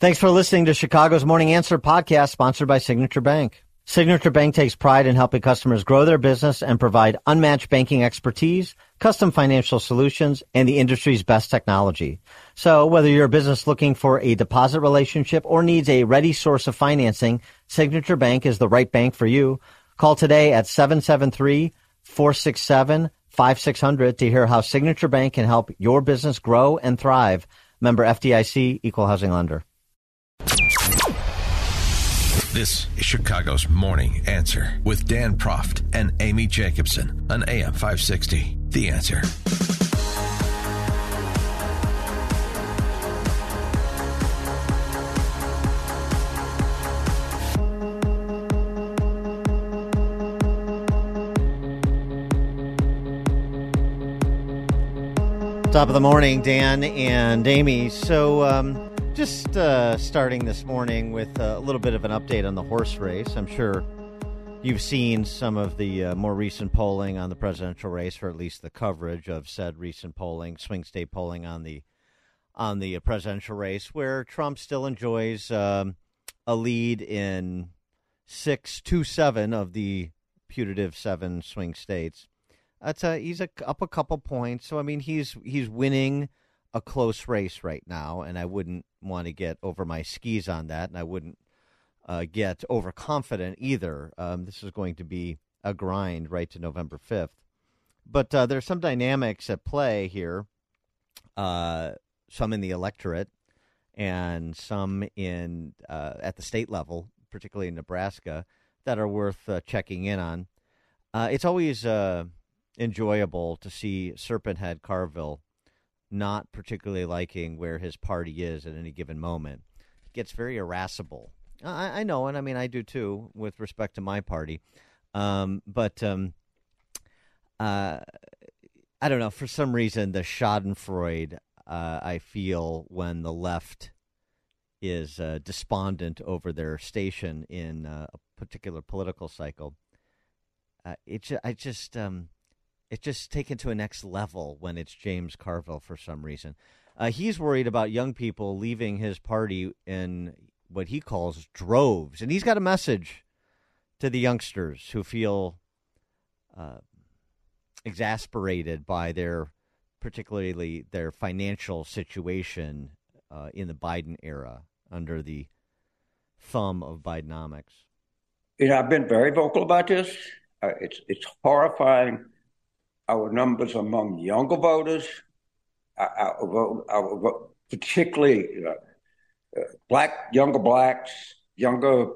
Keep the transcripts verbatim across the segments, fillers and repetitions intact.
Thanks for listening to Chicago's Morning Answer podcast, sponsored by Signature Bank. Signature Bank takes pride in helping customers grow their business and provide unmatched banking expertise, custom financial solutions, and the industry's best technology. So whether you're a business looking for a deposit relationship or needs a ready source of financing, Signature Bank is the right bank for you. Call today at seven seven three, four six seven, five six zero zero to hear how Signature Bank can help your business grow and thrive. Member F D I C, Equal Housing Lender. This is Chicago's Morning Answer with Dan Proft and Amy Jacobson on A M five sixty. The Answer. Top of the morning, Dan and Amy. So, um, just uh, starting this morning with a little bit of an update on the horse race. I'm sure you've seen some of the uh, more recent polling on the presidential race, or at least the coverage of said recent polling, swing state polling on the on the presidential race, where Trump still enjoys um, a lead in six to seven of the putative seven swing states. That's a, he's a, up a couple points, so I mean he's he's winning a close race right now, and I wouldn't want to get over my skis on that, and I wouldn't uh, get overconfident either. Um, this is going to be a grind right to November fifth. But uh, there's some dynamics at play here, uh, some in the electorate and some in uh, at the state level, particularly in Nebraska, that are worth uh, checking in on. Uh, it's always uh, enjoyable to see Serpent Head Carville not particularly liking where his party is at any given moment. It gets very irascible. I, I know, and I mean, I do too, with respect to my party. Um, but um, uh, I don't know, for some reason, the schadenfreude uh, I feel when the left is uh, despondent over their station in uh, a particular political cycle. Uh, it ju- I just... Um, It's just taken to a next level when it's James Carville for some reason. Uh, he's worried about young people leaving his party in what he calls droves. And he's got a message to the youngsters who feel uh, exasperated by their, particularly their financial situation uh, in the Biden era under the thumb of Bidenomics. You know, I've been very vocal about this. Uh, it's it's horrifying. Our numbers among younger voters, our, our, our, particularly uh, uh, black, younger blacks, younger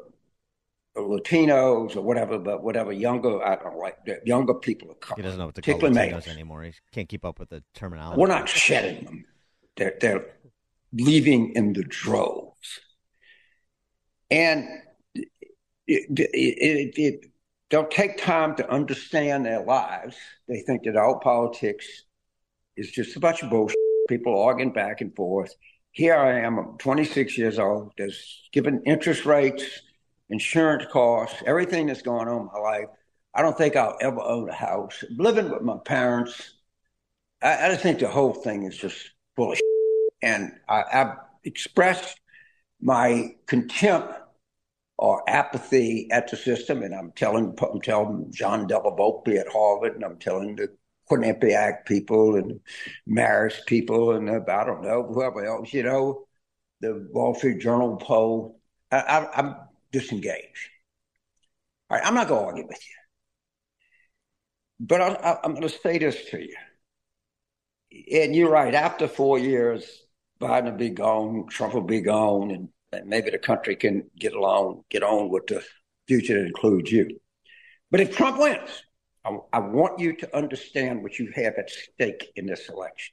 Latinos, or whatever, but whatever younger, I don't like younger people are coming. He doesn't know what to call Latinos anymore. He can't keep up with the terminology. We're not shedding them; they're, they're leaving in the droves, and it, it, it, it they'll take time to understand their lives. They think that all politics is just a bunch of bullshit, people arguing back and forth. Here I am, I'm twenty-six years old. There's given interest rates, insurance costs, everything that's going on in my life. I don't think I'll ever own a house. Living with my parents, I, I just think the whole thing is just full of shit. And I, I've expressed my contempt or apathy at the system, and I'm telling I'm telling John Delvolpe at Harvard, and I'm telling the Quinnipiac people and Marist people, and the, I don't know, whoever else, you know, the Wall Street Journal poll. I, I, I'm disengaged. All right, I'm not going to argue with you, but I, I, I'm going to say this to you. And you're right. After four years, Biden will be gone, Trump will be gone, and and maybe the country can get along, get on with the future that includes you. But if Trump wins, I, I want you to understand what you have at stake in this election.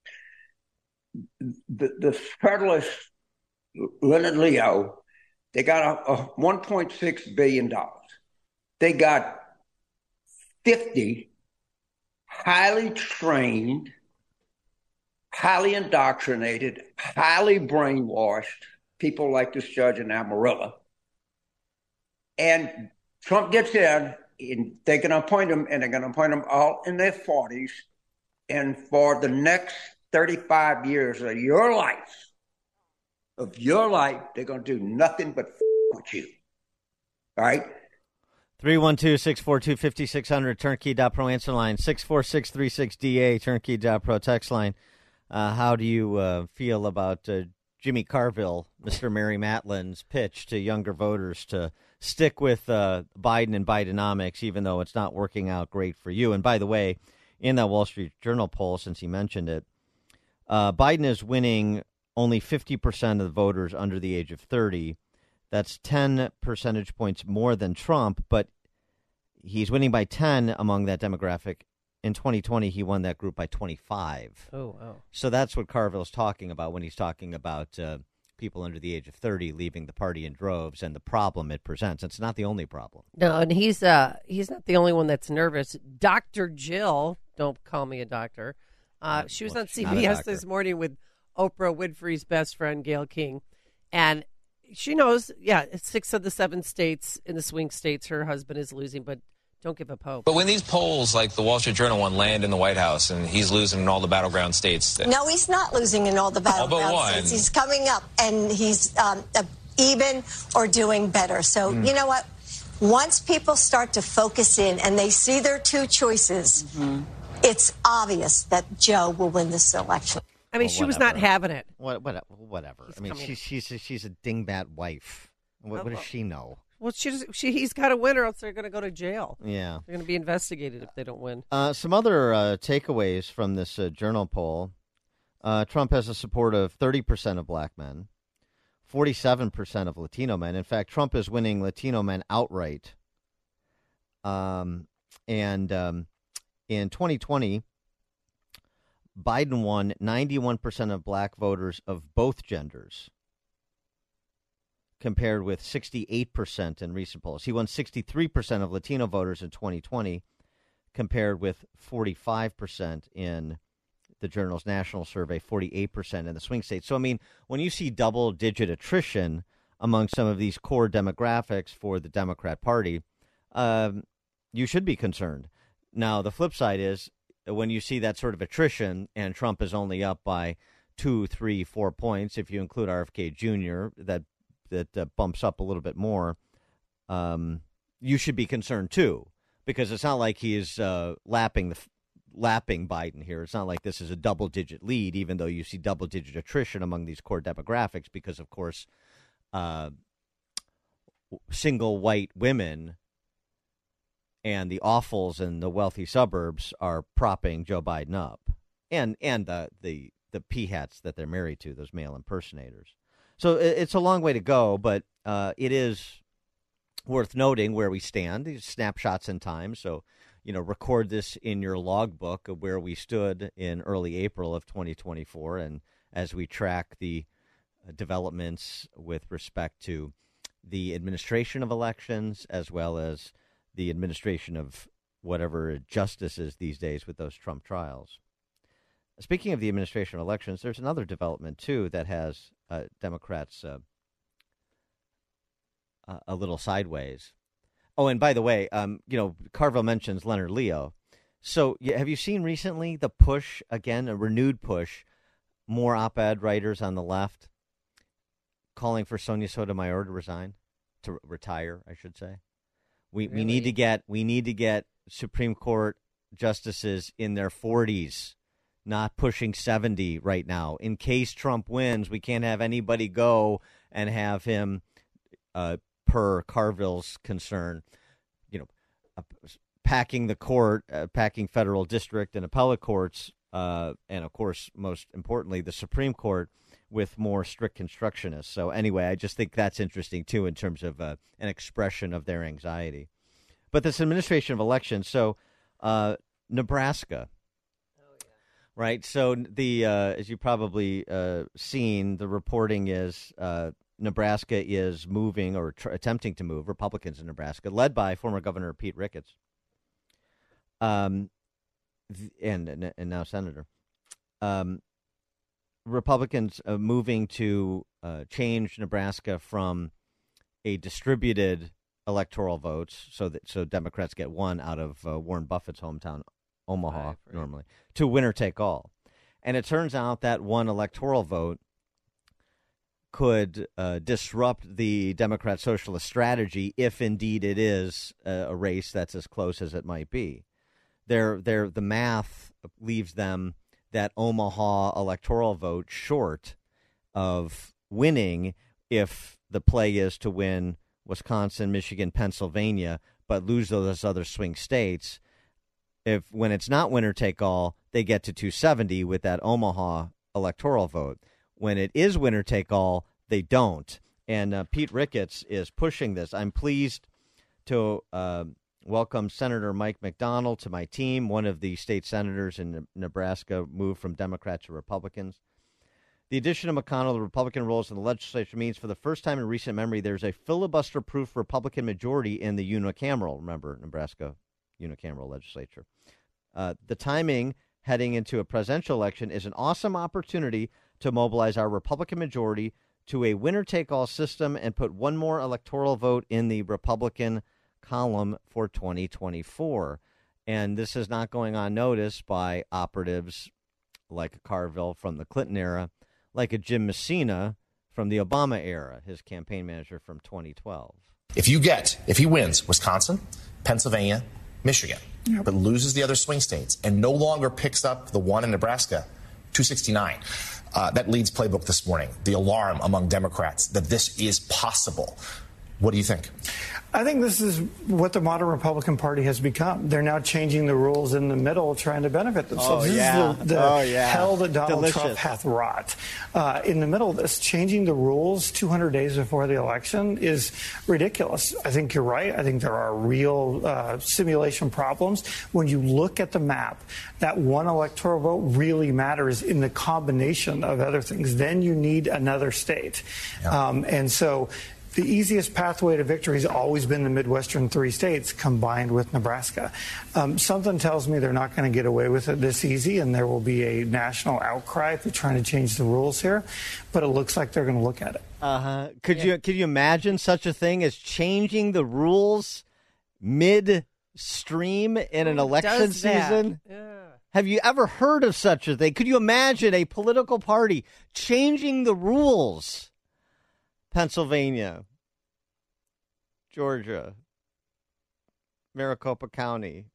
The, the Federalists, Leonard Leo, they got a, a one point six billion dollars. They got fifty highly trained, highly indoctrinated, highly brainwashed people like this judge in Amarillo. And Trump gets in, and they're going to appoint them, and they're going to appoint them all in their forties. And for the next thirty-five years of your life, of your life, they're going to do nothing but f- with you. All right? three one two, six four two, five six zero zero, turnkey dot pro answer line, six four six three six D A, turnkey dot pro text line. Uh, how do you uh, feel about uh, Jimmy Carville, Mister Mary Matlin's pitch to younger voters to stick with uh, Biden and Bidenomics, even though it's not working out great for you? And by the way, in that Wall Street Journal poll, since he mentioned it, uh, Biden is winning only fifty percent of the voters under the age of thirty. That's ten percentage points more than Trump, but he's winning by ten among that demographic. In twenty twenty, he won that group by twenty-five. Oh, wow. So that's what Carville's talking about when he's talking about uh, people under the age of thirty leaving the party in droves and the problem it presents. It's not the only problem. No, and he's uh he's not the only one that's nervous. Doctor Jill, don't call me a doctor. Uh, she was well, on she's C B S not a this doctor. morning with Oprah Winfrey's best friend, Gayle King. And she knows, yeah, six of the seven states in the swing states her husband is losing, but don't give up hope. But when these polls, like the Wall Street Journal one, land in the White House and he's losing in all the battleground states. No, he's not losing in all the battleground one. states. He's coming up, and he's um, uh, even or doing better. So, Mm. you know what? Once people start to focus in and they see their two choices, Mm-hmm. it's obvious that Joe will win this election. I mean, Well, she was not whatever. having it. What, what, whatever. He's I mean, coming. she's she's a, she's a dingbat wife. What, what does she know? Well, she, just, she he's got to win or else they're going to go to jail. Yeah. They're going to be investigated if they don't win. Uh, some other uh, takeaways from this uh, journal poll. Uh, Trump has a support of thirty percent of black men, forty-seven percent of Latino men. In fact, Trump is winning Latino men outright. Um, and um, in twenty twenty, Biden won ninety-one percent of black voters of both genders, compared with sixty-eight percent in recent polls. He won sixty-three percent of Latino voters in twenty twenty, compared with forty-five percent in the Journal's national survey, forty-eight percent in the swing states. So, I mean, when you see double-digit attrition among some of these core demographics for the Democrat Party, um, you should be concerned. Now, the flip side is when you see that sort of attrition and Trump is only up by two, three, four points, if you include R F K Junior, that that uh, bumps up a little bit more, um, you should be concerned too, because it's not like he is uh, lapping the lapping Biden here. It's not like this is a double-digit lead, even though you see double-digit attrition among these core demographics, because of course, uh, single white women and the awfuls in the wealthy suburbs are propping Joe Biden up, and and the the the p-hats that they're married to, those male impersonators. So it's a long way to go, but uh, it is worth noting where we stand, these snapshots in time. So, you know, record this in your logbook of where we stood in early April of twenty twenty-four. And as we track the uh, developments with respect to the administration of elections, as well as the administration of whatever justice is these days with those Trump trials. Speaking of the administration of elections, there's another development, too, that has uh, Democrats uh, uh, a little sideways. Oh, and by the way, um, you know, Carville mentions Leonard Leo. So yeah, have you seen recently the push, again, a renewed push, more op-ed writers on the left calling for Sonia Sotomayor to resign, to retire, I should say? We Really? we need to get we need to get Supreme Court justices in their forties, not pushing seventy right now. In case Trump wins, we can't have anybody go and have him, uh, per Carville's concern, you know, uh, packing the court, uh, packing federal district and appellate courts, uh, and of course, most importantly, the Supreme Court with more strict constructionists. So anyway, I just think that's interesting, too, in terms of uh, an expression of their anxiety. But this administration of elections, so uh, Nebraska. Right. So the uh, as you probably uh, seen, the reporting is uh, Nebraska is moving or tr- attempting to move, Republicans in Nebraska, led by former Governor Pete Ricketts, um, th- and and now Senator. Um, Republicans uh, moving to uh, change Nebraska from a distributed electoral votes, so that so Democrats get one out of uh, Warren Buffett's hometown, Omaha, Right, right. normally, to winner take all. And it turns out that one electoral vote could uh, disrupt the Democrat socialist strategy if indeed it is a, a race that's as close as it might be. They're, they're, the math leaves them that Omaha electoral vote short of winning if the play is to win Wisconsin, Michigan, Pennsylvania, but lose those other swing states. If when it's not winner take all, they get to two seventy with that Omaha electoral vote. When it is winner take all, they don't. And uh, Pete Ricketts is pushing this. I'm pleased to uh, welcome Senator Mike McDonald to my team. One of the state senators in Nebraska moved from Democrats to Republicans. The addition of McConnell to the Republican roles in the legislature means for the first time in recent memory, there's a filibuster-proof Republican majority in the unicameral, remember, Nebraska unicameral legislature. Uh, the timing heading into a presidential election is an awesome opportunity to mobilize our Republican majority to a winner-take-all system and put one more electoral vote in the Republican column for twenty twenty-four. And this is not going unnoticed by operatives like a Carville from the Clinton era, like a Jim Messina from the Obama era, his campaign manager from twenty twelve. If you get, if he wins Wisconsin, Pennsylvania, Michigan, yep. but loses the other swing states and no longer picks up the one in Nebraska, two sixty-nine, uh, that leads playbook this morning, the alarm among Democrats that this is possible. What do you think? I think this is what the modern Republican Party has become. They're now changing the rules in the middle, trying to benefit themselves. Oh, this yeah. is the, the oh, yeah. hell that Donald Delicious. Trump hath wrought. Uh, in the middle of this, changing the rules two hundred days before the election is ridiculous. I think you're right. I think there are real uh, simulation problems. When you look at the map, that one electoral vote really matters in the combination of other things. Then you need another state. Yeah. Um, and so the easiest pathway to victory has always been the Midwestern three states combined with Nebraska. Um, something tells me they're not going to get away with it this easy, and there will be a national outcry if they're trying to change the rules here. But it looks like they're going to look at it. Uh-huh. Could yeah. you could you imagine such a thing as changing the rules midstream in an Who election does that? season? Yeah. Have you ever heard of such a thing? Could you imagine a political party changing the rules? Pennsylvania, Georgia, Maricopa County,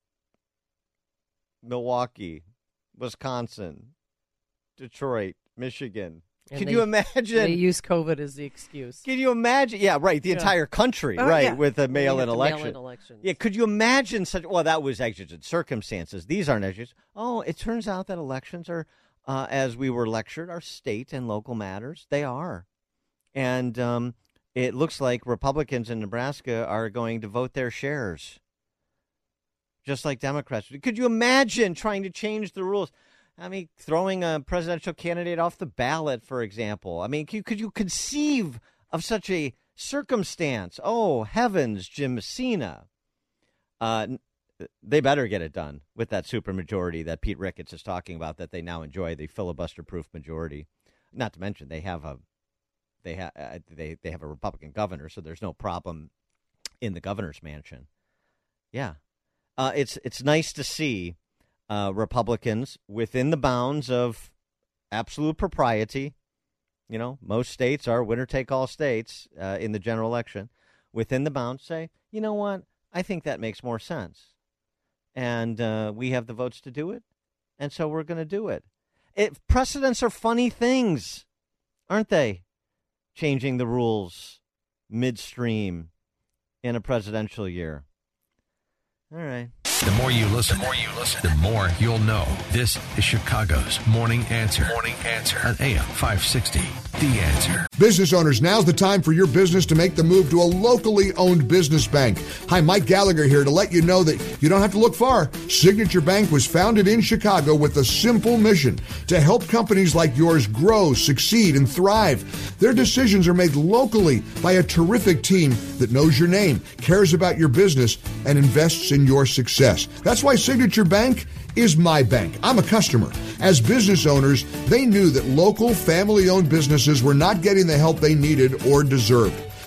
Milwaukee, Wisconsin, Detroit, Michigan. And Can they, you imagine? They use COVID as the excuse. Can you imagine? Yeah, right. The yeah. entire country, oh, right, yeah. with a mail-in election. Mail-in elections. Yeah, could you imagine such? Well, that was exigent circumstances. These aren't exigent. Oh, it turns out that elections are, uh, as we were lectured, are state and local matters. They are. And um, it looks like Republicans in Nebraska are going to vote their shares, just like Democrats. Could you imagine trying to change the rules? I mean, throwing a presidential candidate off the ballot, for example. I mean, could you, could you conceive of such a circumstance? Oh, heavens, Jim Messina. Uh, they better get it done with that supermajority that Pete Ricketts is talking about, that they now enjoy, the filibuster-proof majority. Not to mention they have a They have uh, they they have a Republican governor, so there's no problem in the governor's mansion. Yeah, uh, it's it's nice to see uh, Republicans within the bounds of absolute propriety. You know, most states are winner-take-all states uh, in the general election. Within the bounds, say, you know what? I think that makes more sense, and uh, we have the votes to do it, and so we're going to do it. It. Precedents are funny things, aren't they? Changing the rules midstream in a presidential year. All right. The more you listen, the more you listen, the more you'll know. This is Chicago's Morning Answer. Morning Answer on A M five sixty. The Answer. Business owners, now's the time for your business to make the move to a locally owned business bank. Hi, Mike Gallagher here to let you know that you don't have to look far. Signature Bank was founded in Chicago with a simple mission to help companies like yours grow, succeed, and thrive. Their decisions are made locally by a terrific team that knows your name, cares about your business, and invests in your success. That's why Signature Bank is my bank. I'm a customer. As business owners, they knew that local family-owned businesses were not getting the help they needed or deserved.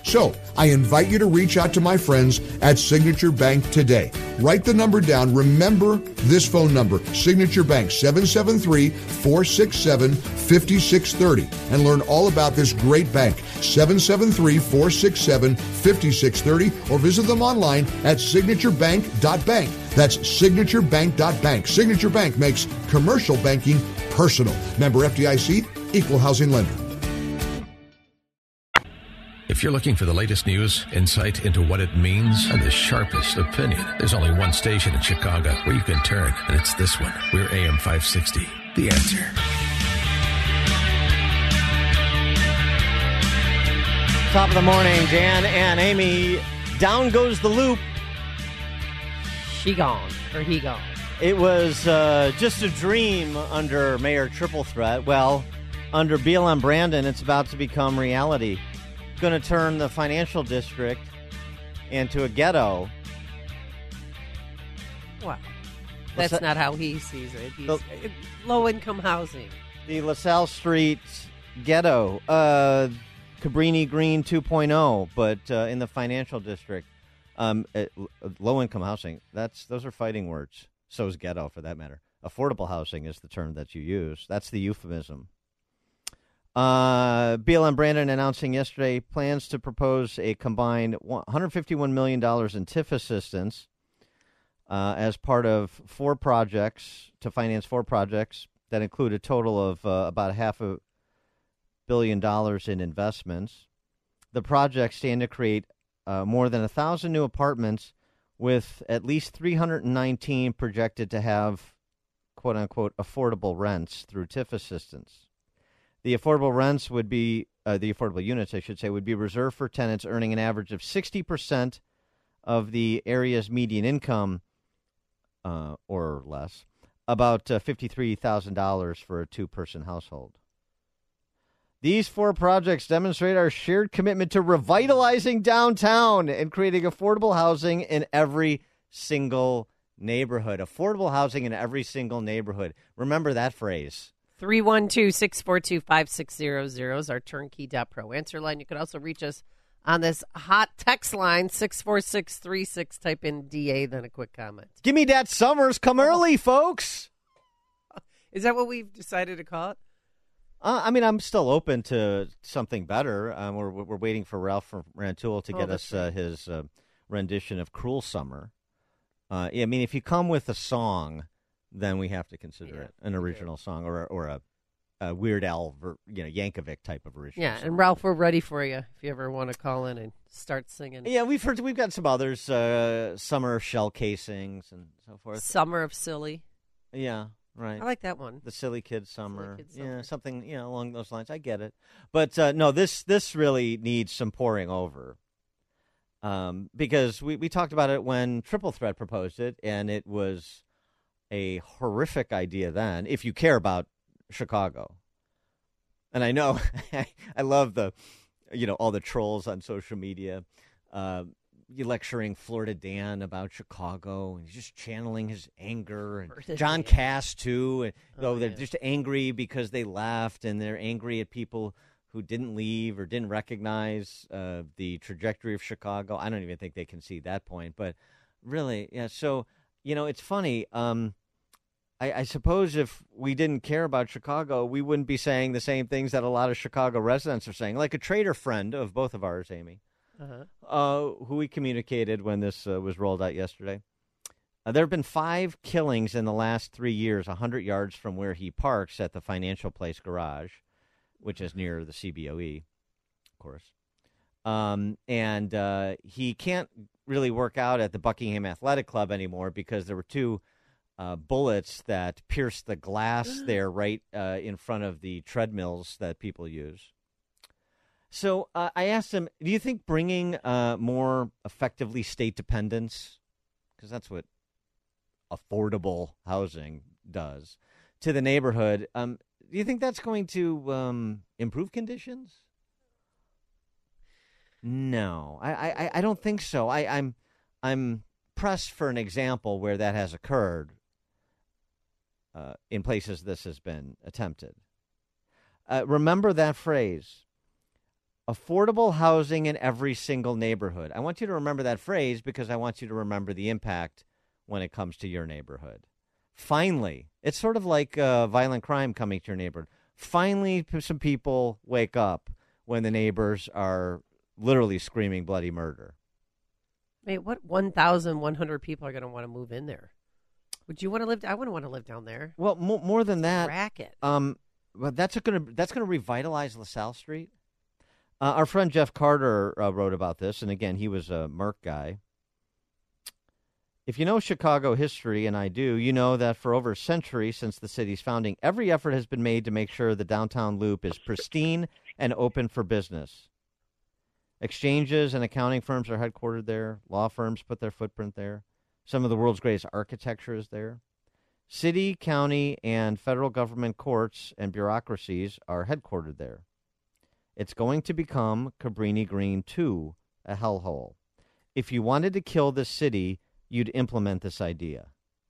So I invite you to reach out to my friends at Signature Bank today. Write the number down. Remember this phone number, Signature Bank, seven seven three, four six seven, five six three zero, and learn all about this great bank, seven seven three, four six seven, five six three zero, or visit them online at signature bank dot bank. That's signature bank dot bank. Signature Bank makes commercial banking personal. Member F D I C, equal housing lender. If you're looking for the latest news, insight into what it means, and the sharpest opinion, there's only one station in Chicago where you can turn, and it's this one. We're A M five sixty, The Answer. Top of the morning, Dan and Amy. Down goes the loop. She gone, or he gone. It was uh, just a dream under Mayor Triple Threat. Well, under B L M Brandon, it's about to become reality. Going to turn the financial district into a ghetto. Well, that's that? not how he sees it. He's The- low-income housing. The LaSalle Street ghetto, uh, Cabrini Green two point oh, but uh, in the financial district. Um, uh, low-income housing, that's those are fighting words. So is ghetto, for that matter. Affordable housing is the term that you use. That's the euphemism. Uh, B L M Brandon announcing yesterday plans to propose a combined one hundred fifty-one million dollars in T I F assistance uh, as part of four projects, to finance four projects that include a total of uh, about half a billion dollars in investments. The projects stand to create uh, more than one thousand new apartments, with at least three hundred nineteen projected to have, quote-unquote, affordable rents through T I F assistance. The affordable rents would be, uh, the affordable units, I should say, would be reserved for tenants earning an average of sixty percent of the area's median income uh, or less, about uh, fifty-three thousand dollars for a two-person household. These four projects demonstrate our shared commitment to revitalizing downtown and creating affordable housing in every single neighborhood. Affordable housing in every single neighborhood. Remember that phrase. three one two, six four two, five six zero zero is our turnkey dot pro answer line. You could also reach us on this hot text line, six four six three six. Type in D A, then a quick comment. Give me that Summers. Come early, folks. Is that what we've decided to call it? Uh, I mean, I'm still open to something better. Um, we're we're waiting for Ralph from Rantoul to Oh, get that's us uh, his uh, rendition of "Cruel Summer." Uh, I mean, if you come with a song, then we have to consider Yeah, it an original song or or a, a Weird Al, ver, you know, Yankovic type of original. Yeah, song. and Ralph, we're ready for you if you ever want to call in and start singing. Yeah, we've heard we've got some others, uh, Summer Shell Casings and so forth. Summer of Silly. Yeah, right. I like that one. The Silly Kid Summer. Kid Yeah, Summer. something, you know, along those lines. I get it. But uh, no, this this really needs some pouring over. Um, because we, we talked about it when Triple Threat proposed it, and it was a horrific idea then, if you care about Chicago. And I know, I love the, you know, all the trolls on social media, uh, you lecturing Florida Dan about Chicago, and he's just channeling his anger, and Florida John Dan. Cass too, and Oh, though they're yeah. just angry because they left, and they're angry at people who didn't leave or didn't recognize uh, the trajectory of Chicago. I don't even think they can see that point, but really, yeah. So, you know, it's funny. Um, I, I suppose if we didn't care about Chicago, we wouldn't be saying the same things that a lot of Chicago residents are saying. Like a trader friend of both of ours, Amy, Uh-huh. uh, who we communicated when this uh, was rolled out yesterday. Uh, there have been five killings in the last three years, one hundred yards from where he parks at the Financial Place Garage, which is near the C B O E, of course. Um, and uh, he can't really work out at the Buckingham Athletic Club anymore because there were two uh, bullets that pierced the glass there right uh, in front of the treadmills that people use. So uh, I asked him, do you think bringing uh, more effectively state dependence, because that's what affordable housing does, to the neighborhood, um, do you think that's going to um, improve conditions? No, I, I, I don't think so. I, I'm I'm pressed for an example where that has occurred uh, in places this has been attempted. Uh, remember that phrase. affordable housing in every single neighborhood. I want you to remember that phrase because I want you to remember the impact when it comes to your neighborhood. Finally, it's sort of like uh, violent crime coming to your neighborhood. Finally, some people wake up when the neighbors are literally screaming bloody murder. Wait, what one thousand one hundred people are going to want to move in there? Would you want to live? I wouldn't want to live down there. Well, mo- more than that, racket. Um, but that's going to that's going to revitalize LaSalle Street. Uh, our friend Jeff Carter uh, wrote about this, and again, he was a Merck guy. If you know Chicago history, and I do, you know that for over a century since the city's founding, every effort has been made to make sure the downtown loop is pristine and open for business. Exchanges and accounting firms are headquartered there. Law firms put their footprint there. Some of the world's greatest architecture is there. City, county, and federal government courts and bureaucracies are headquartered there. It's going to become Cabrini Green two, a hellhole. If you wanted to kill this city, you'd implement this idea.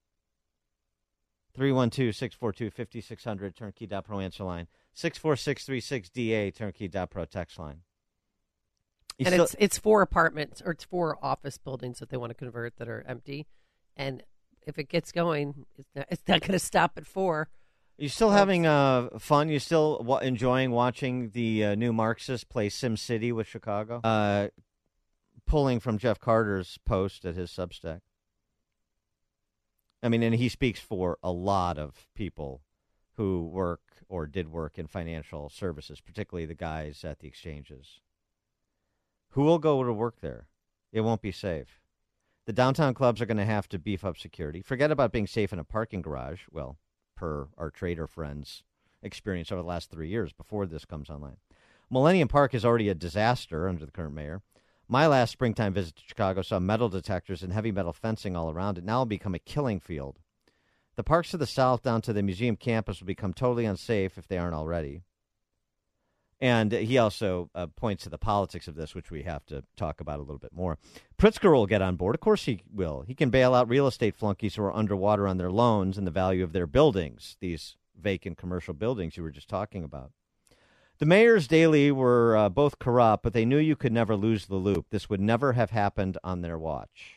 three one two, six four two, five six zero zero, turnkey dot pro answer line. six four six three six D A, turnkey dot pro text line. You and still- it's it's four apartments, or it's four office buildings that they want to convert that are empty. And if it gets going, it's not, it's not going to stop at four. You still having uh, fun? You still w- enjoying watching the uh, new Marxists play SimCity with Chicago? Uh, pulling from Jeff Carter's post at his Substack. I mean, and he speaks for a lot of people who work or did work in financial services, particularly the guys at the exchanges. Who will go to work there? It won't be safe. The downtown clubs are going to have to beef up security. Forget about being safe in a parking garage. Well, per our trader friends' experience over the last three years before this comes online. Millennium Park is already a disaster under the current mayor. My last springtime visit to Chicago saw metal detectors and heavy metal fencing all around it. Now it'll become a killing field. The parks to the south down to the museum campus will become totally unsafe if they aren't already. And he also uh, points to the politics of this, which we have to talk about a little bit more. Pritzker will get on board. Of course he will. He can bail out real estate flunkies who are underwater on their loans and the value of their buildings, these vacant commercial buildings you were just talking about. The mayors daily were uh, both corrupt, but they knew you could never lose the loop. This would never have happened on their watch.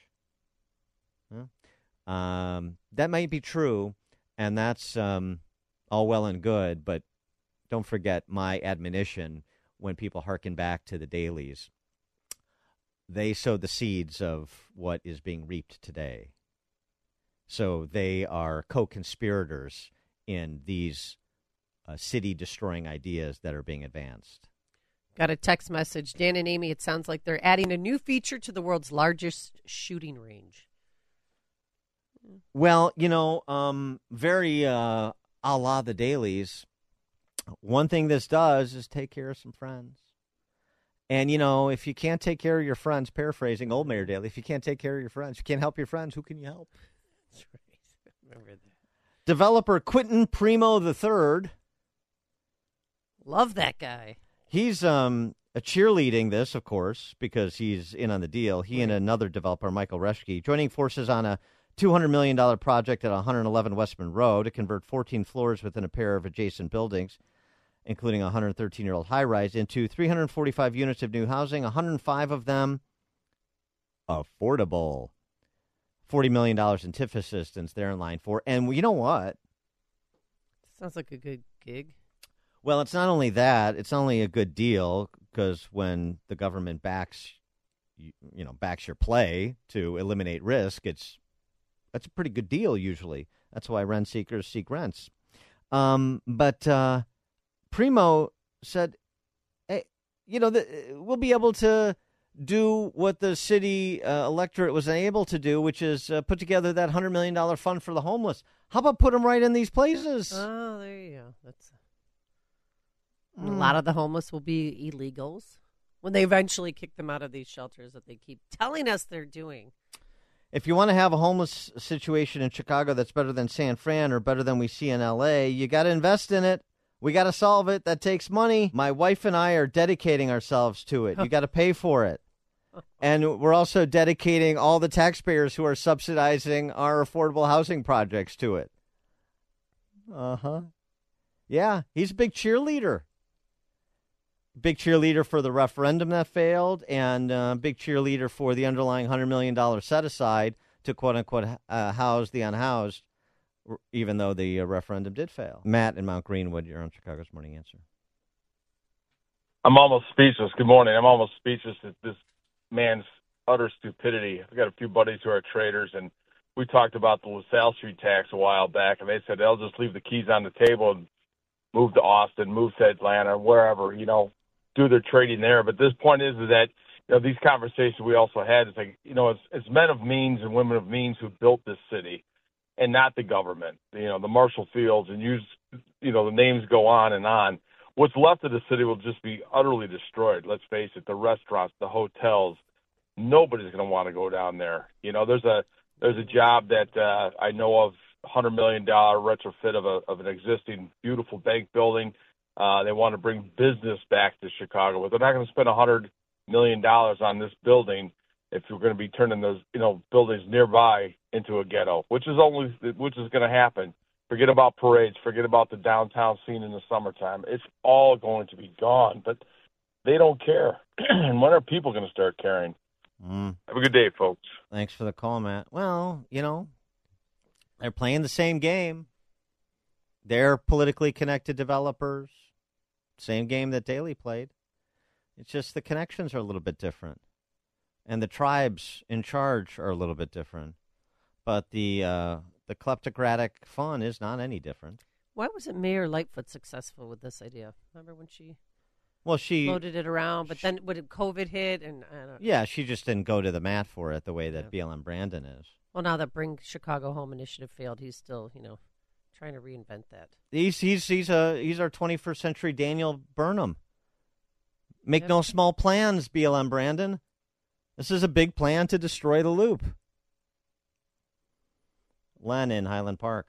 Huh? Um, that might be true, and that's um, all well and good, but don't forget my admonition when people hearken back to the dailies. They sowed the seeds of what is being reaped today. So they are co-conspirators in these uh, city-destroying ideas that are being advanced. Got a text message. Dan and Amy, it sounds like they're adding a new feature to the world's largest shooting range. Well, you know, um, very uh, a la the dailies, one thing this does is take care of some friends. And, you know, if you can't take care of your friends, paraphrasing old Mayor Daley, if you can't take care of your friends, you can't help your friends, who can you help? That's right. Remember that. Developer Quentin Primo the third. Love that guy. He's um, a cheerleading this, of course, because he's in on the deal. He and another developer, Michael Reschke, joining forces on a two hundred million dollars project at one eleven Westman Road to convert fourteen floors within a pair of adjacent buildings, including a one hundred thirteen-year-old high-rise, into three hundred forty-five units of new housing, one hundred five of them affordable. forty million dollars in T I F assistance they're in line for. And you know what? Sounds like a good gig. Well, it's not only that. It's not only a good deal, because when the government backs, you, you know, backs your play to eliminate risk, it's that's a pretty good deal usually. That's why rent seekers seek rents. Um, but uh, Primo said, hey, you know, the, we'll be able to do what the city uh, electorate was unable to do, which is uh, put together that one hundred million dollars fund for the homeless. How about put them right in these places? Oh, there you go. That's mm. A lot of the homeless will be illegals when they eventually kick them out of these shelters that they keep telling us they're doing. If you want to have a homeless situation in Chicago that's better than San Fran or better than we see in L A, you got to invest in it. We got to solve it. That takes money. My wife and I are dedicating ourselves to it. You got to pay for it. And we're also dedicating all the taxpayers who are subsidizing our affordable housing projects to it. Uh-huh. Yeah, he's a big cheerleader. big cheerleader for the referendum that failed, and uh, big cheerleader for the underlying one hundred million dollars set-aside to, quote-unquote, uh, house the unhoused, even though the uh, referendum did fail. Matt in Mount Greenwood, you're on Chicago's Morning Answer. I'm almost speechless. Good morning. I'm almost speechless at this man's utter stupidity. I've got a few buddies who are traders, and we talked about the LaSalle Street tax a while back, and they said they'll just leave the keys on the table and move to Austin, move to Atlanta, wherever, you know, do their trading there. But this point is, is that, you know, these conversations we also had, it's like, you know, it's, it's men of means and women of means who built this city and not the government, you know, the Marshall Fields, and use, you know, the names go on and on. What's left of the city will just be utterly destroyed. Let's face it, the restaurants, the hotels, nobody's going to want to go down there. You know, there's a, there's a job that uh, I know of, one hundred million dollars retrofit of a of an existing beautiful bank building. Uh, they want to bring business back to Chicago, but they're not going to spend one hundred million dollars on this building if you're going to be turning those, you know, buildings nearby into a ghetto, which is only which is going to happen. Forget about parades. Forget about the downtown scene in the summertime. It's all going to be gone, but they don't care. And when are people going to start caring? Mm. Have a good day, folks. Thanks for the call, Matt. Well, you know, they're playing the same game. They're politically connected developers. Same game that Daley played. It's just the connections are a little bit different. And the tribes in charge are a little bit different. But the uh, the kleptocratic fun is not any different. Why wasn't Mayor Lightfoot successful with this idea? Remember when she well, she floated it around, but she, then when COVID hit, and I don't yeah, she just didn't go to the mat for it the way that yeah. B L M Brandon is. Well, now that Bring Chicago Home initiative failed, he's still, you know, trying to reinvent that. He's he's he's a he's our twenty-first century Daniel Burnham. Make yep. no small plans, B L M Brandon. This is a big plan to destroy the loop. Len in Highland Park.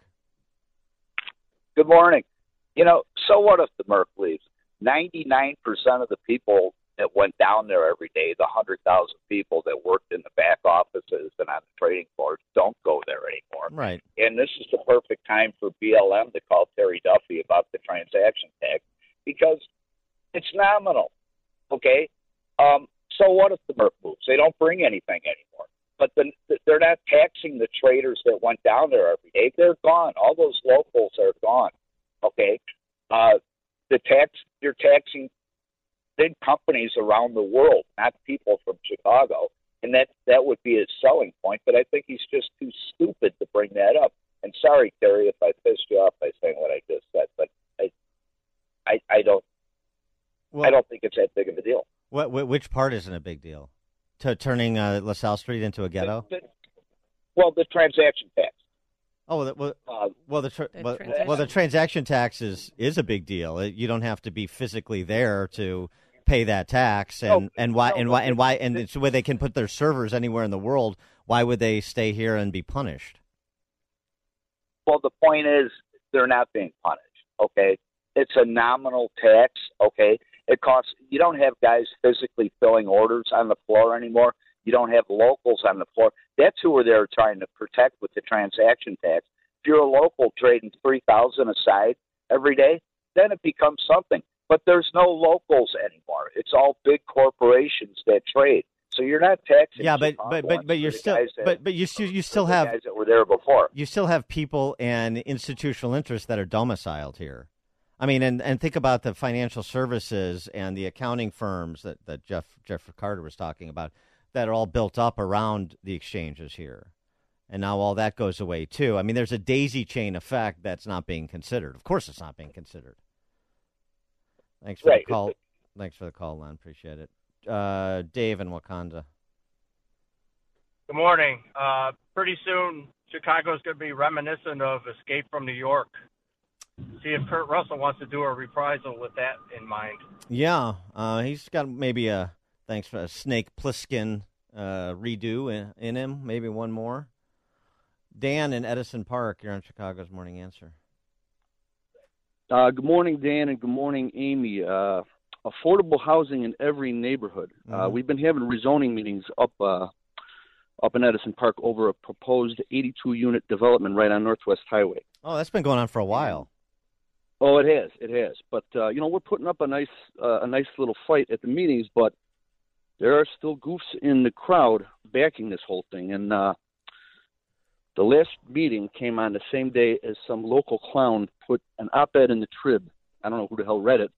Good morning. You know, so what if the Merc leaves? ninety-nine percent of the people that went down there every day, the one hundred thousand people that worked in the back offices and on the trading floors, don't go there anymore. Right. And this is the perfect time for B L M to call Terry Duffy about the transaction tax because it's nominal. Okay? Um, so what if the Merc moves? They don't bring anything anymore. But the, they're not taxing the traders that went down there every day. They're gone. All those locals are gone. Okay? Uh, the tax, you're taxing big companies around the world, not people from Chicago. And that, that would be his selling point. But I think he's just too stupid to bring that up. And sorry, Terry, if I pissed you off by saying what I just said, but I I, I don't well, I don't think it's that big of a deal. What, which part isn't a big deal? To turning uh, LaSalle Street into a ghetto? The, the, well, the transaction tax. Oh, the, well, uh, well, the, tra- the well, well, the transaction tax is, is a big deal. You don't have to be physically there to pay that tax, and, no, and why no, and why and why and it's where they can put their servers anywhere in the world. Why would they stay here and be punished? Well, the point is they're not being punished. Okay, it's a nominal tax. Okay. It costs. You don't have guys physically filling orders on the floor anymore. You don't have locals on the floor. That's who they're trying to protect with the transaction tax. If you're a local trading three thousand a side every day, then it becomes something. But there's no locals anymore. It's all big corporations that trade. So you're not taxing. Yeah, but but but, but you're still that, but but you still you still have guys that were there before. You still have people and institutional interests that are domiciled here. I mean, and, and think about the financial services and the accounting firms that, that Jeff Jeff Carter was talking about that are all built up around the exchanges here. And now all that goes away, too. I mean, there's a daisy chain effect that's not being considered. Of course it's not being considered. Thanks for right. the call. Thanks for the call, Len. Appreciate it. Uh, Dave in Wakanda. Good morning. Uh, pretty soon, Chicago's going to be reminiscent of Escape from New York. See if Kurt Russell wants to do a reprisal with that in mind. Yeah, uh, he's got maybe a thanks for a Snake Plissken uh, redo in, in him. Maybe one more. Dan in Edison Park, you're on Chicago's Morning Answer. Uh, good morning, Dan, and good morning, Amy. Uh, affordable housing in every neighborhood. Mm-hmm. Uh, we've been having rezoning meetings up uh, up in Edison Park over a proposed eighty-two unit development right on Northwest Highway. Oh, that's been going on for a while. Oh, it has, it has. But uh, you know, we're putting up a nice, uh, a nice little fight at the meetings. But there are still goofs in the crowd backing this whole thing. And uh, the last meeting came on the same day as some local clown put an op-ed in the Trib. I don't know who the hell read it,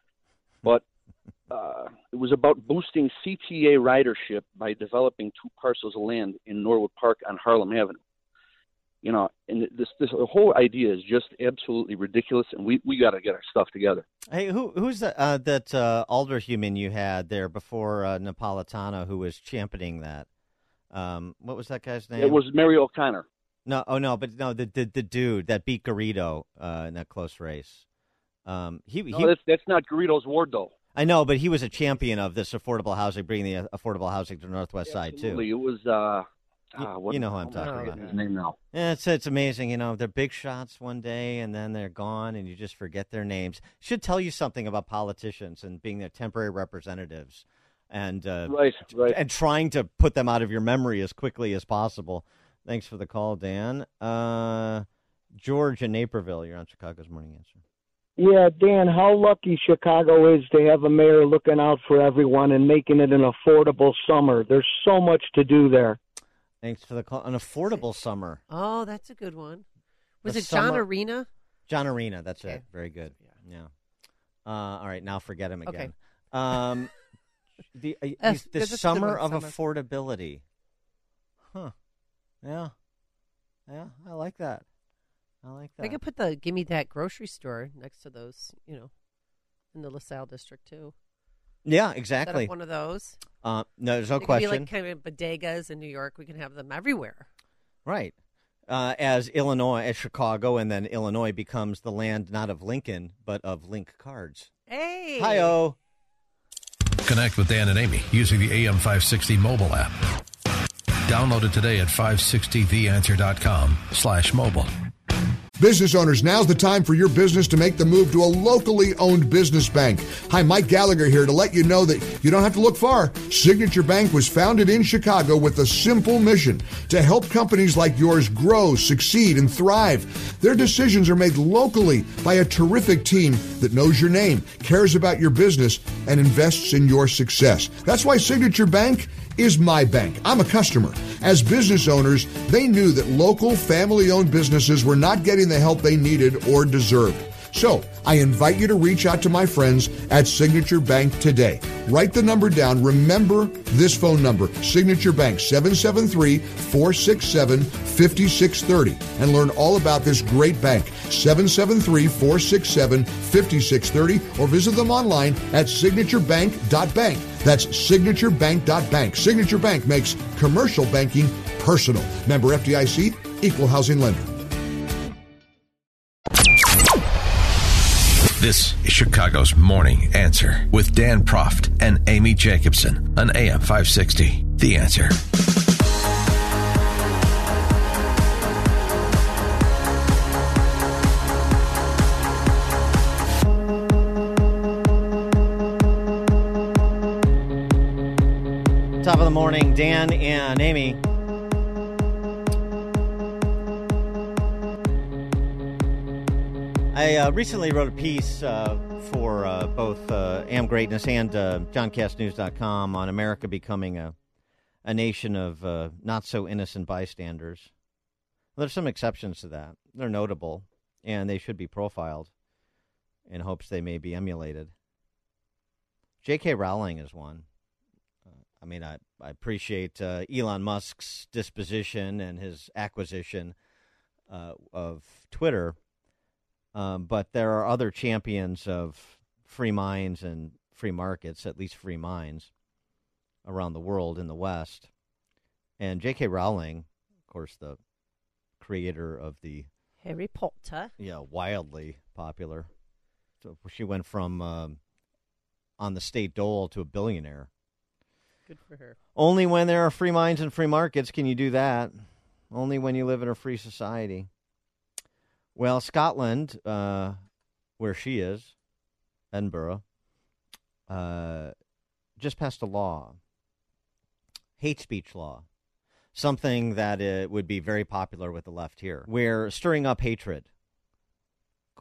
but uh, it was about boosting C T A ridership by developing two parcels of land in Norwood Park on Harlem Avenue. You know, and this this whole idea is just absolutely ridiculous, and we, we got to get our stuff together. Hey, who who's the, uh, that uh, alderhuman you had there before uh, Napolitano who was championing that? Um, what was that guy's name? It was Mary O'Connor. No, oh no, but no, the the, the dude that beat Garrido uh, in that close race. Um, he, no, he that's that's not Garrido's ward though. I know, but he was a champion of this affordable housing, bringing the affordable housing to the Northwest Absolutely. Side too. It was. Uh, Ah, you, you know who I'm talking oh, about. His name now. Yeah, it's it's amazing. You know, they're big shots one day and then they're gone, and you just forget their names. Should tell you something about politicians and being their temporary representatives, and uh, right, right, and trying to put them out of your memory as quickly as possible. Thanks for the call, Dan. Uh, George in Naperville, you're on Chicago's Morning Answer. Yeah, Dan, how lucky Chicago is to have a mayor looking out for everyone and making it an affordable summer. There's so much to do there. Thanks for the call. An affordable summer. Oh, that's a good one. Was The it John summer- Arena? John Arena, that's Okay. it. Very good. Yeah. Uh, all right, now forget him Okay. again. Um, the uh, Yes, the that's a good summer one, of summer. affordability. Huh. Yeah. Yeah, I like that. I like that. I could put the Give Me That grocery store next to those, you know, in the LaSalle district too. Yeah, Set exactly. up one of those. Uh, no, there's no They could question. be like kind of bodegas in New York. We can have them everywhere. Right. Uh, as Illinois, as Chicago, and then Illinois becomes the land not of Lincoln, but of Link cards. Hey. Hi-oh. Connect with Dan and Amy using the A M five sixty mobile app. Download it today at five sixty the answer dot com slash mobile. Business owners, now's the time for your business to make the move to a locally owned business bank. Hi, Mike Gallagher here to let you know that you don't have to look far. Signature Bank was founded in Chicago with a simple mission to help companies like yours grow, succeed, and thrive. Their decisions are made locally by a terrific team that knows your name, cares about your business, and invests in your success. That's why Signature Bank is my bank. I'm a customer. As business owners, they knew that local family-owned businesses were not getting the help they needed or deserved. So I invite you to reach out to my friends at Signature Bank today. Write the number down. Remember this phone number, Signature Bank, seven seven three, four six seven, five six three zero. And learn all about this great bank, seven seven three, four six seven, five six three zero, or visit them online at signature bank dot bank. That's signature bank dot bank. Signature Bank makes commercial banking personal. Member F D I C, Equal Housing Lender. This is Chicago's Morning Answer with Dan Proft and Amy Jacobson on A M five sixty. The Answer. Top of the morning, Dan and Amy. I uh, recently wrote a piece uh, for uh, both uh, Am Greatness and uh, John Cast News dot com on America becoming a, a nation of uh, not-so-innocent bystanders. Well, there's some exceptions to that. They're notable, and they should be profiled in hopes they may be emulated. J K. Rowling is one. Uh, I mean, I, I appreciate uh, Elon Musk's disposition and his acquisition uh, of Twitter. Um, but there are other champions of free minds and free markets, at least free minds, around the world in the West. And J K. Rowling, of course, the creator of the Harry Potter. Yeah, wildly popular. So she went from um, on the state dole to a billionaire. Good for her. Only when there are free minds and free markets can you do that. Only when you live in a free society. Well, Scotland, uh, where she is, Edinburgh, uh, just passed a law, hate speech law, something that uh, would be very popular with the left here, where stirring up hatred, quote,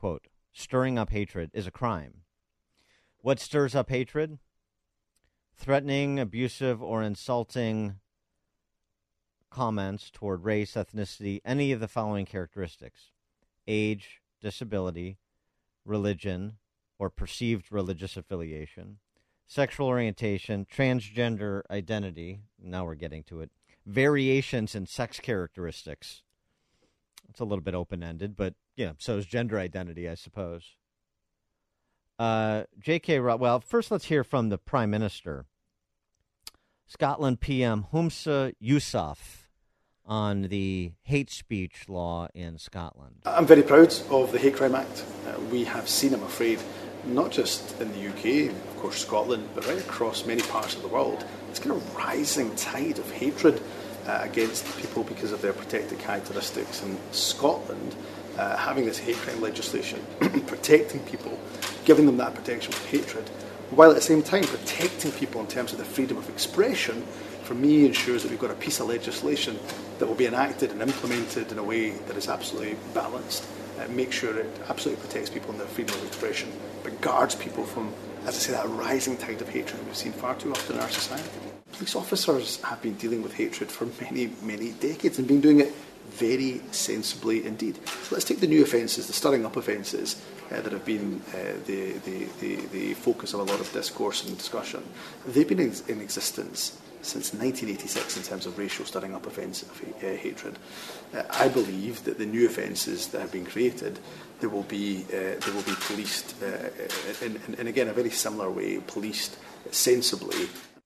stirring up hatred is a crime. What stirs up hatred? Threatening, abusive, or insulting comments toward race, ethnicity, any of the following characteristics: age, disability, religion, or perceived religious affiliation, sexual orientation, transgender identity, now we're getting to it, variations in sex characteristics. It's a little bit open-ended, but, yeah, so is gender identity, I suppose. Uh, J K. Row- well, first let's hear from the Prime Minister, Scotland P M Humza Yousaf, on the hate speech law in Scotland. I'm very proud of the Hate Crime Act. Uh, we have seen, I'm afraid, not just in the U K, of course Scotland, but right across many parts of the world, this kind of rising tide of hatred uh, against people because of their protected characteristics. And Scotland, uh, having this hate crime legislation, protecting people, giving them that protection from hatred, while at the same time protecting people in terms of their freedom of expression, for me ensures that we've got a piece of legislation that will be enacted and implemented in a way that is absolutely balanced. Uh, make sure it absolutely protects people in their freedom of expression, but guards people from, as I say, that rising tide of hatred we've seen far too often in our society. Police officers have been dealing with hatred for many, many decades and been doing it very sensibly indeed. So let's take the new offences, the stirring up offences uh, that have been uh, the, the, the, the focus of a lot of discourse and discussion. They've been in, in existence since nineteen eighty-six in terms of racial stirring up offence of uh, hatred. Uh, I believe that the new offences that have been created, they will be uh, they will be policed uh, in, in, in again a very similar way, policed sensibly.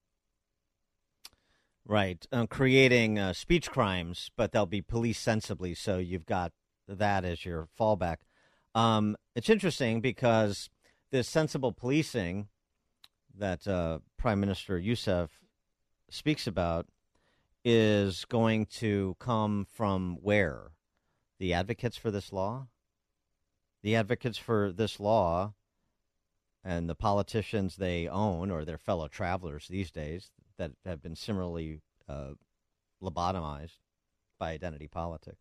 Right, um, creating uh, speech crimes, but they'll be policed sensibly. So you've got that as your fallback. Um, it's interesting because this sensible policing that uh, Prime Minister Yousaf speaks about is going to come from where? The advocates for this law? The advocates for this law and the politicians they own, or their fellow travelers these days, that have been similarly uh, lobotomized by identity politics.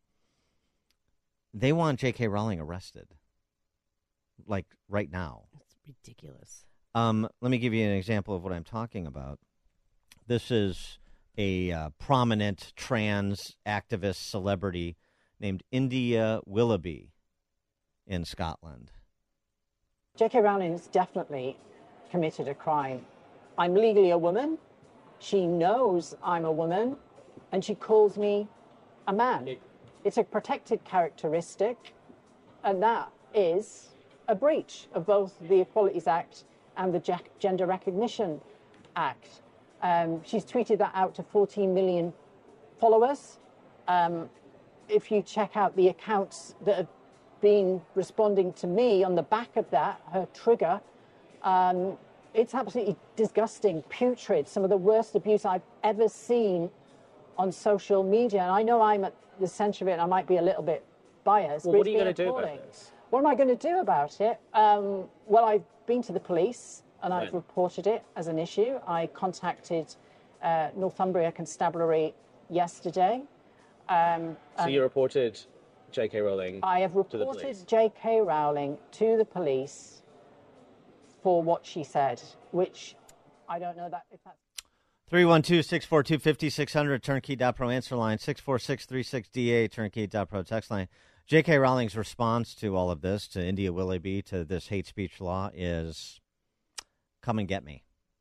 They want J K. Rowling arrested, like right now. It's ridiculous. Um, let me give you an example of what I'm talking about. This is a uh, prominent trans activist celebrity named India Willoughby in Scotland. J K. Rowling has definitely committed a crime. I'm legally a woman. She knows I'm a woman, and she calls me a man. It's a protected characteristic, and that is a breach of both the Equalities Act and the Gender Recognition Act. Um, she's tweeted that out to fourteen million followers. Um, if you check out the accounts that have been responding to me on the back of that, her trigger, um, it's absolutely disgusting, putrid, some of the worst abuse I've ever seen on social media. And I know I'm at the centre of it, and I might be a little bit biased. Well, but what are you going to do about this? What am I going to do about it? Um, well, I've been to the police, and I've Right. reported it as an issue. I contacted uh, Northumbria Constabulary yesterday. Um, So and you reported J K. Rowling I have to the reported police? J K. Rowling to the police for what she said, which I don't know that if that's... three one two, six four two, five six zero zero, turnkey dot pro answer line, six four six three six D A, turnkey dot pro text line. J K. Rowling's response to all of this, to India Willoughby, to this hate speech law is, come and get me.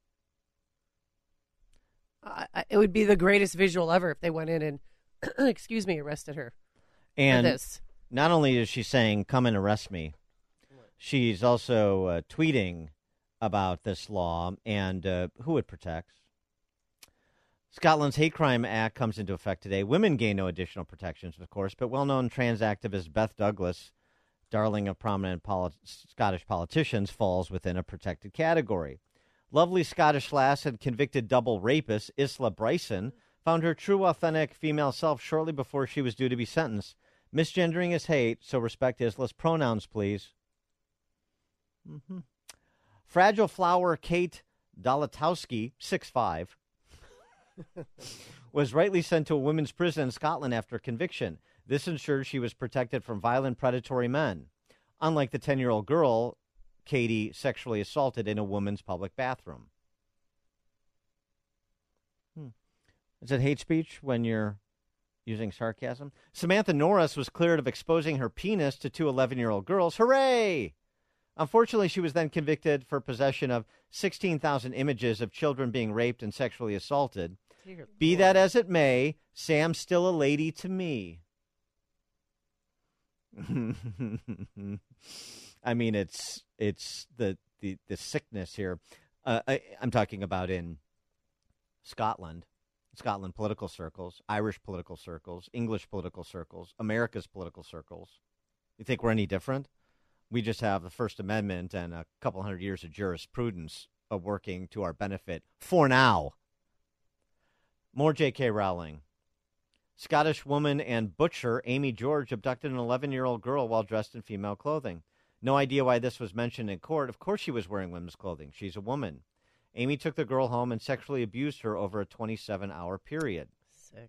Uh, it would be the greatest visual ever if they went in and, excuse me, arrested her. And for this. not only is she saying, come and arrest me, she's also uh, tweeting about this law and uh, who it protects. Scotland's Hate Crime Act comes into effect today. Women gain no additional protections, of course, but well-known trans activist Beth Douglas, darling of prominent poli- Scottish politicians, falls within a protected category. Lovely Scottish lass and convicted double rapist Isla Bryson found her true, authentic female self shortly before she was due to be sentenced. Misgendering is hate, so respect Isla's pronouns, please. Mm-hmm. Fragile Flower Kate Dolatowski, six five, was rightly sent to a women's prison in Scotland after conviction. This ensured she was protected from violent, predatory men. unlike the ten-year-old girl Katie sexually assaulted in a woman's public bathroom. Hmm. Is it hate speech when you're using sarcasm? Samantha Norris was cleared of exposing her penis to two eleven-year-old girls. Hooray! Unfortunately, she was then convicted for possession of sixteen thousand images of children being raped and sexually assaulted. Dear Be Lord. That as it may, Sam's still a lady to me. I mean, it's it's the, the, the sickness here. Uh, I, I'm talking about in Scotland, Scotland political circles, Irish political circles, English political circles, America's political circles. You think we're any different? We just have the First Amendment and a couple hundred years of jurisprudence of working to our benefit for now. More J K. Rowling. Scottish woman and butcher Amy George abducted an eleven-year-old girl while dressed in female clothing. No idea why this was mentioned in court. Of course she was wearing women's clothing. She's a woman. Amy took the girl home and sexually abused her over a twenty-seven hour period. Sick.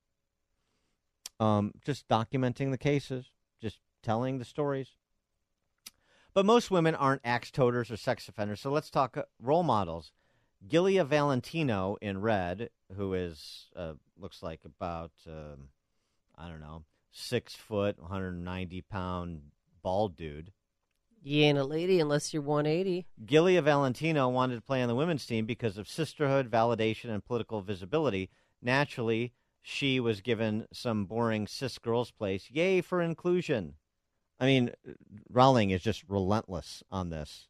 Um, just documenting the cases, just telling the stories. But most women aren't axe toters or sex offenders, so let's talk uh, role models. Gilia Valentino in red, who is, uh, looks like about, uh, I don't know, six foot, one hundred ninety pound bald dude. You ain't a lady unless you're one eighty. Gilia Valentino wanted to play on the women's team because of sisterhood, validation, and political visibility. Naturally, she was given some boring cis girls place. Yay for inclusion. I mean, Rowling is just relentless on this.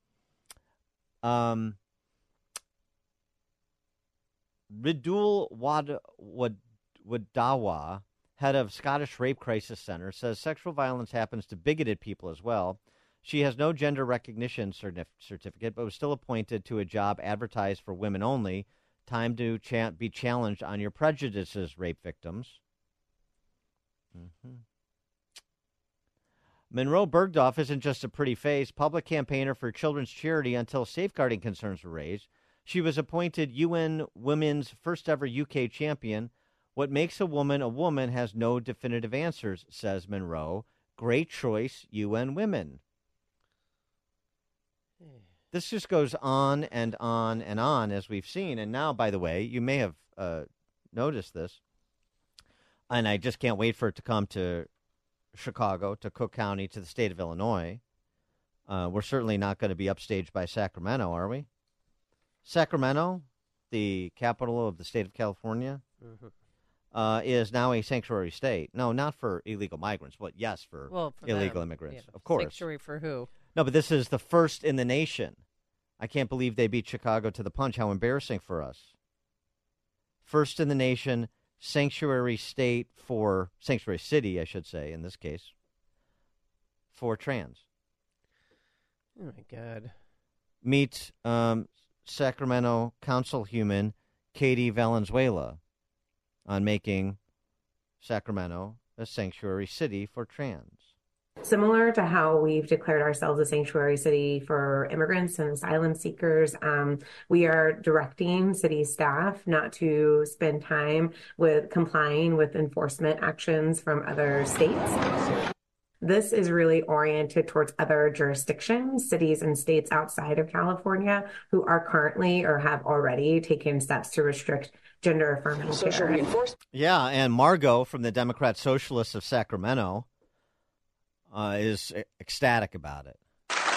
Um, Ridul Wad, Wad, Wadawa, head of Scottish Rape Crisis Center, says sexual violence happens to bigoted people as well. She has no gender recognition certif- certificate, but was still appointed to a job advertised for women only. Time to cha- be challenged on your prejudices, rape victims. Mm-hmm. Monroe Bergdorf isn't just a pretty face. Public campaigner for children's charity until safeguarding concerns were raised. She was appointed U N Women's first ever U K champion. What makes a woman a woman has no definitive answers, says Monroe. Great choice, U N Women. This just goes on and on and on, as we've seen. And now, by the way, you may have uh, noticed this, and I just can't wait for it to come to Chicago, to Cook County, to the state of Illinois. Uh, we're certainly not going to be upstaged by Sacramento, are we? Sacramento, the capital of the state of California, mm-hmm. uh, is now a sanctuary state. No, not for illegal migrants, but yes, for, well, for illegal them. immigrants, Yeah. of course. Sanctuary for who? No, but this is the first in the nation. I can't believe they beat Chicago to the punch. How embarrassing for us. First in the nation, sanctuary state for, sanctuary city, I should say, in this case, for trans. Oh, my God. Meet um, Sacramento councilwoman Katie Valenzuela on making Sacramento a sanctuary city for trans. Similar to how we've declared ourselves a sanctuary city for immigrants and asylum seekers, um, we are directing city staff not to spend time with complying with enforcement actions from other states. This is really oriented towards other jurisdictions, cities and states outside of California who are currently or have already taken steps to restrict gender affirming Social care. reinforcement. Yeah, and Margot from the Democrat Socialists of Sacramento Uh, is ecstatic about it.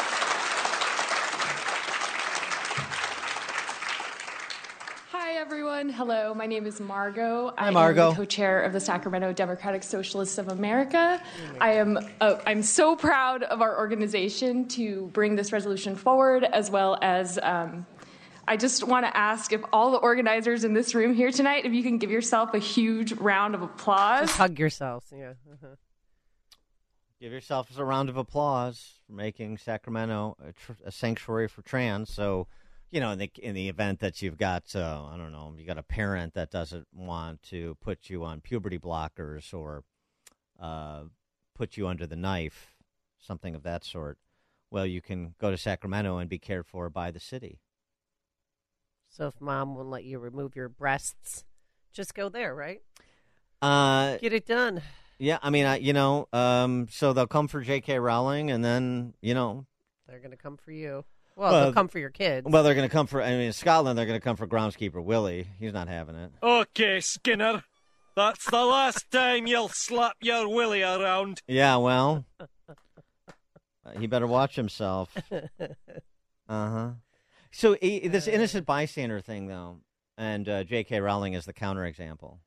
Hi, everyone. Hello. My name is Margot. Hi, I Margot. am the co-chair of the Sacramento Democratic Socialists of America. I am uh, I'm so proud of our organization to bring this resolution forward, as well as um, I just want to ask if all the organizers in this room here tonight, if you can give yourself a huge round of applause. Just hug yourselves. Yeah. Uh-huh. Give yourself a round of applause for making Sacramento a, tr- a sanctuary for trans. So, you know, in the in the event that you've got, uh, I don't know, you got a parent that doesn't want to put you on puberty blockers or uh, put you under the knife, something of that sort, well, you can go to Sacramento and be cared for by the city. So if mom won't let you remove your breasts, just go there, right? Uh, Get it done. Yeah, I mean, I, you know, um, so they'll come for J K. Rowling, and then, you know. They're going to come for you. Well, well, they'll come for your kids. Well, they're going to come for, I mean, in Scotland, they're going to come for groundskeeper Willie. He's not having it. Okay, Skinner. That's the last time you'll slap your Willie around. Yeah, well, uh, he better watch himself. Uh-huh. So uh, this innocent bystander thing, though, and uh, J K. Rowling is the counterexample.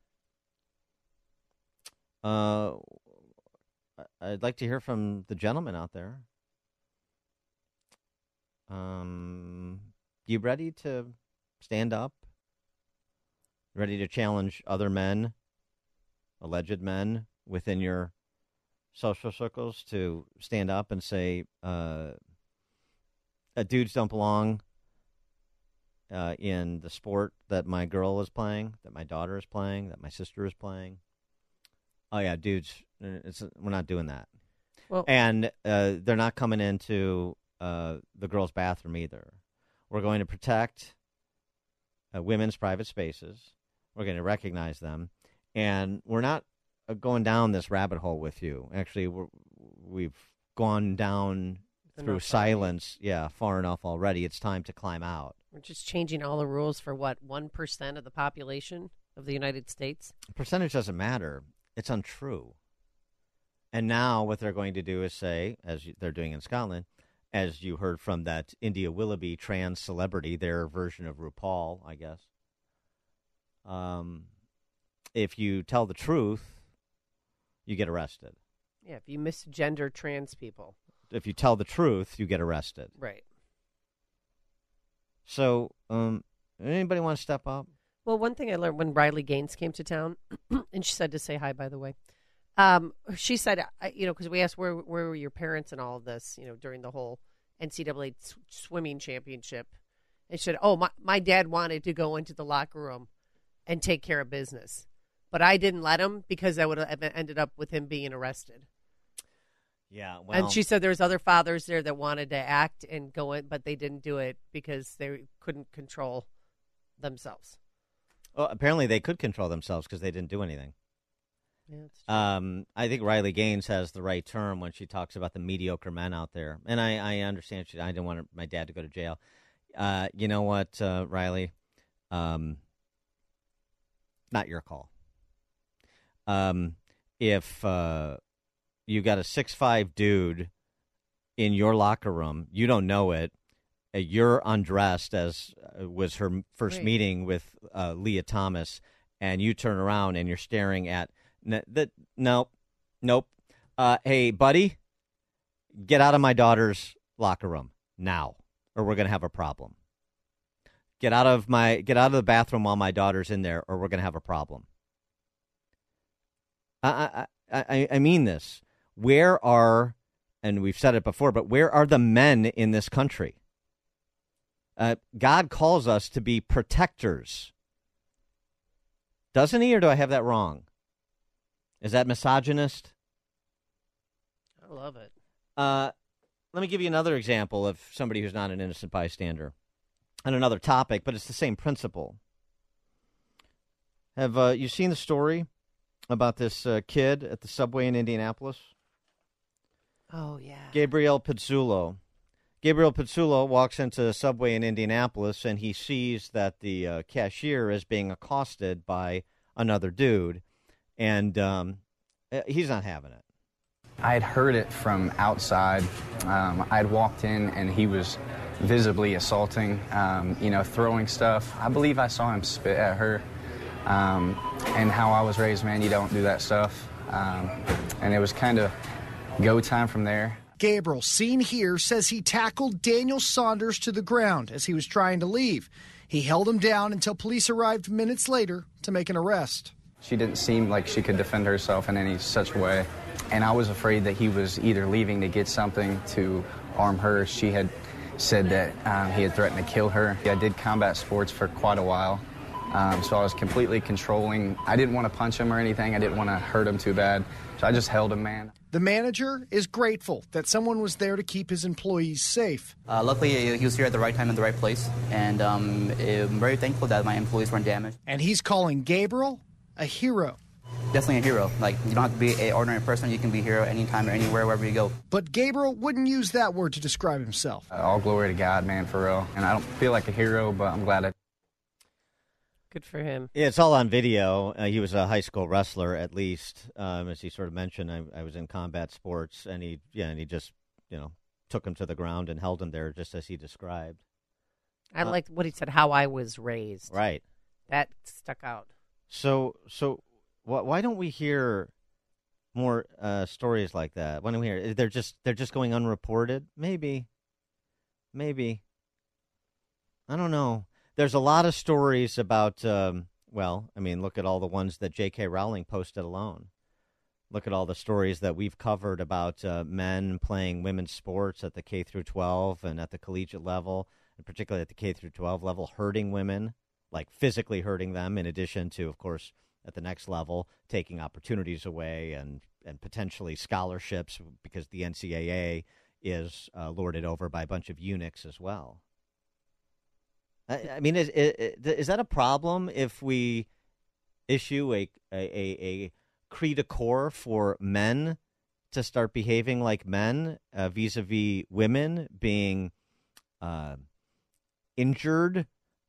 Uh, I'd like to hear from the gentleman out there. Um, you ready to stand up? Ready to challenge other men, alleged men within your social circles to stand up and say, uh, uh, dudes don't belong uh, in the sport that my girl is playing, that my daughter is playing, that my sister is playing. Oh, yeah, dudes, it's, we're not doing that. Well, and uh, they're not coming into uh, the girls' bathroom either. We're going to protect uh, women's private spaces. We're going to recognize them. And we're not uh, going down this rabbit hole with you. Actually, we're, we've gone down through Enough silence, yeah, far enough already. It's time to climb out. We're just changing all the rules for, what, one percent of the population of the United States? Percentage doesn't matter. It's untrue. And now what they're going to do is say, as you, they're doing in Scotland, as you heard from that India Willoughby trans celebrity, their version of RuPaul, I guess. Um, if you tell the truth, you get arrested. Yeah, if you misgender trans people. If you tell the truth, you get arrested. Right. So, um, anybody want to step up? Well, one thing I learned when Riley Gaines came to town, and she said to say hi, by the way. Um, she said, I, you know, because we asked where where were your parents and all of this, you know, during the whole N C double A sw- swimming championship. And she said, oh, my, my dad wanted to go into the locker room and take care of business. But I didn't let him because I would have ended up with him being arrested. Yeah, well. And she said there's other fathers there that wanted to act and go in, but they didn't do it because they couldn't control themselves. Well, apparently they could control themselves because they didn't do anything. Yeah, it's true. Um, I think Riley Gaines has the right term when she talks about the mediocre men out there. And I, I understand she, I didn't want my dad to go to jail. Uh, you know what, uh, Riley? Um, not your call. Um, if uh, you got a six five dude in your locker room, you don't know it, uh, you're undressed, as uh, was her first Right. meeting with uh, Leah Thomas, and you turn around and you're staring at n- that. Nope, nope. Uh, hey, buddy, get out of my daughter's locker room now, or we're gonna have a problem. Get out of my get out of the bathroom while my daughter's in there, or we're gonna have a problem. I I I, I mean this. Where are, and we've said it before, but where are the men in this country? Uh, God calls us to be protectors. Doesn't he, or do I have that wrong? Is that misogynist? I love it. Uh, let me give you another example of somebody who's not an innocent bystander on another topic, but it's the same principle. Have uh, you seen the story about this uh, kid at the subway in Indianapolis? Oh, yeah. Gabriel Pizzulo. Gabriel Pizzulo walks into a subway in Indianapolis, and he sees that the uh, cashier is being accosted by another dude, and um, he's not having it. I had heard it from outside. Um, I had walked in, and he was visibly assaulting, um, you know, throwing stuff. I believe I saw him spit at her. Um, and how I was raised, man, you don't do that stuff. Um, and it was kind of go time from there. Gabriel, seen here, says he tackled Daniel Saunders to the ground as he was trying to leave. He held him down until police arrived minutes later to make an arrest. She didn't seem like she could defend herself in any such way. And I was afraid that he was either leaving to get something to harm her. She had said that um, he had threatened to kill her. I did combat sports for quite a while. Um, so I was completely controlling. I didn't want to punch him or anything. I didn't want to hurt him too bad. So I just held him, man. The manager is grateful that someone was there to keep his employees safe. Uh, luckily, he was here at the right time in the right place. And um, I'm very thankful that my employees weren't damaged. And he's calling Gabriel a hero. definitely a hero. Like, you don't have to be an ordinary person. You can be a hero anytime or anywhere, wherever you go. But Gabriel wouldn't use that word to describe himself. Uh, all glory to God, man, for real. And I don't feel like a hero, but I'm glad I... Good for him. Yeah, it's all on video. Uh, he was a high school wrestler, at least, um, as he sort of mentioned. I, I was in combat sports, and he, yeah, and he just, you know, took him to the ground and held him there, just as he described. I uh, liked what he said. How I was raised. Right. That stuck out. So, so wh- why don't we hear more uh, stories like that? Why don't we hear? They're just they're just going unreported. Maybe, maybe. I don't know. There's a lot of stories about, um, well, I mean, look at all the ones that J K. Rowling posted alone. Look at all the stories that we've covered about uh, men playing women's sports at the K through twelve and at the collegiate level, and particularly at the K through twelve level, hurting women, like physically hurting them, in addition to, of course, at the next level, taking opportunities away and, and potentially scholarships, because the N C double A is uh, lorded over by a bunch of eunuchs as well. I, I mean, is, is, is that a problem if we issue a a, a, a cri de coeur for men to start behaving like men uh, vis-a-vis women being uh, injured,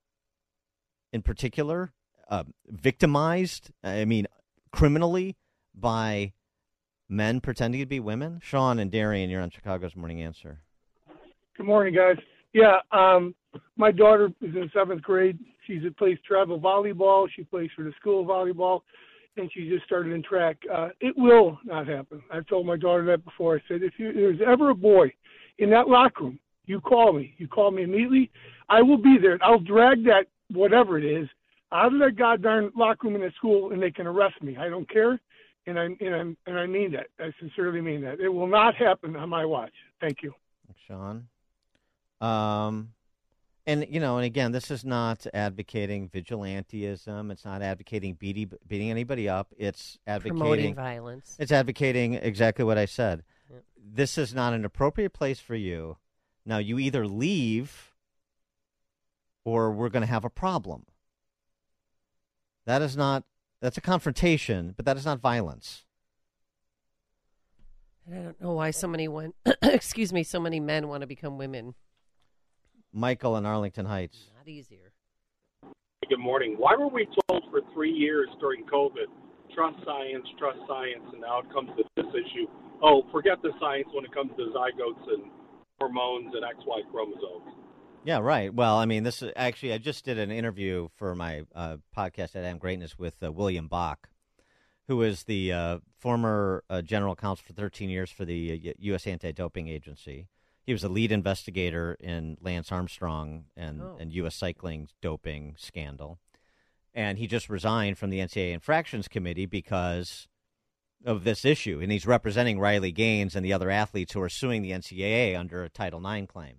in particular, uh, victimized, I mean, criminally by men pretending to be women? Sean and Darian, you're on Chicago's Morning Answer. Good morning, guys. Yeah, um, my daughter is in seventh grade. She's plays travel volleyball. She plays for the school volleyball, and she just started in track. Uh, it will not happen. I've told my daughter that before. I said, if you, there's ever a boy in that locker room, you call me. You call me immediately. I will be there. I'll drag that, whatever it is, out of that goddamn locker room in the school, and they can arrest me. I don't care, and I and I and I mean that. I sincerely mean that. It will not happen on my watch. Thank you, Sean. Um, and you know, and again, this is not advocating vigilantism. It's not advocating beating beating anybody up. It's advocating promoting violence. It's advocating exactly what I said. Yep. This is not an appropriate place for you. Now, you either leave, or we're going to have a problem. That is not, that's a confrontation, but that is not violence. I don't know why so many went, excuse me, so many men want to become women. Michael in Arlington Heights. Not easier. Good morning. Why were we told for three years during COVID, trust science, trust science, and now it comes to this issue, oh, forget the science when it comes to zygotes and hormones and X Y chromosomes? Yeah, right. Well, I mean, this is actually, I just did an interview for my uh, podcast at Am Greatness with uh, William Bach, who is the uh, former uh, general counsel for thirteen years for the uh, U S Anti-Doping Agency. He was a lead investigator in Lance Armstrong and, oh. and U S cycling doping scandal. And he just resigned from the N C double A Infractions Committee because of this issue. And he's representing Riley Gaines and the other athletes who are suing the N C double A under a Title nine claim.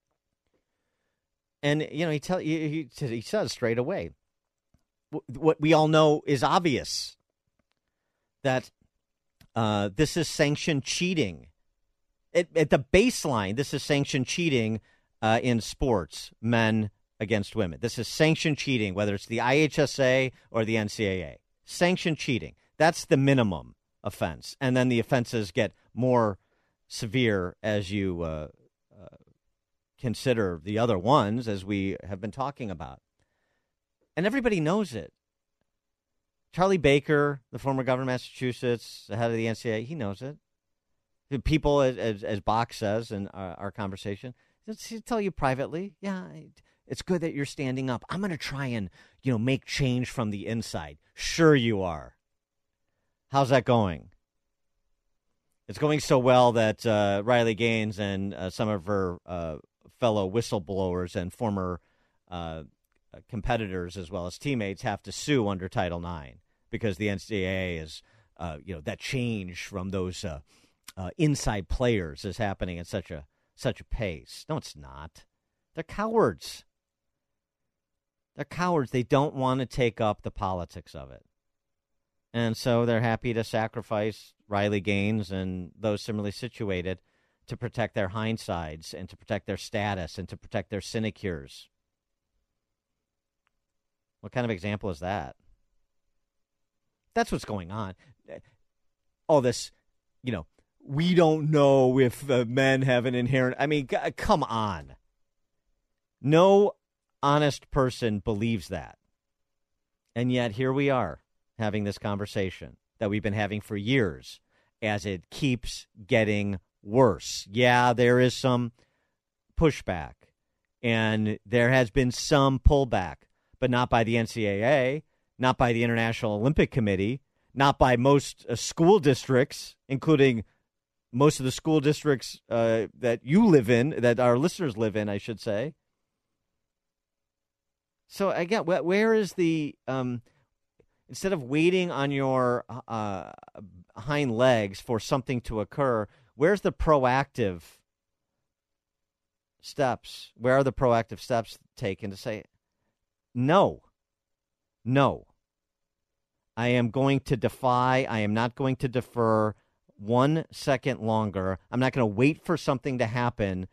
And, you know, he, tell, he, he says straight away, what we all know is obvious, that uh, this is sanctioned cheating. At, at the baseline, this is sanctioned cheating uh, in sports, men against women. This is sanctioned cheating, whether it's the I H S A or the N C double A. Sanctioned cheating. That's the minimum offense. And then the offenses get more severe as you uh, uh, consider the other ones, as we have been talking about. And everybody knows it. Charlie Baker, the former governor of Massachusetts, the head of the N C double A, he knows it. The people, as, as, as Bach says in our, our conversation, he'll tell you privately, yeah, it's good that you're standing up. I'm going to try and, you know, make change from the inside. Sure you are. How's that going? It's going so well that uh, Riley Gaines and uh, some of her uh, fellow whistleblowers and former uh, competitors, as well as teammates, have to sue under Title nine because the N C double A is, uh, you know, that change from those uh, uh, inside players is happening at such a such a pace. No, it's not. They're cowards. They're cowards. They don't want to take up the politics of it. And so they're happy to sacrifice Riley Gaines and those similarly situated to protect their hindsides and to protect their status and to protect their sinecures. What kind of example is that? That's what's going on. All this, you know, we don't know if uh, men have an inherent. I mean, g- come on. No honest person believes that. And yet here we are having this conversation that we've been having for years as it keeps getting worse. Yeah, there is some pushback and there has been some pullback, but not by the N C double A, not by the International Olympic Committee, not by most uh, school districts, including most of the school districts uh, that you live in, that our listeners live in, I should say. So again, wh- where is the um, instead of waiting on your uh, hind legs for something to occur, where's the proactive steps? Where are the proactive steps taken to say, no, no, I am going to defy, I am not going to defer one second longer. I'm not going to wait for something to happen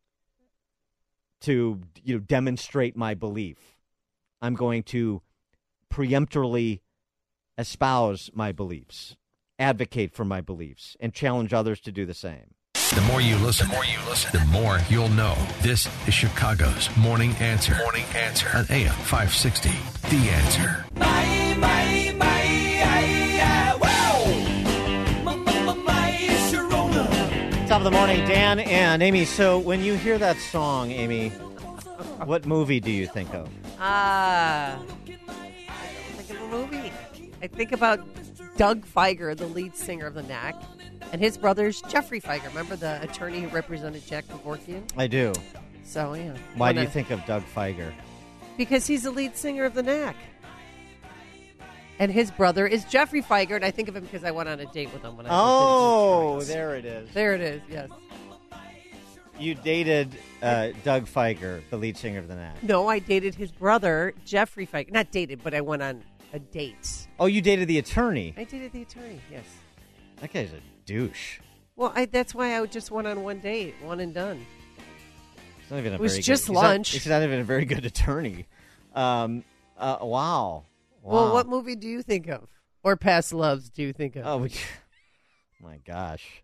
to, you know, demonstrate my belief. I'm going to preemptorily espouse my beliefs, advocate for my beliefs, and challenge others to do the same. The more you listen, the more you listen, the more you'll know. This is Chicago's Morning Answer. Morning Answer on A M five sixty. The Answer. My, my, my, I, I, wow. My, my, my, Sharona. Top of the morning, Dan and Amy. So when you hear that song, Amy, what movie do you think of? Ah, uh, I don't think of a movie. I think about Doug Feiger, the lead singer of the Knack, and his brother's Jeffrey Feiger. Remember the attorney who represented Jack Kevorkian? I do. So, yeah. Why Wanna... do you think of Doug Feiger? Because he's the lead singer of the Knack. And his brother is Jeffrey Feiger, and I think of him because I went on a date with him when I Oh, was in there it is. There it is, yes. You dated uh, Doug Feiger, the lead singer of the Knack. No, I dated his brother, Jeffrey Feiger. Not dated, but I went on a date. Oh, you dated the attorney? I dated the attorney, yes. That guy's a douche. Well, I, that's why I just went on one date, one and done. He's not even a it was very just good, lunch. He's not, he's not even a very good attorney. Um, uh, wow. wow. Well, what movie do you think of? Or Past Loves do you think of? Oh, we, my gosh.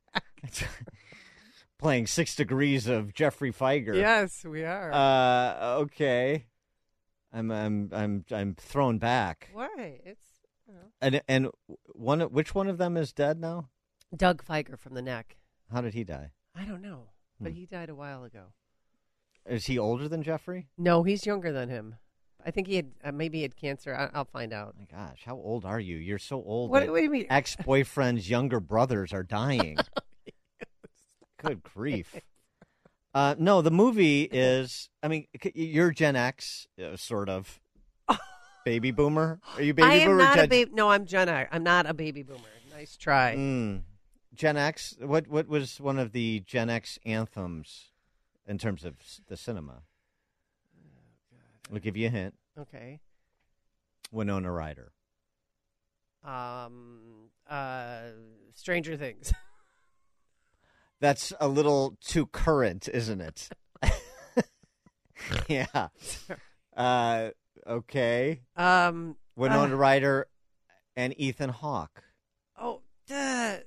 Playing Six Degrees of Jeffrey Feiger. Yes, we are. Uh, okay. I'm I'm I'm I'm thrown back. Why? It's you know. And and one which one of them is dead now? Doug Feiger from the Knack. How did he die? I don't know, but Hmm. he died a while ago. Is he older than Jeffrey? No, he's younger than him. I think he had uh, maybe he had cancer. I, I'll find out. Oh my gosh, how old are you? You're so old. What, that what do you mean? Ex-boyfriend's younger brothers are dying. Good grief. Uh, no, the movie is, I mean, you're Gen X, uh, sort of. Baby boomer? Are you baby I am boomer? not Gen- a baby. No, I'm Gen X. I'm not a baby boomer. Nice try. Mm. Gen X? What What was one of the Gen X anthems in terms of s- the cinema? I'll give you a hint. Okay. Winona Ryder. Um. Uh. Stranger Things. That's a little too current, isn't it? Yeah. Uh, okay. Um. Winona uh, Ryder and Ethan Hawke. Oh. Duh.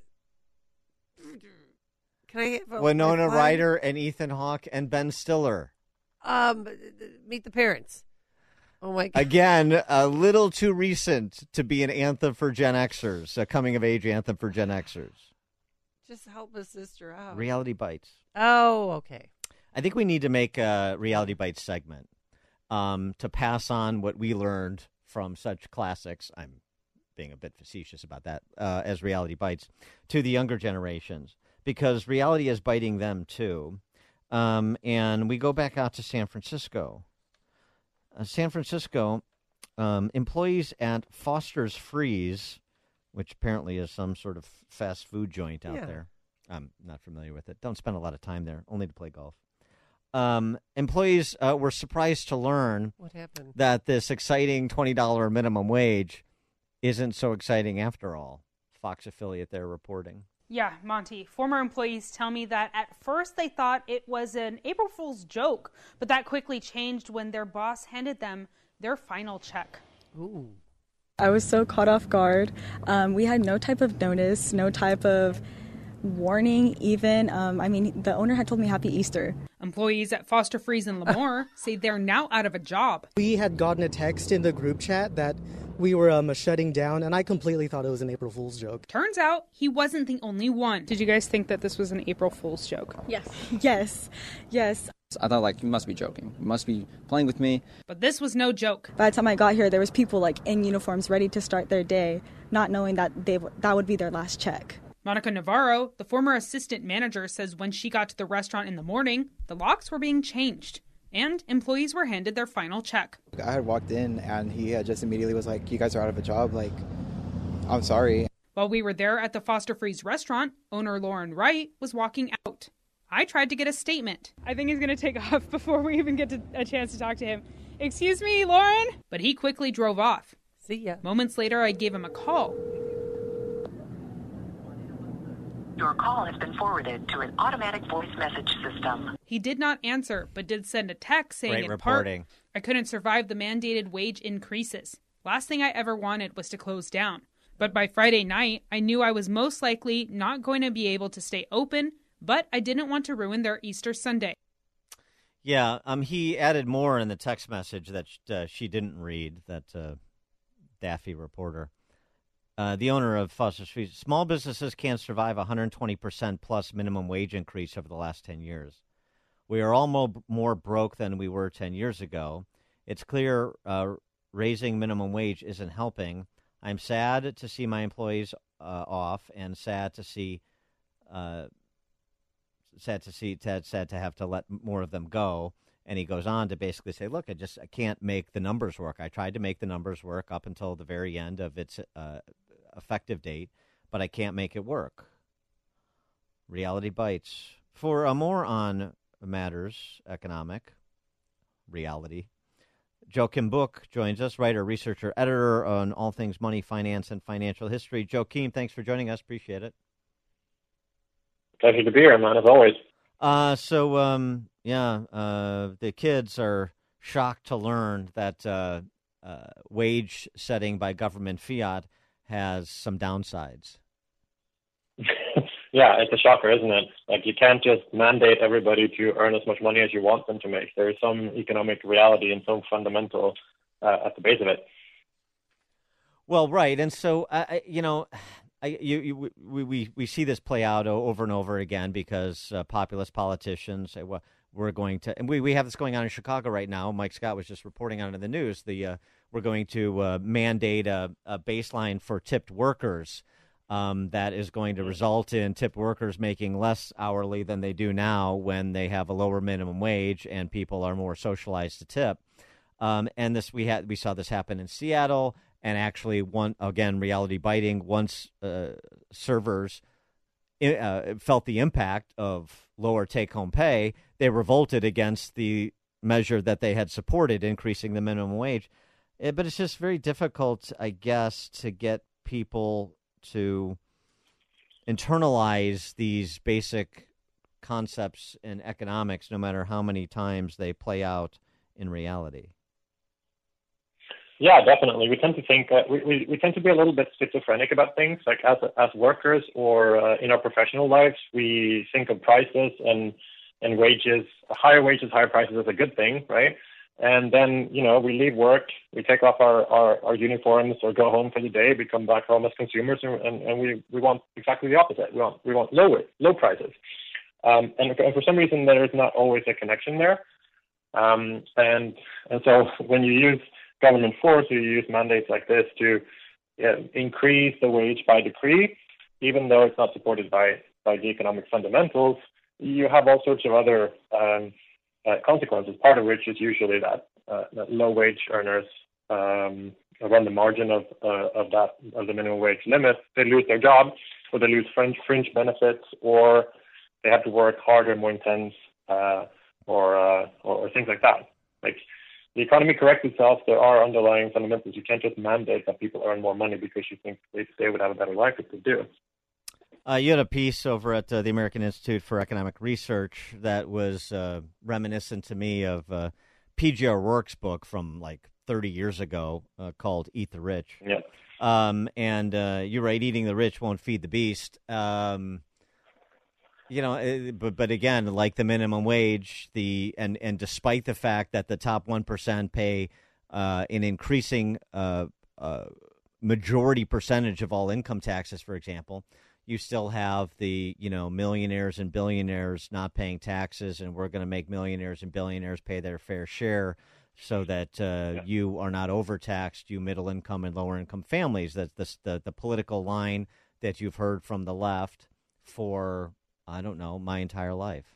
Can I have a Winona lifeline? Ryder and Ethan Hawke and Ben Stiller. Um. Meet the Parents. Oh my God. Again, a little too recent to be an anthem for Gen Xers, a coming of age anthem for Gen Xers. Just help a sister out. Reality Bites. Oh, okay. I think we need to make a Reality Bites segment um, to pass on what we learned from such classics. I'm being a bit facetious about that, uh, as Reality Bites, to the younger generations, because reality is biting them too. Um, and we go back out to San Francisco. Uh, San Francisco, um, employees at Foster's Freeze, which apparently is some sort of fast food joint out Yeah. there. I'm not familiar with it. Don't spend a lot of time there, only to play golf. Um, employees uh, were surprised to learn What happened? that this exciting twenty dollars minimum wage isn't so exciting after all. Fox affiliate there reporting. Yeah, Monty, former employees tell me that at first they thought it was an April Fool's joke, but that quickly changed when their boss handed them their final check. Ooh. I was so caught off guard. Um, we had no type of notice, no type of warning even. Um, I mean, the owner had told me Happy Easter. Employees at Foster Freeze in Lemoore say they're now out of a job. We had gotten a text in the group chat that we were um, shutting down, and I completely thought it was an April Fool's joke. Turns out he wasn't the only one. Did you guys think that this was an April Fool's joke? Yes. Yes. Yes. I thought, like, you must be joking. You must be playing with me. But this was no joke. By the time I got here, there was people like in uniforms ready to start their day, not knowing that they that would be their last check. Monica Navarro, the former assistant manager, says when she got to the restaurant in the morning, the locks were being changed and employees were handed their final check. I had walked in and he had just immediately was like, you guys are out of a job. Like, I'm sorry. While we were there at the Foster Freeze restaurant, owner Lauren Wright was walking out. I tried to get a statement. I think he's going to take off before we even get to a chance to talk to him. Excuse me, Lauren? But he quickly drove off. See ya. Moments later, I gave him a call. Your call has been forwarded to an automatic voice message system. He did not answer, but did send a text saying Great in reporting. part, I couldn't survive the mandated wage increases. Last thing I ever wanted was to close down. But by Friday night, I knew I was most likely not going to be able to stay open, but I didn't want to ruin their Easter Sunday. Yeah, um, he added more in the text message that uh, she didn't read, that uh, Daffy reporter. Uh, the owner of Foster Freeze, small businesses can't survive a one hundred twenty percent plus minimum wage increase over the last ten years. We are all mo- more broke than we were ten years ago. It's clear uh, raising minimum wage isn't helping. I'm sad to see my employees uh, off and sad to see uh, sad to see sad, sad to have to let more of them go. And he goes on to basically say, look, I just I can't make the numbers work. I tried to make the numbers work up until the very end of its uh, effective date, but I can't make it work. Reality bites. For uh, more on matters economic, reality, Joe Kim Book joins us, writer, researcher, editor on all things money, finance, and financial history. Joe Kim, thanks for joining us. Appreciate it. Pleasure to be here, man, as always. Uh, so, um, yeah, uh, the kids are shocked to learn that uh, uh, wage setting by government fiat has some downsides. Yeah, it's a shocker, isn't it? Like, you can't just mandate everybody to earn as much money as you want them to make. There is some economic reality and some fundamental uh, at the base of it. Well, right, and so, uh, you know... I, you, you, we, we, we see this play out over and over again because uh, populist politicians say, well, we're going to, and we, we have this going on in Chicago right now. Mike Scott was just reporting on it in the news. The uh, we're going to uh, mandate a, a baseline for tipped workers um, that is going to result in tipped workers making less hourly than they do now when they have a lower minimum wage and people are more socialized to tip. Um, and this we had we saw this happen in Seattle. And actually, one again, reality biting. Once uh, servers uh, felt the impact of lower take-home pay, they revolted against the measure that they had supported, increasing the minimum wage. Uh, but it's just very difficult, I guess, to get people to internalize these basic concepts in economics, no matter how many times they play out in reality. Yeah, definitely. We tend to think uh, we, we we tend to be a little bit schizophrenic about things. Like as as workers or uh, in our professional lives, we think of prices and and wages, higher wages, higher prices as a good thing, right? And then you know we leave work, we take off our, our, our uniforms or go home for the day. We come back home as consumers, and, and, and we, we want exactly the opposite. We want we want low low prices, um, and, and for some reason there is not always a connection there. Um, and and so when you use government force, you use mandates like this to uh, increase the wage by decree, even though it's not supported by, by the economic fundamentals, you have all sorts of other um, uh, consequences, part of which is usually that, uh, that low wage earners um, run the margin of uh, of that of the minimum wage limit. They lose their job, or they lose fringe, fringe benefits, or they have to work harder, more intense, uh, or, uh, or or things like that. Like, the economy corrects itself. There are underlying fundamentals. You can't just mandate that people earn more money because you think they, they would have a better life if they do. Uh, you had a piece over at uh, the American Institute for Economic Research that was uh, reminiscent to me of uh, P G O'Rourke's book from like thirty years ago uh, called Eat the Rich. Yeah. Um, and uh, you're right, eating the rich won't feed the beast. Um, you know, it, but but again, like the minimum wage, the and, and despite the fact that the top one percent pay uh, an increasing uh, uh, majority percentage of all income taxes, for example, you still have the, you know, millionaires and billionaires not paying taxes, and we're going to make millionaires and billionaires pay their fair share so that uh, yeah. you are not overtaxed, you middle income and lower income families. That's the, the the political line that you've heard from the left for, I don't know, my entire life.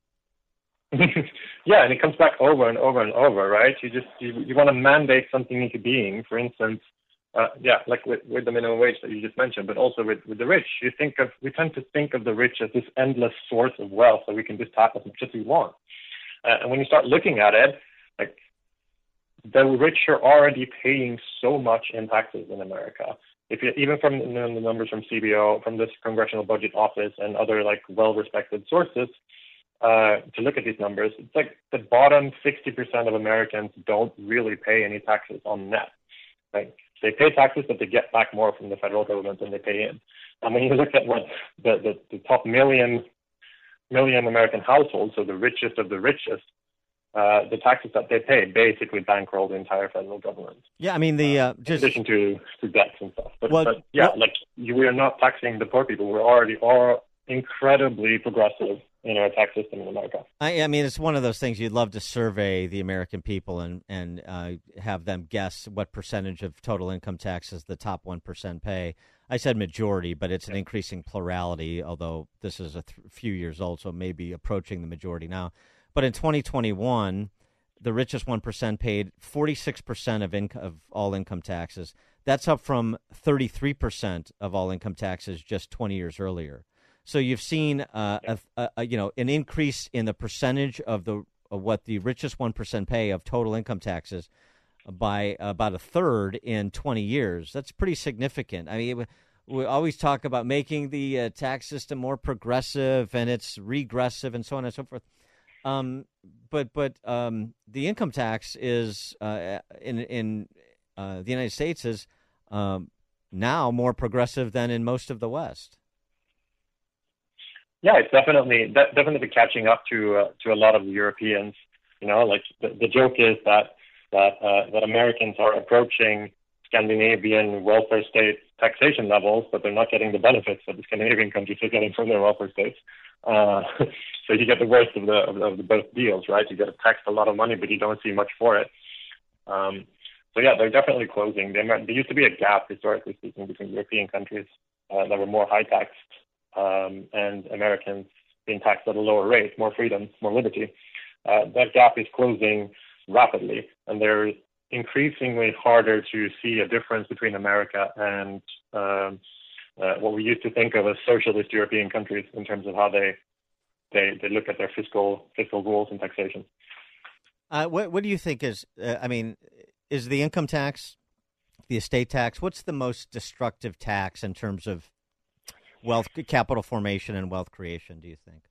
Yeah, and it comes back over and over and over, right? You just you, you want to mandate something into being. For instance, uh, yeah, like with, with the minimum wage that you just mentioned, but also with, with the rich. You think of we tend to think of the rich as this endless source of wealth that we can just tap as much as we want. Uh, and when you start looking at it, like, the rich are already paying so much in taxes in America. If you, even from you know, the numbers from C B O, from this Congressional Budget Office, and other like well-respected sources, uh, to look at these numbers, it's like the bottom sixty percent of Americans don't really pay any taxes on net. Like, they pay taxes, but they get back more from the federal government than they pay in. And when you look at what the, the, the top million million American households, so the richest of the richest, Uh, the taxes that they pay basically bankroll the entire federal government. Yeah, I mean, the uh, just in addition to, to debts and stuff. But, well, but yeah, well, like you, we are not taxing the poor people. We're already all incredibly progressive in our tax system in America. I, I mean, it's one of those things you'd love to survey the American people and and uh, have them guess what percentage of total income taxes the top one percent pay. I said majority, but it's an increasing plurality. Although this is a th- few years old, so it may be approaching the majority now. But in twenty twenty-one, the richest one percent paid forty-six percent of, inc- of all income taxes. That's up from thirty-three percent of all income taxes just twenty years earlier. So you've seen uh, a, a, a, you know, an increase in the percentage of the of what the richest one percent pay of total income taxes by about a third in twenty years. That's pretty significant. I mean, we always talk about making the uh, tax system more progressive, and it's regressive and so on and so forth. Um, but but um, the income tax is uh, in in uh, the United States is um, now more progressive than in most of the West. Yeah, it's definitely de- definitely catching up to uh, to a lot of the Europeans. You know, like the, the joke is that that uh, that Americans are approaching Scandinavian welfare state taxation levels, but they're not getting the benefits that the Scandinavian countries are getting from their welfare states. Uh, so you get the worst of the, of the of the both deals, right? You get taxed a lot of money, but you don't see much for it. Um, so yeah, they're definitely closing. They, there used to be a gap, historically speaking, between European countries uh, that were more high taxed um, and Americans being taxed at a lower rate, more freedom, more liberty. Uh, that gap is closing rapidly, and they're increasingly harder to see a difference between America and um, uh, what we used to think of as socialist European countries in terms of how they they, they look at their fiscal fiscal rules and taxation. Uh, what what do you think is? Uh, I mean, is the income tax, the estate tax? What's the most destructive tax in terms of wealth, capital formation, and wealth creation? Do you think?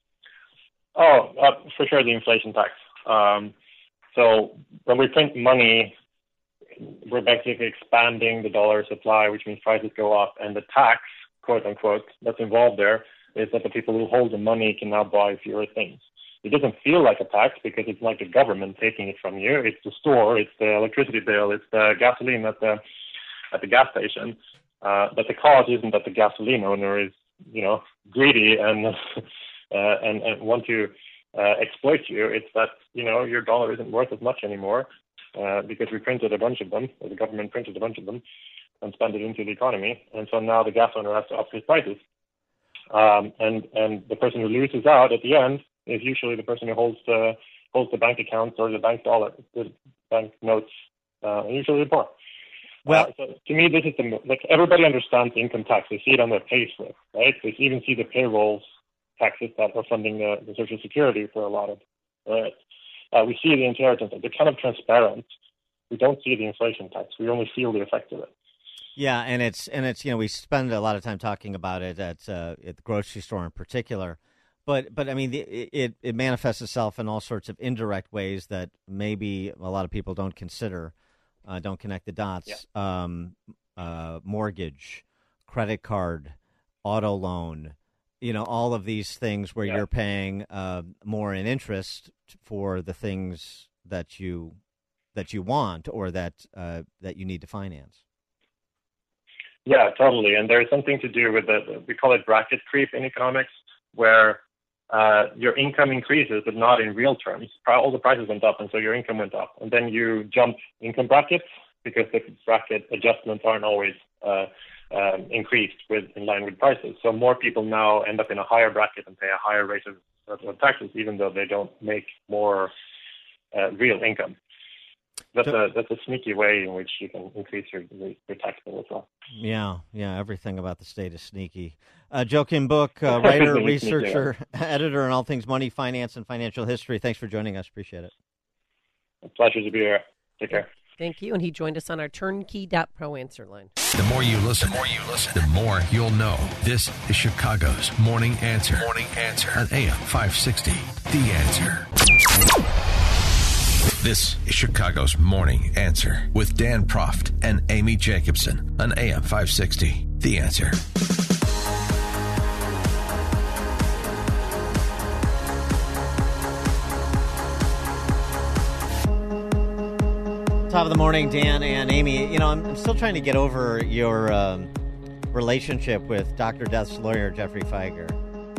Oh, uh, for sure, the inflation tax. Um, So when we print money, we're basically expanding the dollar supply, which means prices go up. And the tax, quote unquote, that's involved there is that the people who hold the money can now buy fewer things. It doesn't feel like a tax because it's like the government taking it from you. It's the store, it's the electricity bill, it's the gasoline at the at the gas station. Uh, but the cause isn't that the gasoline owner is, you know, greedy and uh, and, and want to Uh, exploit you. It's that, you know, your dollar isn't worth as much anymore uh, because we printed a bunch of them, or the government printed a bunch of them and spent it into the economy. And so now the gas owner has to up his prices. Um, and, and the person who loses out at the end is usually the person who holds the, holds the bank accounts or the bank dollar, the bank notes, uh, usually the poor. Well, uh, so to me, this is the, like, everybody understands income tax. They see it on their pay slip, right? They even see the payrolls taxes that are funding the, the Social Security for a lot of it. Uh, we see the inheritance. They're kind of transparent. We don't see the inflation tax. We only feel the effect of it. Yeah, and it's and it's you know we spend a lot of time talking about it at uh, at the grocery store in particular, but but I mean the, it it manifests itself in all sorts of indirect ways that maybe a lot of people don't consider. uh, don't connect the dots. Yeah. Um, uh, mortgage, credit card, auto loan, you know, all of these things where yeah. you're paying uh, more in interest for the things that you that you want or that uh, that you need to finance. Yeah, totally. And there's something to do with the, we call it bracket creep in economics, where uh, your income increases, but not in real terms. All the prices went up, and so your income went up. And then you jump income brackets because the bracket adjustments aren't always uh, um, increased with in line with prices. So more people now end up in a higher bracket and pay a higher rate of, of taxes, even though they don't make more uh, real income. That's a that's a sneaky way in which you can increase your your tax bill as well. Yeah, yeah. Everything about the state is sneaky. Uh, Joachim Book, uh, writer, researcher, editor on all things money, finance, and financial history. Thanks for joining us. Appreciate it. A pleasure to be here. Take care. Thank you. And he joined us on our turnkey dot pro answer line. The more you listen, the more you listen, the more you'll know. This is Chicago's Morning Answer. Morning Answer on A M five sixty. The Answer. This is Chicago's Morning Answer with Dan Proft and Amy Jacobson on A M five sixty. The Answer. Top of the morning, Dan and Amy. You know, I'm, I'm still trying to get over your um, relationship with Doctor Death's lawyer, Jeffrey Feiger.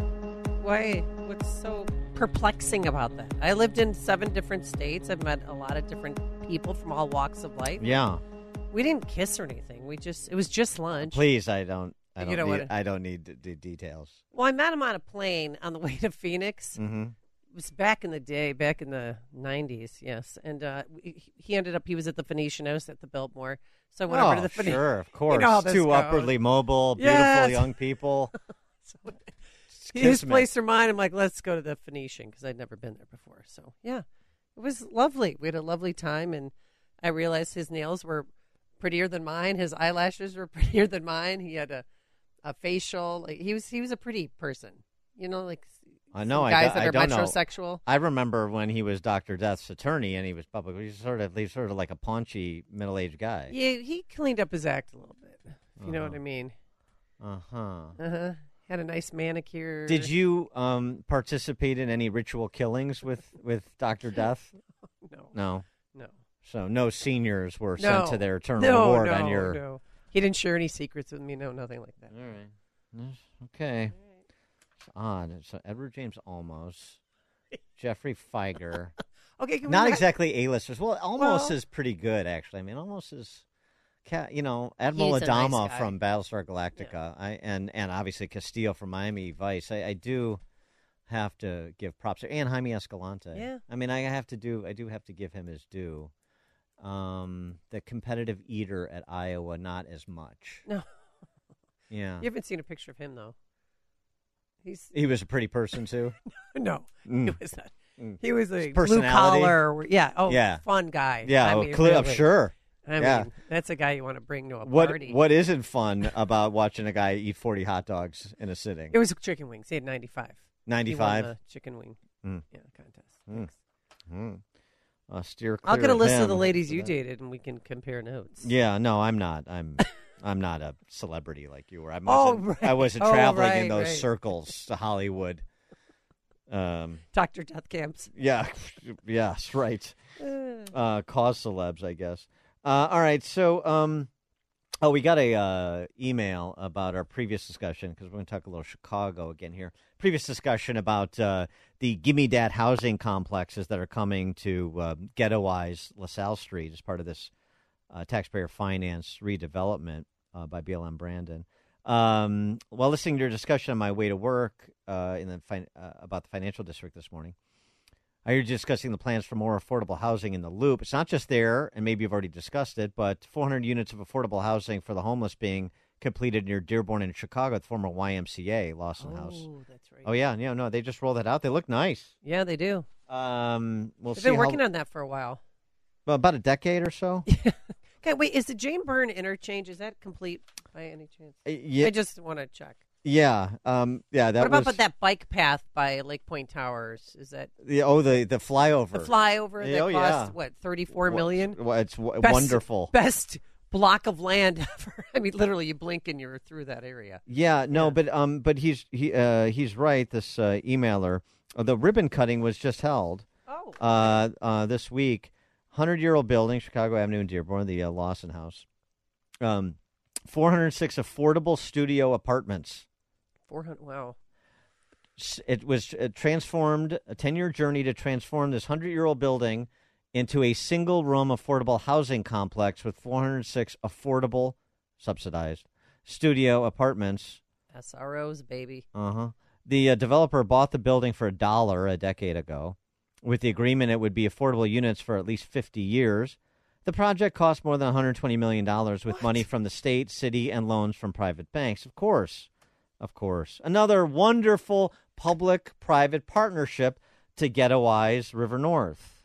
Why? What's so perplexing about that? I lived in seven different states. I've met a lot of different people from all walks of life. Yeah. We didn't kiss or anything. We just, it was just lunch. Please, I don't, I don't, you know need, what? I don't need the, the details. Well, I met him on a plane on the way to Phoenix. Mm-hmm. It was back in the day, back in the nineties, yes. And uh, he ended up, he was at the Phoenician. I was at the Biltmore. So I went oh, over to the Phoenician. Sure, of course. You know how this Two goes. upwardly mobile, beautiful yes. young people. so, his place or mine. I'm like, let's go to the Phoenician because I'd never been there before. So, yeah, it was lovely. We had a lovely time. And I realized his nails were prettier than mine. His eyelashes were prettier than mine. He had a, a facial. Like, he was he was a pretty person. You know, like I know guys I, that I are don't metrosexual. Know. I remember when he was Doctor Death's attorney and he was public. He was sort of he's sort of like a paunchy middle-aged guy. Yeah, he cleaned up his act a little bit. If you uh-huh. know what I mean. Uh huh. Uh huh. Had a nice manicure. Did you um, participate in any ritual killings with, with Doctor Death? No. No. No. So no seniors were no. sent to their terminal no, ward no, on your. No. He didn't share any secrets with me. No, nothing like that. All right. Okay. It's odd. So Edward James Olmos, Jeffrey Feiger. Okay. Can Not we exactly A-listers. Well, Olmos well, is pretty good, actually. I mean, Olmos is. You know, Admiral He's a Adama nice from Battlestar Galactica, Yeah. I, and and obviously Castillo from Miami Vice. I, I do have to give props to, and Jaime Escalante. Yeah. I mean, I have to do. I do have to give him his due. Um, the competitive eater at Iowa, not as much. No. Yeah. You haven't seen a picture of him though. He's he was a pretty person too. no, Mm. he was not. Mm. He was a His blue personality? collar. Yeah. Oh, Yeah. fun guy. Yeah, I oh, mean, clear, I'm really. sure. I yeah. mean, that's a guy you want to bring to a What party. What isn't fun about watching a guy eat forty hot dogs in a sitting? It was chicken wings. He had ninety-five. ninety-five? He won the chicken wing. Mm. Yeah, contest. Mm. Thanks. Mm. Uh, steer clear I'll get a of list him of the ladies for you that. dated, and we can compare notes. Yeah, no, I'm not. I'm I'm not a celebrity like you were. I Oh, wasn't, right. I wasn't Oh, traveling right, in those right. circles to Hollywood. Um, Doctor Death camps. yeah, yes, right. Uh, cause celebs, I guess. Uh, all right, so um, oh, we got a uh, email about our previous discussion because we're going to talk a little Chicago again here. Previous discussion about uh, the Gimme Dat housing complexes that are coming to uh, ghettoize LaSalle Street as part of this uh, taxpayer finance redevelopment uh, by B L M Brandon. Um, while listening to your discussion on my way to work uh, in the fin- uh, about the financial district this morning, I heard you discussing the plans for more affordable housing in the Loop. It's not just there, and maybe you've already discussed it, but four hundred units of affordable housing for the homeless being completed near Dearborn in Chicago, the former Y M C A, Lawson oh, House. that's right. Oh, yeah, yeah, no, they just rolled that out. They look nice. Yeah, they do. Um, we'll They've see been working how, on that for a while. well, about a decade or so. Okay, wait, is the Jane Byrne interchange, is that complete by any chance? Uh, yeah. I just want to check. Yeah, um, yeah. That what about was, but that bike path by Lake Point Towers? Is that the, oh the the flyover? the flyover that oh, cost yeah. what thirty-four million? Well, it's w- Best- wonderful. Best block of land ever. I mean, literally, you blink and you're through that area. Yeah, no, Yeah. but um, but he's he uh, he's right. This uh, emailer, uh, the ribbon cutting was just held. Oh. Uh, uh, this week, hundred-year-old building, Chicago Avenue in Dearborn, the uh, Lawson House. Um, four hundred six affordable studio apartments. Four hundred. Wow. S- It was uh, transformed, a ten-year journey to transform this hundred-year-old building into a single-room affordable housing complex with four hundred six affordable, subsidized studio apartments. S R Os, baby. Uh-huh. The uh, developer bought the building for a dollar a decade ago. With the agreement, it would be affordable units for at least fifty years. The project cost more than one hundred twenty million dollars with What? money from the state, city, and loans from private banks. Of course. Of course. Another wonderful public-private partnership to ghettoize River North.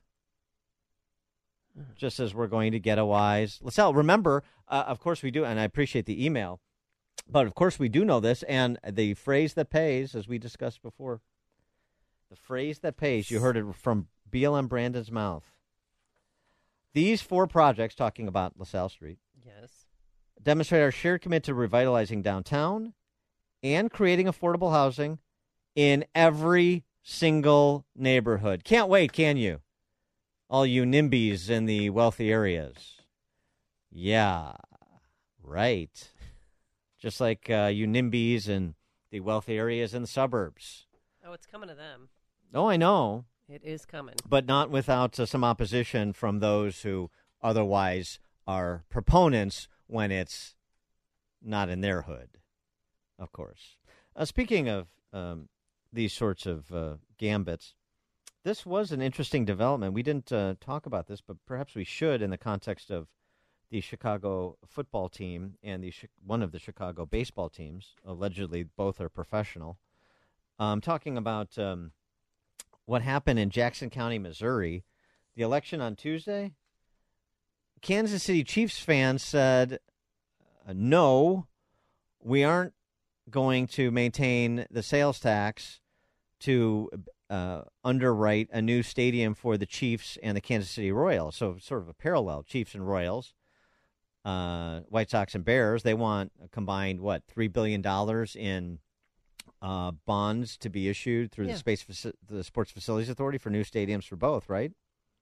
Just as we're going to ghettoize LaSalle. Remember, uh, of course we do, and I appreciate the email, but of course we do know this, and the phrase that pays, as we discussed before, the phrase that pays, you heard it from B L M Brandon's mouth. These four projects, talking about LaSalle Street, Yes. demonstrate our shared commitment to revitalizing downtown and creating affordable housing in every single neighborhood. Can't wait, can you? All you NIMBYs in the wealthy areas. Yeah, right. Just like uh, you NIMBYs in the wealthy areas in the suburbs. Oh, it's coming to them. Oh, I know. It is coming. But not without uh, some opposition from those who otherwise are proponents when it's not in their hood, of course. Uh, speaking of um, these sorts of uh, gambits, this was an interesting development. We didn't uh, talk about this, but perhaps we should in the context of the Chicago football team and the Chi- one of the Chicago baseball teams. Allegedly, both are professional. I'm talking about um, what happened in Jackson County, Missouri. The election on Tuesday. Kansas City Chiefs fans said, uh, no, we aren't going to maintain the sales tax to uh, underwrite a new stadium for the Chiefs and the Kansas City Royals. So sort of a parallel, Chiefs and Royals, uh, White Sox and Bears. They want a combined, what, three billion dollars in uh, bonds to be issued through Yeah. the Space Faci- the Sports Facilities Authority for new stadiums for both, right?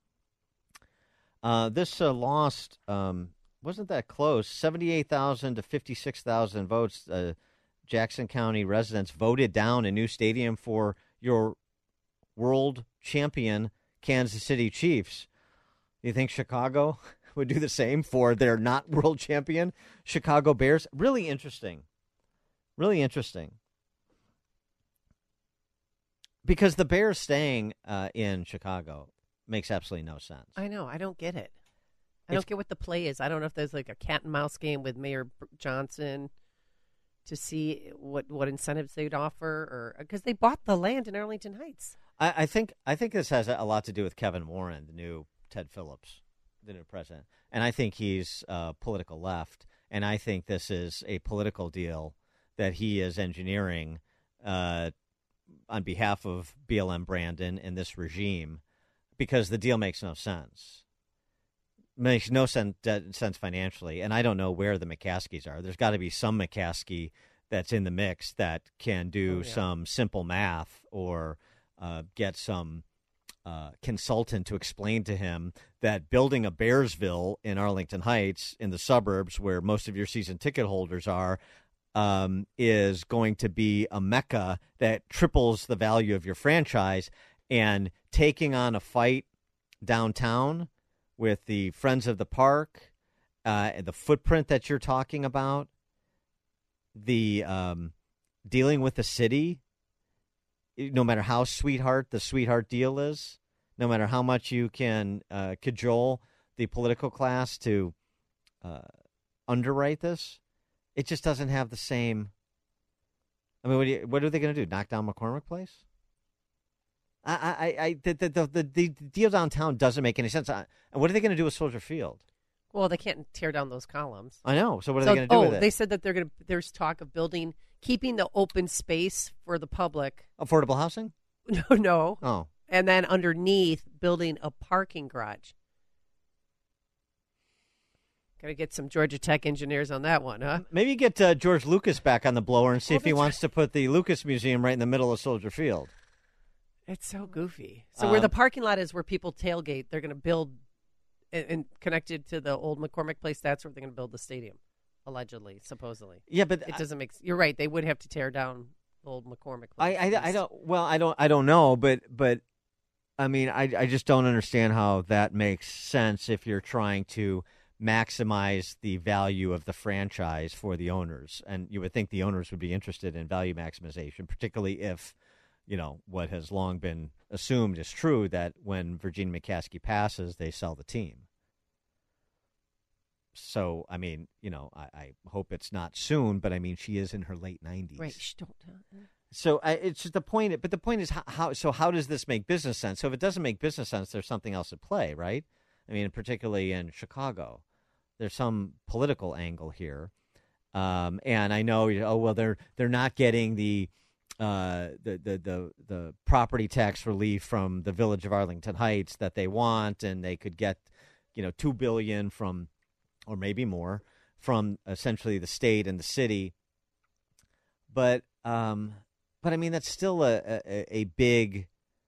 Uh, this uh, lost, um, wasn't that close, seventy-eight thousand to fifty-six thousand votes. Uh, Jackson County residents voted down a new stadium for your world champion Kansas City Chiefs. Do you think Chicago would do the same for their not world champion Chicago Bears? Really interesting. Really interesting. Because the Bears staying uh, in Chicago makes absolutely no sense. I know. I don't get it. I It's- don't get what the play is. I don't know if there's like a cat and mouse game with Mayor B- Johnson to see what, what incentives they'd offer, or because they bought the land in Arlington Heights. I, I think I think this has a lot to do with Kevin Warren, the new Ted Phillips, the new president, and I think he's uh, political left, and I think this is a political deal that he is engineering uh, on behalf of B L M Brandon and this regime, because the deal makes no sense. Makes no sense sense financially, and I don't know where the McCaskies are. There's got to be some McCaskey that's in the mix that can do Oh, yeah. some simple math or uh, get some uh, consultant to explain to him that building a Bearsville in Arlington Heights in the suburbs where most of your season ticket holders are um, is going to be a mecca that triples the value of your franchise, and taking on a fight downtown with the Friends of the Park, uh, the footprint that you're talking about, the um, dealing with the city, no matter how sweetheart the sweetheart deal is, no matter how much you can uh, cajole the political class to uh, underwrite this, it just doesn't have the same. I mean, what, do you, what are they going to do? Knock down McCormick Place? I, I, I, the, the, the, the deal downtown doesn't make any sense. I, and what are they going to do with Soldier Field? Well, they can't tear down those columns. I know. So what are So- they going to do oh, with it? they said that they're going to. There's talk of building, keeping the open space for the public. Affordable housing? No, no. Oh. And then underneath, building a parking garage. Got to get some Georgia Tech engineers on that one, huh? Maybe get uh, George Lucas back on the blower and see if he wants to put the Lucas Museum right in the middle of Soldier Field. It's so goofy. So where Um, the parking lot is, where people tailgate, they're going to build, and, and connected to the old McCormick Place. That's where they're going to build the stadium, allegedly, supposedly. Yeah, but it doesn't make. You're right. They would have to tear down the old McCormick I, Place. I, I don't. Well, I don't. I don't know, but but I mean, I I just don't understand how that makes sense if you're trying to maximize the value of the franchise for the owners, and you would think the owners would be interested in value maximization, particularly if, you know, what has long been assumed is true, that when Virginia McCaskey passes, they sell the team. So, I mean, you know, I, I hope it's not soon, but I mean, she is in her late nineties. Right. Shh, don't. Uh, So I, it's just the point. But the point is how, how. So how does this make business sense? So if it doesn't make business sense, there's something else at play, right? I mean, particularly in Chicago, there's some political angle here, um, and I know. Oh well, they're they're not getting the, uh, the the the the property tax relief from the Village of Arlington Heights that they want, and they could get, you know, two billion from, or maybe more, from essentially the state and the city. But um, but I mean, that's still a, a a big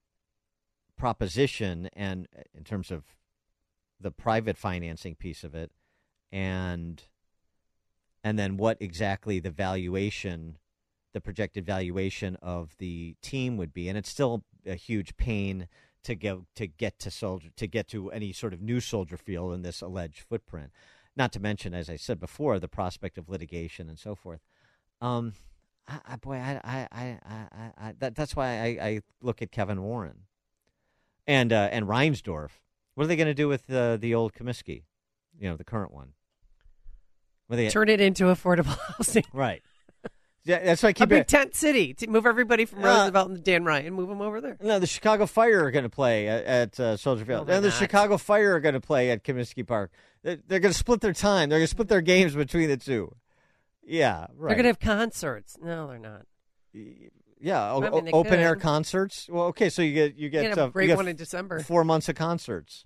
proposition, and in terms of the private financing piece of it, and and then what exactly the valuation, the projected valuation of the team would be, and it's still a huge pain to go to get to soldier to get to any sort of new Soldier Field in this alleged footprint. Not to mention, as I said before, the prospect of litigation and so forth. Um, I, I, boy, I, I, I, I, I that, that's why I, I look at Kevin Warren and uh, and Reinsdorf. What are they going to do with uh, the old Comiskey? You know, the current one. What are they, turn it into affordable housing. Right. Yeah, that's why I keep a big it. tent city to move everybody from Uh, Roosevelt and Dan Ryan, move them over there. No, the Chicago Fire are going to play at, at uh, Soldier Field. No, and the they're not. Chicago Fire are going to play at Comiskey Park. They're, they're going to split their time. They're going to split their games between the two. Yeah, right. They're going to have concerts. No, they're not. Yeah, o- I mean, they o- open air could. concerts. Well, okay, so you get you get, get a uh, great you get one in December. Four months of concerts.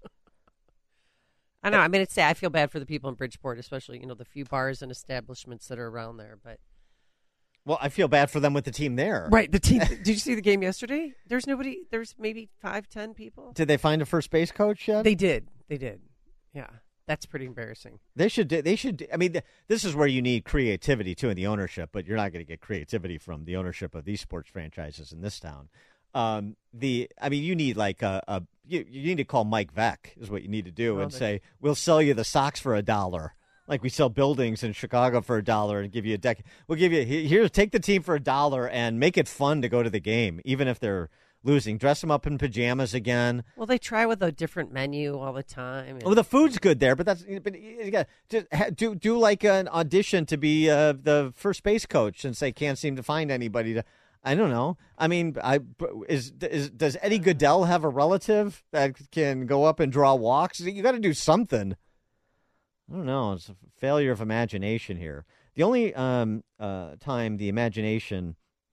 I know. I mean, it's sad. I feel bad for the people in Bridgeport, especially, you know, the few bars and establishments that are around there. But Well, I feel bad for them with the team there. right, the team. Did you see the game yesterday? There's nobody. There's maybe five, ten people. Did they find a first base coach yet? They did. They did. Yeah, that's pretty embarrassing. They should. They should. I mean, th- this is where you need creativity too in the ownership, but you're not going to get creativity from the ownership of these sports franchises in this town. Um, the. I mean, you need like a. a you, you need to call Mike Veck is what you need to do, Well, and they- say we'll sell you the Sox for a dollar, like we sell buildings in Chicago for a dollar, and give you a deck. We'll give you he- here. Take the team for a dollar and make it fun to go to the game, even if they're losing. Dress them up in pajamas again. Well, they try with a different menu all the time. and- Well, the food's good there, but that's but you got just ha- do do like an audition to be uh, the first base coach, since they can't seem to find anybody to. I don't know. I mean, I is is does Eddie Goodell have a relative that can go up and draw walks? You got to do something. I don't know. It's a failure of imagination here. The only um, uh, time the imagination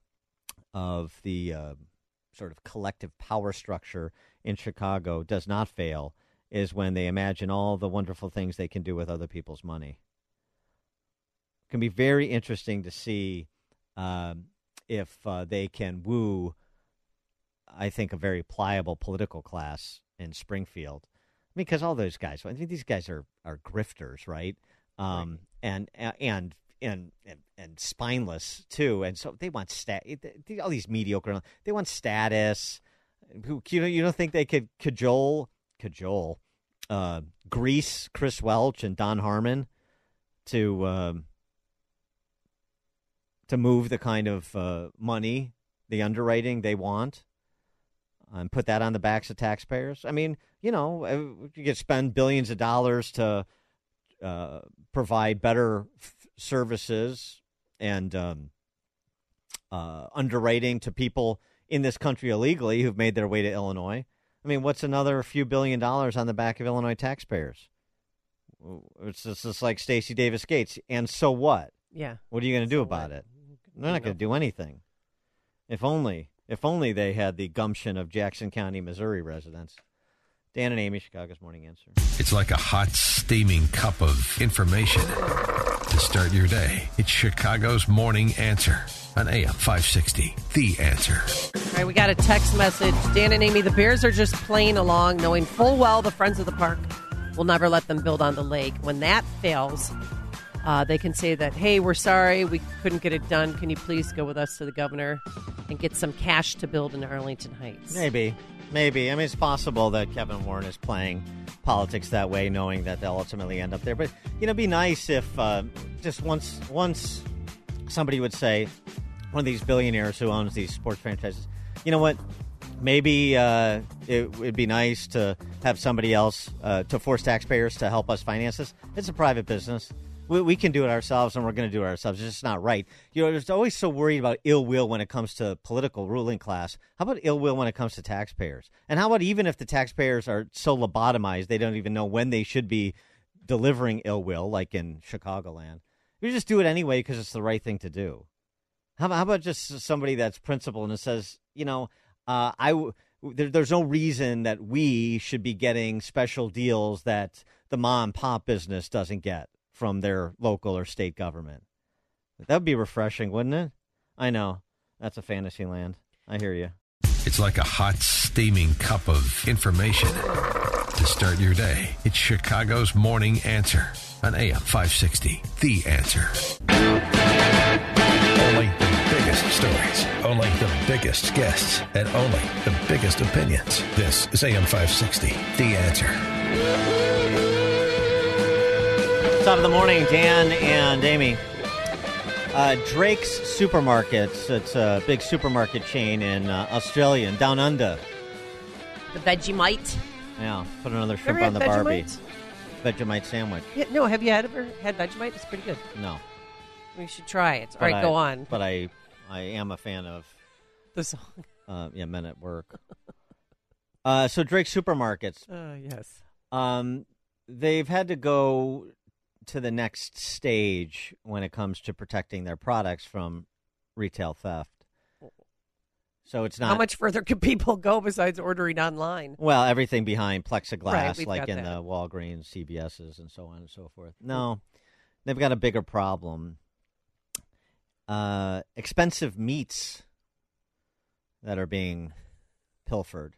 of the uh, sort of collective power structure in Chicago does not fail is when they imagine all the wonderful things they can do with other people's money. It can be very interesting to see um, if uh, they can woo, I think, a very pliable political class in Springfield. I mean, because all those guys, I mean, these guys are, are grifters, right? Um, right. And, and and and and spineless too, and so they want stat. All these mediocre, they want status. Who you know, you don't think they could cajole, cajole, uh, grease Chris Welch and Don Harmon to um, to move the kind of uh, money, the underwriting they want, and put that on the backs of taxpayers? I mean, you know, you could spend billions of dollars to uh, provide better f- services and um, uh, underwriting to people in this country illegally who've made their way to Illinois. I mean, what's another few billion dollars on the back of Illinois taxpayers? it's just, just like Stacey Davis Gates. And so what? Yeah. What are you going to do So about what? it? They're not going to do anything. If only, if only they had the gumption of Jackson County, Missouri residents. Dan and Amy, Chicago's Morning Answer. It's like a hot, steaming cup of information to start your day. It's Chicago's Morning Answer on A M five sixty, The Answer. All right, we got a text message. Dan and Amy, the Bears are just playing along, knowing full well the Friends of the Park will never let them build on the lake. When that fails, uh, they can say that, hey, we're sorry, we couldn't get it done. Can you please go with us to the governor and get some cash to build in Arlington Heights? Maybe. Maybe. I mean, it's possible that Kevin Warren is playing politics that way, knowing that they'll ultimately end up there. But, you know, it'd be nice if uh, just once once somebody would say, one of these billionaires who owns these sports franchises, you know what, maybe uh, it would be nice to have somebody else uh, to force taxpayers to help us finance this. It's a private business. We, we can do it ourselves, and we're going to do it ourselves. It's just not right. You know, there's always so worried about ill will when it comes to political ruling class. How about ill will when it comes to taxpayers? And how about even if the taxpayers are so lobotomized they don't even know when they should be delivering ill will, like in Chicagoland? You just do it anyway because it's the right thing to do. How about, how about just somebody that's principled and says, you know, uh, I w- there, there's no reason that we should be getting special deals that the mom and pop business doesn't get from their local or state government. That would be refreshing, wouldn't it? I know. That's a fantasy land. I hear you. It's like a hot, steaming cup of information to start your day. It's Chicago's Morning Answer on A M five sixty, The Answer. Only the biggest stories, only the biggest guests, and only the biggest opinions. This is A M five sixty, The Answer. Top of the morning, Dan and Amy. Uh, Drake's Supermarkets, it's a big supermarket chain in uh, Australia, and Down Under. The Vegemite. Yeah, put another shrimp Ever on the had Barbie. Vegemite? Vegemite sandwich. Yeah, no, have you had ever had Vegemite? It's pretty good. No. We should try it. All But right, I- go on. But I, I am a fan of the song. Uh, yeah, Men at Work. uh, so Drake Supermarkets. Uh, yes. Um, they've had to go to the next stage when it comes to protecting their products from retail theft. So it's not How much further could people go besides ordering online? well everything behind plexiglass, Right, we've like got in that. the Walgreens, C V S's, and so on and so forth. No, they've got a bigger problem. Uh, expensive meats that are being pilfered.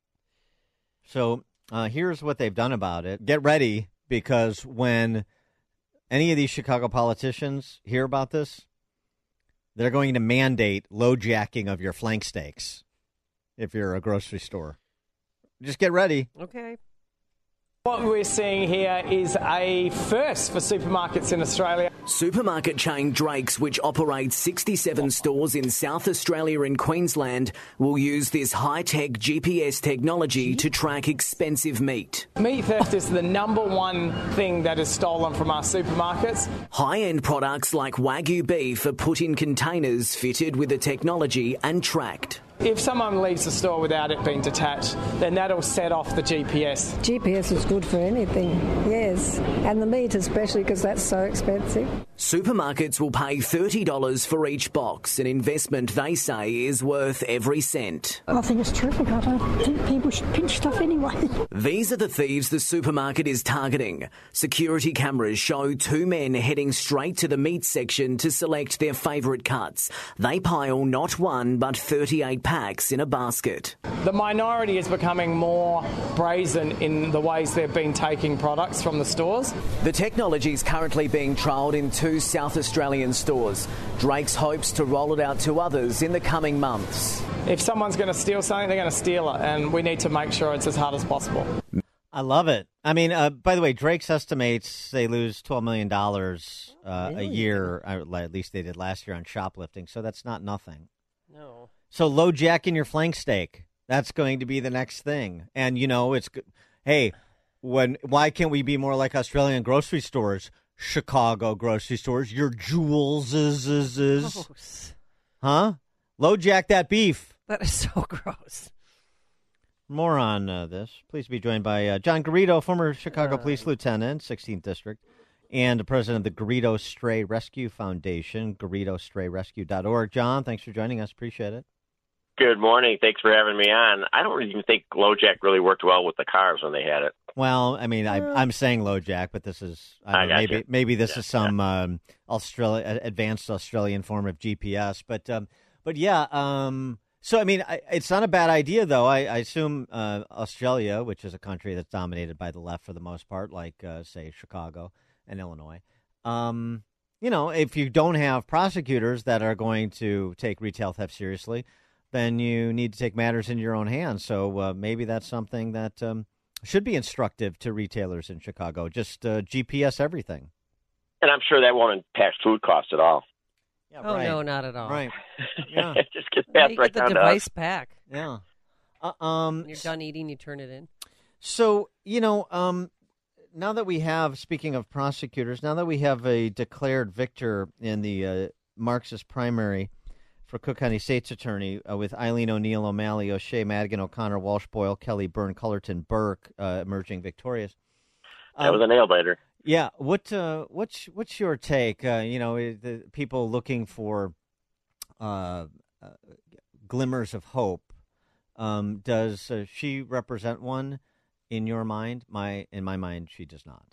So uh, here's what they've done about it. Get ready, because when any of these Chicago politicians hear about this, they're going to mandate low jacking of your flank steaks if you're a grocery store. Just get ready. Okay. What we're seeing here is a first for supermarkets in Australia. Supermarket chain Drake's, which operates sixty-seven stores in South Australia and Queensland, will use this high-tech G P S technology to track expensive meat. Meat theft is the number one thing that is stolen from our supermarkets. High-end products like Wagyu beef are put in containers fitted with the technology and tracked. If someone leaves the store without it being detached, then that'll set off the G P S. G P S is good for anything, yes. And the meat especially, because that's so expensive. Supermarkets will pay thirty dollars for each box, an investment they say is worth every cent. I think it's terrific. I don't think people should pinch stuff anyway. These are the thieves the supermarket is targeting. Security cameras show two men heading straight to the meat section to select their favourite cuts. They pile not one but thirty-eight packs in a basket. The minority is becoming more brazen in the ways they've been taking products from the stores. The technology is currently being trialled in two South Australian stores. Drake's hopes to roll it out to others in the coming months. If someone's going to steal something, they're going to steal it, and we need to make sure it's as hard as possible. I love it. I mean, uh, by the way, Drake's estimates they lose twelve million dollars uh, Really? a year, uh, at least they did last year on shoplifting, so that's not nothing. No. So low jack in your flank steak. That's going to be the next thing. And, you know, it's good. Hey, when why can't we be more like Australian grocery stores, Chicago grocery stores, your Jewels is, is, is. Gross. Huh? Low jack that beef. That is so gross. more on uh, this, pleased to be joined by uh, John Garrido, former Chicago Police Lieutenant, sixteenth District, and the president of the Garrido Stray Rescue Foundation, garrido stray rescue dot org. John, thanks for joining us. Appreciate it. Good morning. Thanks for having me on. I don't even think LoJack really worked well with the cars when they had it. Well, I mean, I, I'm saying LoJack, but this is I don't I know, maybe you. maybe this Yeah, is some um, Australia advanced Australian form of G P S. But um, but yeah. Um, so I mean, I, it's not a bad idea, though. I, I assume uh, Australia, which is a country that's dominated by the left for the most part, like uh, say Chicago and Illinois. Um, you know, if you don't have prosecutors that are going to take retail theft seriously, then you need to take matters into your own hands. So uh, maybe that's something that um, should be instructive to retailers in Chicago. Just uh, G P S everything. And I'm sure that won't impact food costs at all. Yeah, Oh right. no, not at all. Right. Yeah. It just gets passed you right get the down to device us. back. Yeah. Uh, um. When you're done eating, you turn it in. So, you know, um, now that we have, speaking of prosecutors, now that we have a declared victor in the uh, Marxist primary for Cook County State's Attorney uh, with Eileen O'Neill, O'Malley, O'Shea, Madigan, O'Connor, Walsh, Boyle, Kelly, Byrne, Cullerton, Burke uh, emerging victorious. That Um, was a nail biter. Yeah. What uh, what's what's your take? Uh, you know, eh, the people looking for uh, uh, glimmers of hope. Um, does uh, she represent one in your mind? My in my mind, she does not.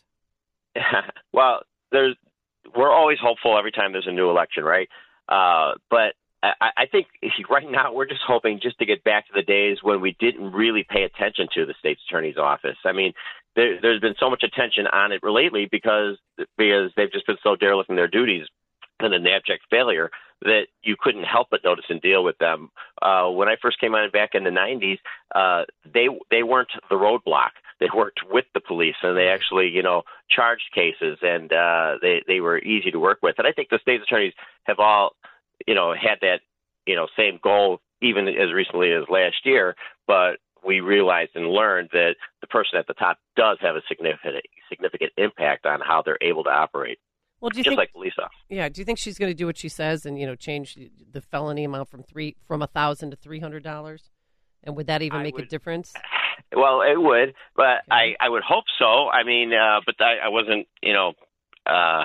Well, there's we're always hopeful every time there's a new election, right? Uh, but I, I think right now we're just hoping just to get back to the days when we didn't really pay attention to the state's attorney's office. I mean, there, there's been so much attention on it lately because because they've just been so derelict in their duties and an abject failure that you couldn't help but notice and deal with them. Uh, when I first came on back in the nineties, uh, they they weren't the roadblock. They worked with the police, and they actually, you know, charged cases, and uh, they they were easy to work with. And I think the state's attorneys have all, you know, had that, you know, same goal even as recently as last year. But we realized and learned that the person at the top does have a significant significant impact on how they're able to operate. Well, do you just think, like police officers. Yeah. Do you think she's going to do what she says and, you know, change the felony amount from three from a thousand to three hundred dollars? And would that even I make would- a difference? Well, it would, but I, I would hope so. I mean, uh, but I, I wasn't, you know, uh,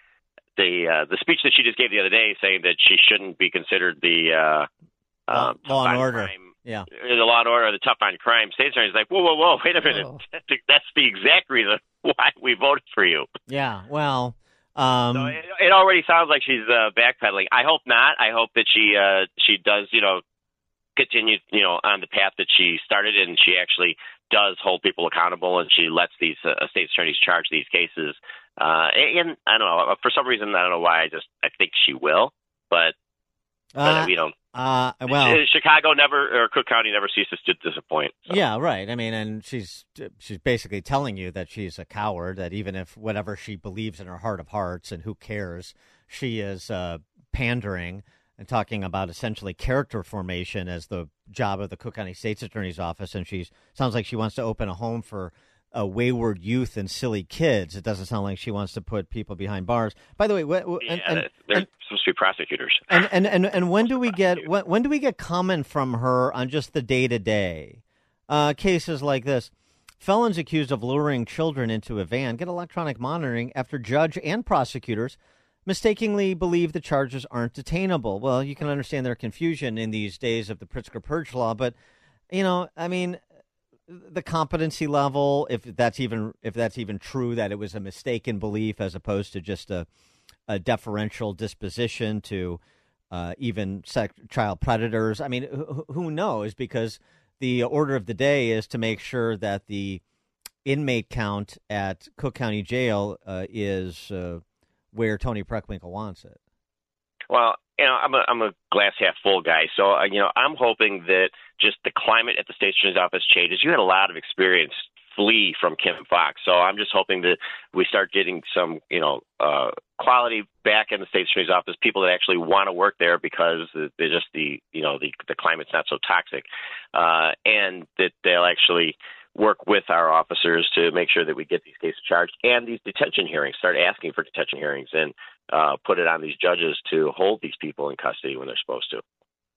the uh, the speech that she just gave the other day saying that she shouldn't be considered the uh, Law, um, law and tough on order. crime, Yeah. the law and order, the tough on crime. State attorney's like, whoa, whoa, whoa, wait a minute, Whoa. that's, that's the exact reason why we voted for you. Yeah. Well. Um, So it, it already sounds like she's uh, backpedaling. I hope not. I hope that she uh, she does, you know, continue, you know, on the path that she started, and she actually does hold people accountable, and she lets these uh, state attorneys charge these cases. Uh, and I don't know, for some reason, I don't know why. I just I think she will, but, uh, but you know, uh, well. Chicago never or Cook County never ceases to disappoint. So. Yeah, right. I mean, and she's she's basically telling you that she's a coward, that even if whatever she believes in her heart of hearts, and who cares, she is uh, pandering and talking about essentially character formation as the job of the Cook County State's Attorney's Office. And she sounds like she wants to open a home for uh, wayward youth and silly kids. It doesn't sound like she wants to put people behind bars. By the way, wh- wh- and, Yeah, and, they're and, supposed to be prosecutors. and, and, and, and when do we get when, when do we get comment from her on just the day to day cases like this? Felons accused of luring children into a van get electronic monitoring after judge and prosecutors mistakenly believe the charges aren't detainable. Well, you can understand their confusion in these days of the Pritzker Purge law, but you know, I mean, the competency level, if that's even if that's even true, that it was a mistaken belief as opposed to just a, a deferential disposition to uh, even sex, child predators. I mean, who, who knows? Because the order of the day is to make sure that the inmate count at Cook County Jail uh, is uh, where Tony Preckwinkle wants it. Well, you know, I'm a I'm a glass half full guy, so uh, you know, I'm hoping that just the climate at the state attorney's office changes. You had a lot of experience flee from Kim Fox, so I'm just hoping that we start getting some, you know, uh, quality back in the state attorney's office. People that actually want to work there because they're just the you know the the climate's not so toxic, uh, and that they'll actually work with our officers to make sure that we get these cases charged, and these detention hearings, start asking for detention hearings, and uh, put it on these judges to hold these people in custody when they're supposed to.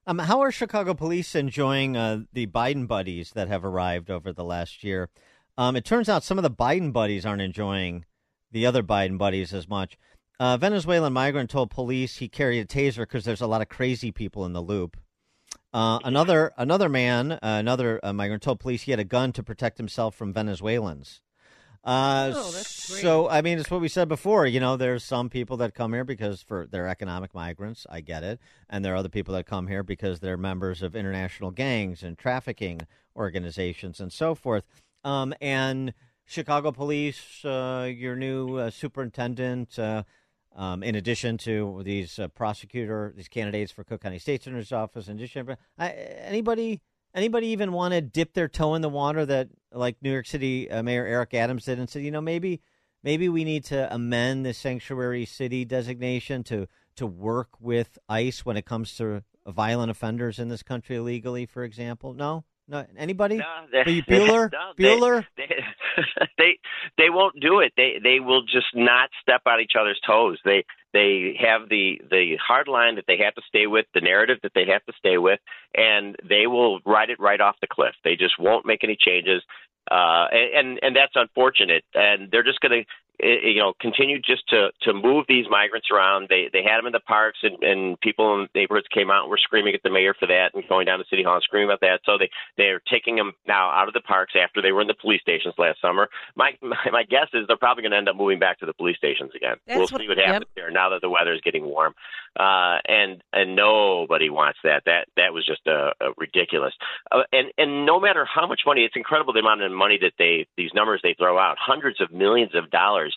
Um, how are Chicago police enjoying uh, the Biden buddies that have arrived over the last year? Um, it turns out some of the Biden buddies aren't enjoying the other Biden buddies as much. A Venezuelan migrant told police he carried a taser because there's a lot of crazy people in the loop. Uh, another another man, uh, another uh, migrant told police he had a gun to protect himself from Venezuelans. Uh, oh, that's great. So, I mean, it's what we said before. You know, there's some people that come here because for they're economic migrants. I get it. And there are other people that come here because they're members of international gangs and trafficking organizations and so forth. Um, and Chicago police, uh, your new uh, superintendent, uh, um, in addition to these uh, prosecutor, these candidates for Cook County State's Attorney's Office, and just I, anybody. Anybody even want to dip their toe in the water that, like New York City uh, Mayor Eric Adams did, and said, you know, maybe maybe we need to amend the sanctuary city designation to to work with ICE when it comes to violent offenders in this country illegally, for example? No, no. Anybody? No, they, Bueller? no, Bueller? They, they, they they won't do it. They they will just not step on each other's toes. They they have the the hard line that they have to stay with, the narrative that they have to stay with, and they will ride it right off the cliff. They just won't make any changes, uh, and and that's unfortunate. And they're just going to you know continue just to to move these migrants around. They they had them in the parks, and, and people in the neighborhoods came out and were screaming at the mayor for that, and going down to City Hall and screaming about that. So they they're taking them now out of the parks after they were in the police stations last summer. My my, my guess is they're probably going to end up moving back to the police stations again. That's we'll what, see what happens yep. there now that the weather is getting warm, uh, and and nobody wants that. That that was just uh, uh, ridiculous. Uh, and and no matter how much money, it's incredible the amount of money that they these numbers they throw out, hundreds of millions of dollars.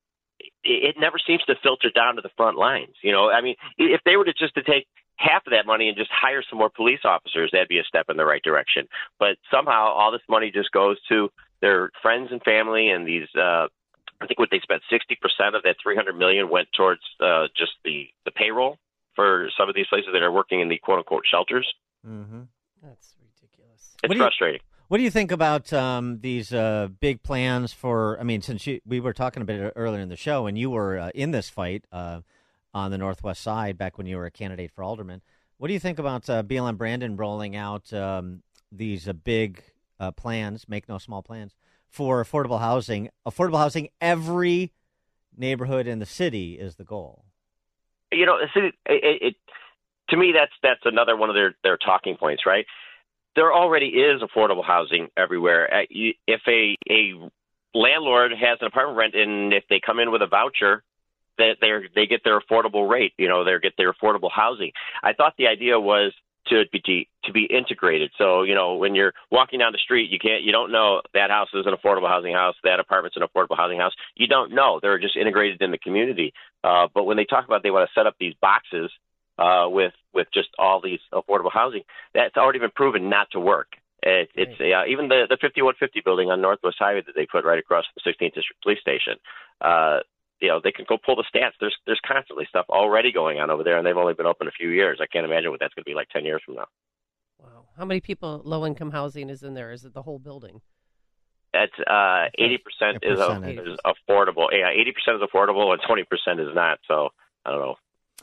It never seems to filter down to the front lines. You know, I mean, if they were to just to take half of that money and just hire some more police officers, that'd be a step in the right direction. But somehow all this money just goes to their friends and family, and these, uh, I think what they spent sixty percent of that three hundred million dollars went towards uh, just the, the payroll for some of these places that are working in the quote unquote shelters. Mm-hmm. That's ridiculous. It's What do you- frustrating. What do you think about um, these uh, big plans for, I mean, since you, we were talking a bit earlier in the show, and you were uh, in this fight uh, on the Northwest side back when you were a candidate for alderman, what do you think about uh, B L M Brandon rolling out um, these uh, big uh, plans, make no small plans, for affordable housing? Affordable housing, every neighborhood in the city is the goal. You know, it, it, it, to me, that's that's another one of their, their talking points, right? There already is affordable housing everywhere. If a, a landlord has an apartment rent, and if they come in with a voucher, that they they get their affordable rate. You know, they get their affordable housing. I thought the idea was to be to be integrated. So, you know, when you're walking down the street, you can't you don't know that house is an affordable housing house, that apartment's an affordable housing house. You don't know. They're just integrated in the community. Uh, but when they talk about they want to set up these boxes Uh, with with just all these affordable housing, that's already been proven not to work. It, it's uh, even the the fifty-one fifty building on Northwest Highway that they put right across from the sixteenth District Police Station. Uh, you know, they can go pull the stats. There's there's constantly stuff already going on over there, and they've only been open a few years. I can't imagine what that's going to be like ten years from now. Wow. How many people, low income housing is in there? Is it the whole building? That's uh, eighty percent is, a, is affordable. Yeah, eighty percent is affordable, and twenty percent is not. So I don't know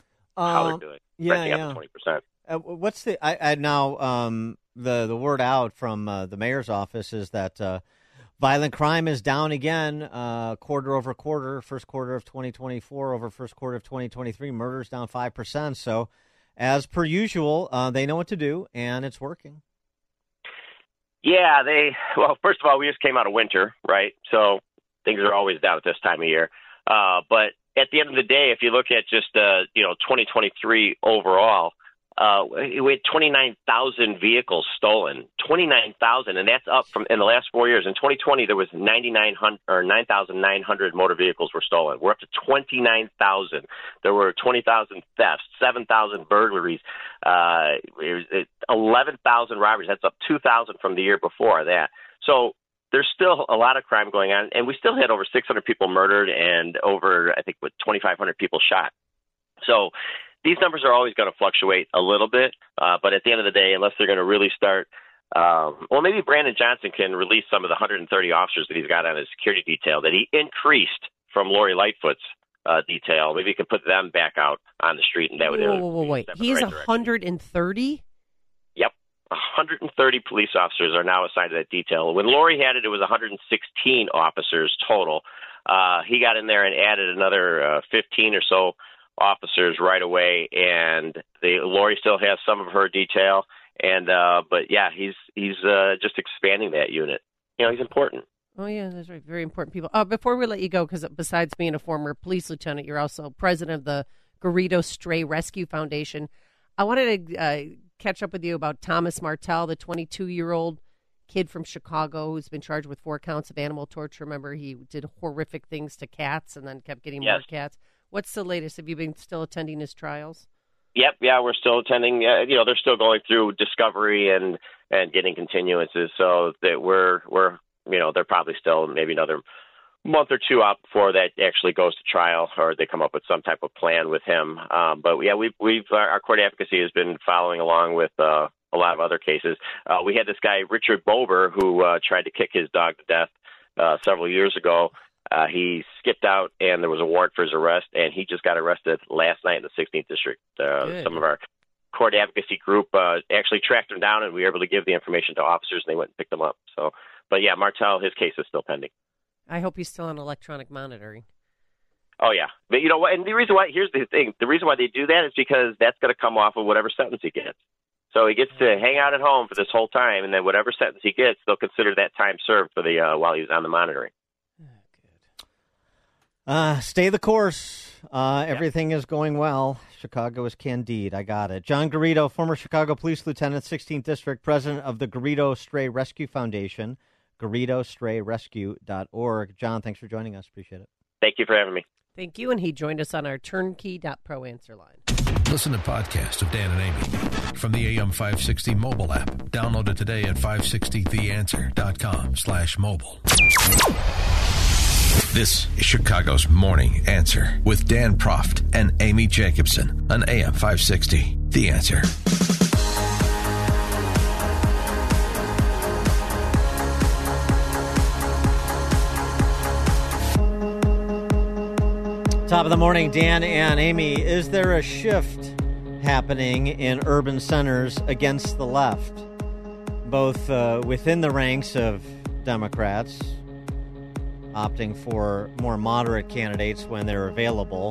how Um, they're doing. yeah, Renting yeah. up to twenty percent. Uh, what's the I, I now um, the the word out from uh, the mayor's office is that uh, violent crime is down again, uh, quarter over quarter, first quarter of twenty twenty-four over first quarter of twenty twenty-three. Murders down five percent. So, as per usual, uh, they know what to do, and it's working. Yeah, they well, first of all, we just came out of winter, right? So things are always down at this time of year. Uh, but at the end of the day, if you look at just uh, you know twenty twenty-three overall, uh, we had twenty-nine thousand vehicles stolen, twenty-nine thousand, and that's up from in the last four years. In twenty twenty, there was ninety-nine hundred or nine thousand nine hundred motor vehicles were stolen. We're up to twenty-nine thousand. There were twenty thousand thefts, seven thousand burglaries, uh, eleven thousand robberies. That's up two thousand from the year before that. So there's still a lot of crime going on, and we still had over six hundred people murdered and over, I think, with twenty-five hundred people shot. So these numbers are always going to fluctuate a little bit, uh, but at the end of the day, unless they're going to really start, um, well, maybe Brandon Johnson can release some of the one hundred thirty officers that he's got on his security detail that he increased from Lori Lightfoot's uh, detail. Maybe he can put them back out on the street, and that would Whoa, whoa, whoa, wait. step in the He has right one direction. hundred thirty? one hundred thirty police officers are now assigned to that detail. When Lori had it, it was one hundred sixteen officers total. Uh, he got in there and added another uh, fifteen or so officers right away, and the Lori still has some of her detail. And uh, but yeah, he's he's uh, just expanding that unit. You know, he's important. Oh yeah, those are very important people. Uh, before we let you go, because besides being a former police lieutenant, you're also president of the Garrido Stray Rescue Foundation. I wanted to uh, catch up with you about Thomas Martell, the twenty-two-year-old kid from Chicago who's been charged with four counts of animal torture. Remember, he did horrific things to cats and then kept getting Yes. more cats. What's the latest? Have you been still attending his trials? Yep, yeah, we're still attending. Uh, you know, they're still going through discovery and, and getting continuances, so that we're we're you know they're probably still maybe another month or two out before that actually goes to trial, or they come up with some type of plan with him. Um, but yeah, we've we've our court advocacy has been following along with uh, a lot of other cases. Uh, we had this guy Richard Bober who uh, tried to kick his dog to death uh, several years ago. Uh, he skipped out, and there was a warrant for his arrest, and he just got arrested last night in the sixteenth District. Uh, some of our court advocacy group uh, actually tracked him down, and we were able to give the information to officers, and they went and picked him up. So, but yeah, Martell, his case is still pending. I hope he's still on electronic monitoring. Oh, yeah. But you know what? And the reason why, here's the thing, the reason why they do that is because that's going to come off of whatever sentence he gets. So he gets to hang out at home for this whole time, and then whatever sentence he gets, they'll consider that time served for the uh, while he was on the monitoring. Uh, stay the course. Uh, everything is going well. Chicago is Candide. I got it. John Garrido, former Chicago Police Lieutenant, sixteenth District, president of the Garrido Stray Rescue Foundation, garrido stray rescue dot org. John, thanks for joining us. Appreciate it. Thank you for having me. Thank you, and he joined us on our turnkey dot pro answer line. Listen to podcasts of Dan and Amy from the A M five sixty mobile app. Download it today at five sixty the answer dot com slash mobile. This is Chicago's Morning Answer with Dan Proft and Amy Jacobson on A M five sixty. The Answer. Top of the morning, Dan and Amy. Is there a shift happening in urban centers against the left, both uh, within the ranks of Democrats, opting for more moderate candidates when they're available,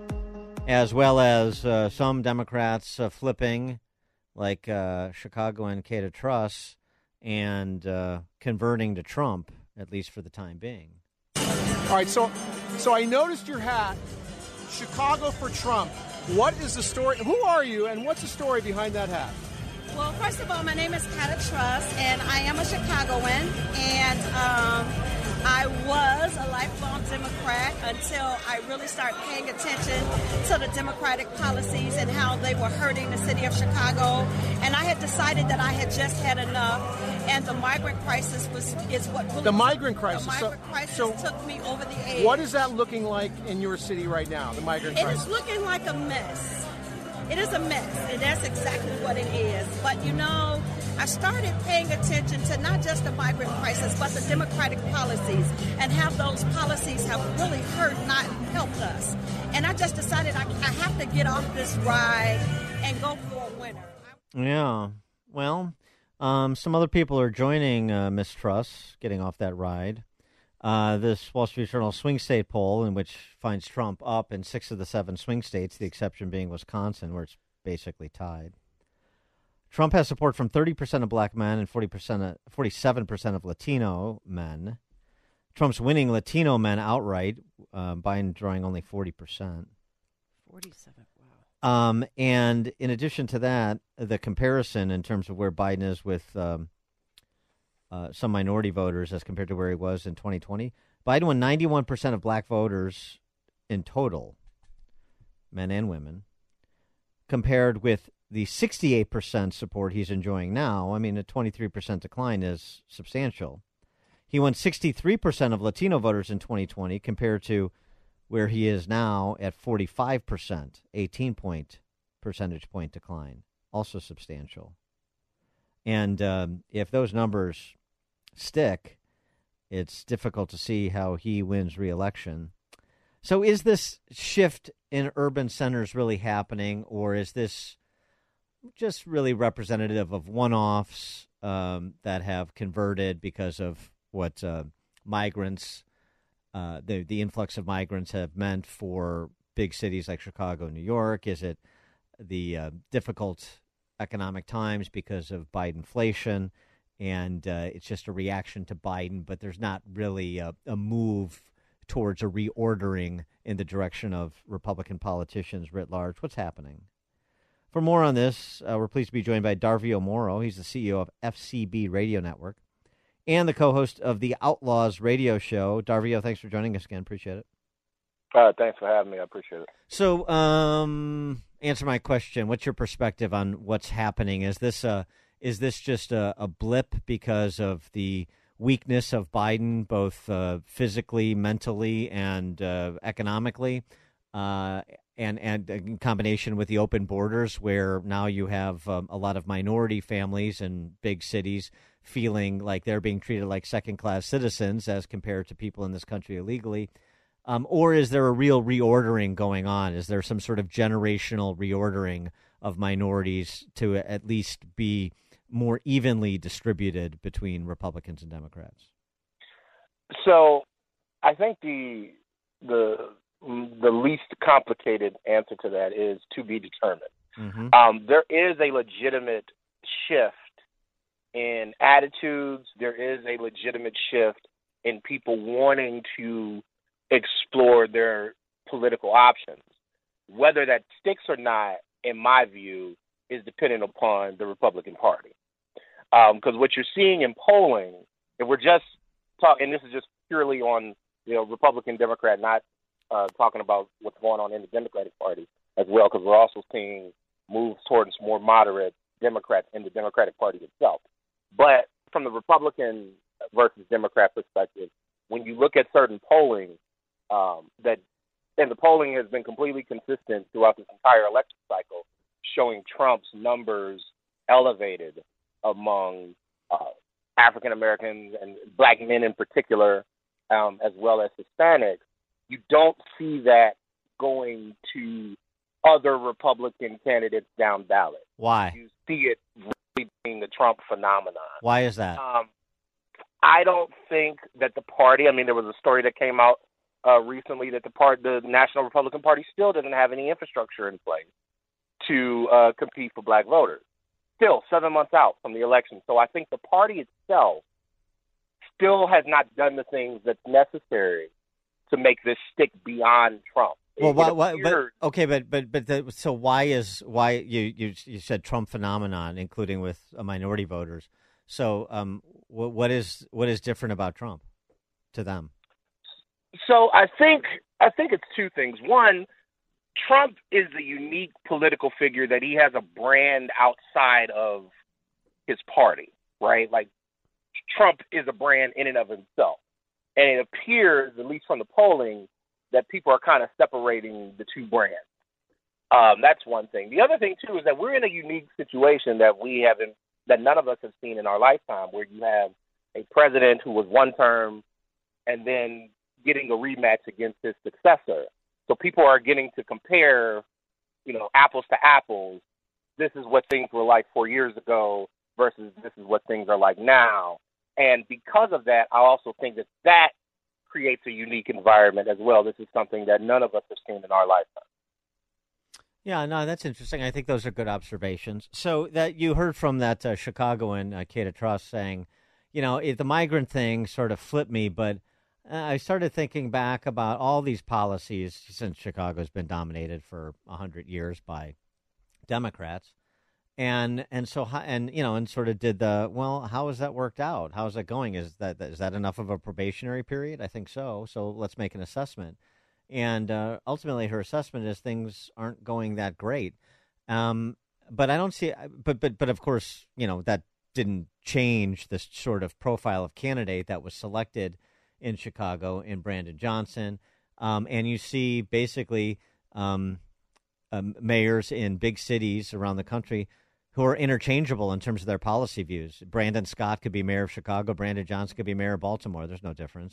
as well as uh, some Democrats uh, flipping, like uh, Chicagoan Kata Truss, and uh, converting to Trump, at least for the time being? All right, so so I noticed your hat, Chicago for Trump. What is the story? Who are you, and what's the story behind that hat? Well, first of all, my name is Kata Truss, and I am a Chicagoan, and um, I was a lifelong Democrat until I really started paying attention to the Democratic policies and how they were hurting the city of Chicago. And I had decided that I had just had enough, and the migrant crisis was is what really The migrant crisis. The migrant So- crisis so took me over the edge. What is that looking like in your city right now, the migrant It crisis? is looking like a mess. It is a mess, and that's exactly what it is. But, you know, I started paying attention to not just the migrant crisis, but the Democratic policies and how those policies have really hurt, not helped us. And I just decided I, I have to get off this ride and go for a winner. Yeah. Well, um, some other people are joining uh, Miss Truss, getting off that ride. Uh, this Wall Street Journal swing state poll, in which finds Trump up in six of the seven swing states, the exception being Wisconsin, where it's basically tied. Trump has support from thirty percent of black men and forty percent of, forty-seven percent of Latino men. Trump's winning Latino men outright, uh, Biden drawing only forty percent. forty-seven, wow. Um, and in addition to that, the comparison in terms of where Biden is with um, uh, some minority voters as compared to where he was in twenty twenty, Biden won ninety-one percent of black voters in total, men and women, compared with the sixty-eight percent support he's enjoying now. I mean, a twenty-three percent decline is substantial. He won sixty-three percent of Latino voters in twenty twenty compared to where he is now at forty-five percent, eighteen point percentage point decline, also substantial. And um, if those numbers stick, it's difficult to see how he wins re-election. So is this shift in urban centers really happening, or is this just really representative of one-offs um, that have converted because of what uh, migrants, uh, the the influx of migrants have meant for big cities like Chicago, New York? Is it the uh, difficult economic times because of Bidenflation, and uh, it's just a reaction to Biden, but there's not really a, a move towards a reordering in the direction of Republican politicians writ large? What's happening? For more on this, uh, we're pleased to be joined by Darvio Moro. He's the C E O of F C B Radio Network and the co-host of the Outlaws Radio Show. Darvio, thanks for joining us again. Appreciate it. Uh, thanks for having me. I appreciate it. So, um, answer my question. What's your perspective on what's happening? Is this a, is this just a, a blip because of the weakness of Biden, both uh, physically, mentally, and uh, economically, uh, and and in combination with the open borders, where now you have um, a lot of minority families in big cities feeling like they're being treated like second-class citizens as compared to people in this country illegally? Um, or is there a real reordering going on? Is there some sort of generational reordering of minorities to at least be more evenly distributed between Republicans and Democrats? So I think the the the least complicated answer to that is to be determined. Mm-hmm. Um, there is a legitimate shift in attitudes. There is a legitimate shift in people wanting to explore their political options. Whether that sticks or not, in my view, is dependent upon the Republican Party. Because um, what you're seeing in polling, and we're just talking, and this is just purely on, you know, Republican, Democrat, not uh, talking about what's going on in the Democratic Party as well, because we're also seeing moves towards more moderate Democrats in the Democratic Party itself. But from the Republican versus Democrat perspective, when you look at certain polling, um, that and the polling has been completely consistent throughout this entire election cycle, showing Trump's numbers elevated among uh, African Americans and black men in particular, um, as well as Hispanics. You don't see that going to other Republican candidates down ballot. Why? You see it really being the Trump phenomenon. Why is that? Um, I don't think that the party, I mean, there was a story that came out uh, recently that the part, the National Republican Party still doesn't have any infrastructure in place to uh, compete for black voters. Still, seven months out from the election. So I think the party itself still has not done the things that's necessary to make this stick beyond Trump. Well, It- why, it why, appears- but okay, but but but the, so why is why you, you you said Trump phenomenon, including with uh, minority voters? So, um, what, what is what is different about Trump to them? So I think I think it's two things. One, Trump is a unique political figure that he has a brand outside of his party, right? Like Trump is a brand in and of himself. And it appears, at least from the polling, that people are kind of separating the two brands. Um, that's one thing. The other thing, too, is that we're in a unique situation that we haven't, that none of us have seen in our lifetime, where you have a president who was one term and then getting a rematch against his successor. So people are getting to compare, you know, apples to apples. This is what things were like four years ago versus this is what things are like now. And because of that, I also think that that creates a unique environment as well. This is something that none of us have seen in our lifetime. Yeah, no, that's interesting. I think those are good observations. So that you heard from that uh, Chicagoan, uh, Kata Truss, saying, you know, it, the migrant thing sort of flipped me, but uh, I started thinking back about all these policies since Chicago's been dominated for a hundred years by Democrats. And and so and you know and sort of did the well how has that worked out? How is that going? Is that is that enough of a probationary period? I think so. So let's make an assessment. And uh, ultimately, her assessment is things aren't going that great. Um, but I don't see. But but but of course, you know that didn't change the sort of profile of candidate that was selected in Chicago in Brandon Johnson. Um, and you see basically um, um, mayors in big cities around the country who are interchangeable in terms of their policy views. Brandon Scott could be mayor of Chicago. Brandon Johnson could be mayor of Baltimore. There's no difference.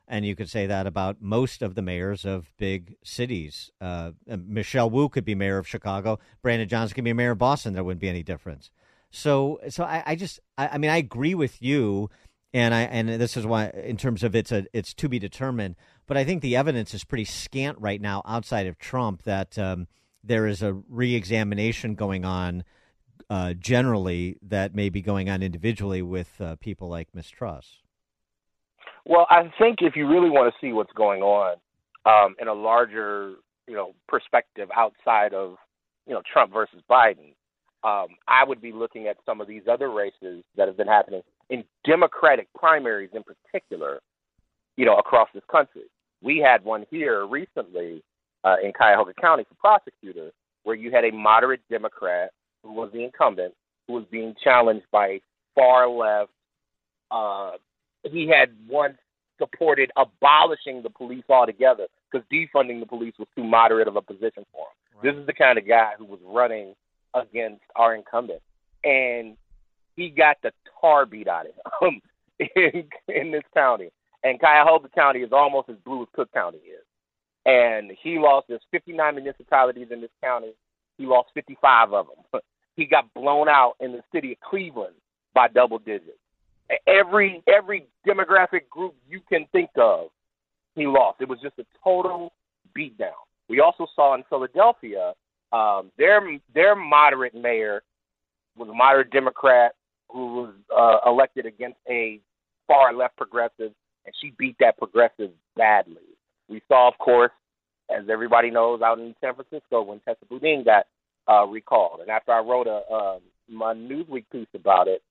And you could say that about most of the mayors of big cities. Uh, Michelle Wu could be mayor of Chicago. Brandon Johnson could be mayor of Boston. There wouldn't be any difference. So, so I, I just, I, I mean, I agree with you, and I, and this is why, in terms of it's a, it's to be determined. But I think the evidence is pretty scant right now, outside of Trump, that um, there is a re-examination going on uh, generally that may be going on individually with uh, people like Miz Truss. Well, I think if you really want to see what's going on um, in a larger, you know, perspective outside of, you know, Trump versus Biden, um, I would be looking at some of these other races that have been happening in Democratic primaries in particular, you know, across this country. We had one here recently uh, in Cuyahoga County for prosecutor, where you had a moderate Democrat who was the incumbent, who was being challenged by a far left. Uh, he had once supported abolishing the police altogether because defunding the police was too moderate of a position for him. Right. This is the kind of guy who was running against our incumbent, and he got the tar beat out of him in, in this county. And Cuyahoga County is almost as blue as Cook County is. And he lost, there's fifty-nine municipalities in this county. He lost fifty-five of them. He got blown out in the city of Cleveland by double digits. Every every demographic group you can think of, he lost. It was just a total beatdown. We also saw in Philadelphia, um, their their moderate mayor was a moderate Democrat who was uh, elected against a far left progressive, and she beat that progressive badly. We saw, of course, as everybody knows, out in San Francisco when Tessa Boudin got uh, recalled. And after I wrote a um, my Newsweek piece about it,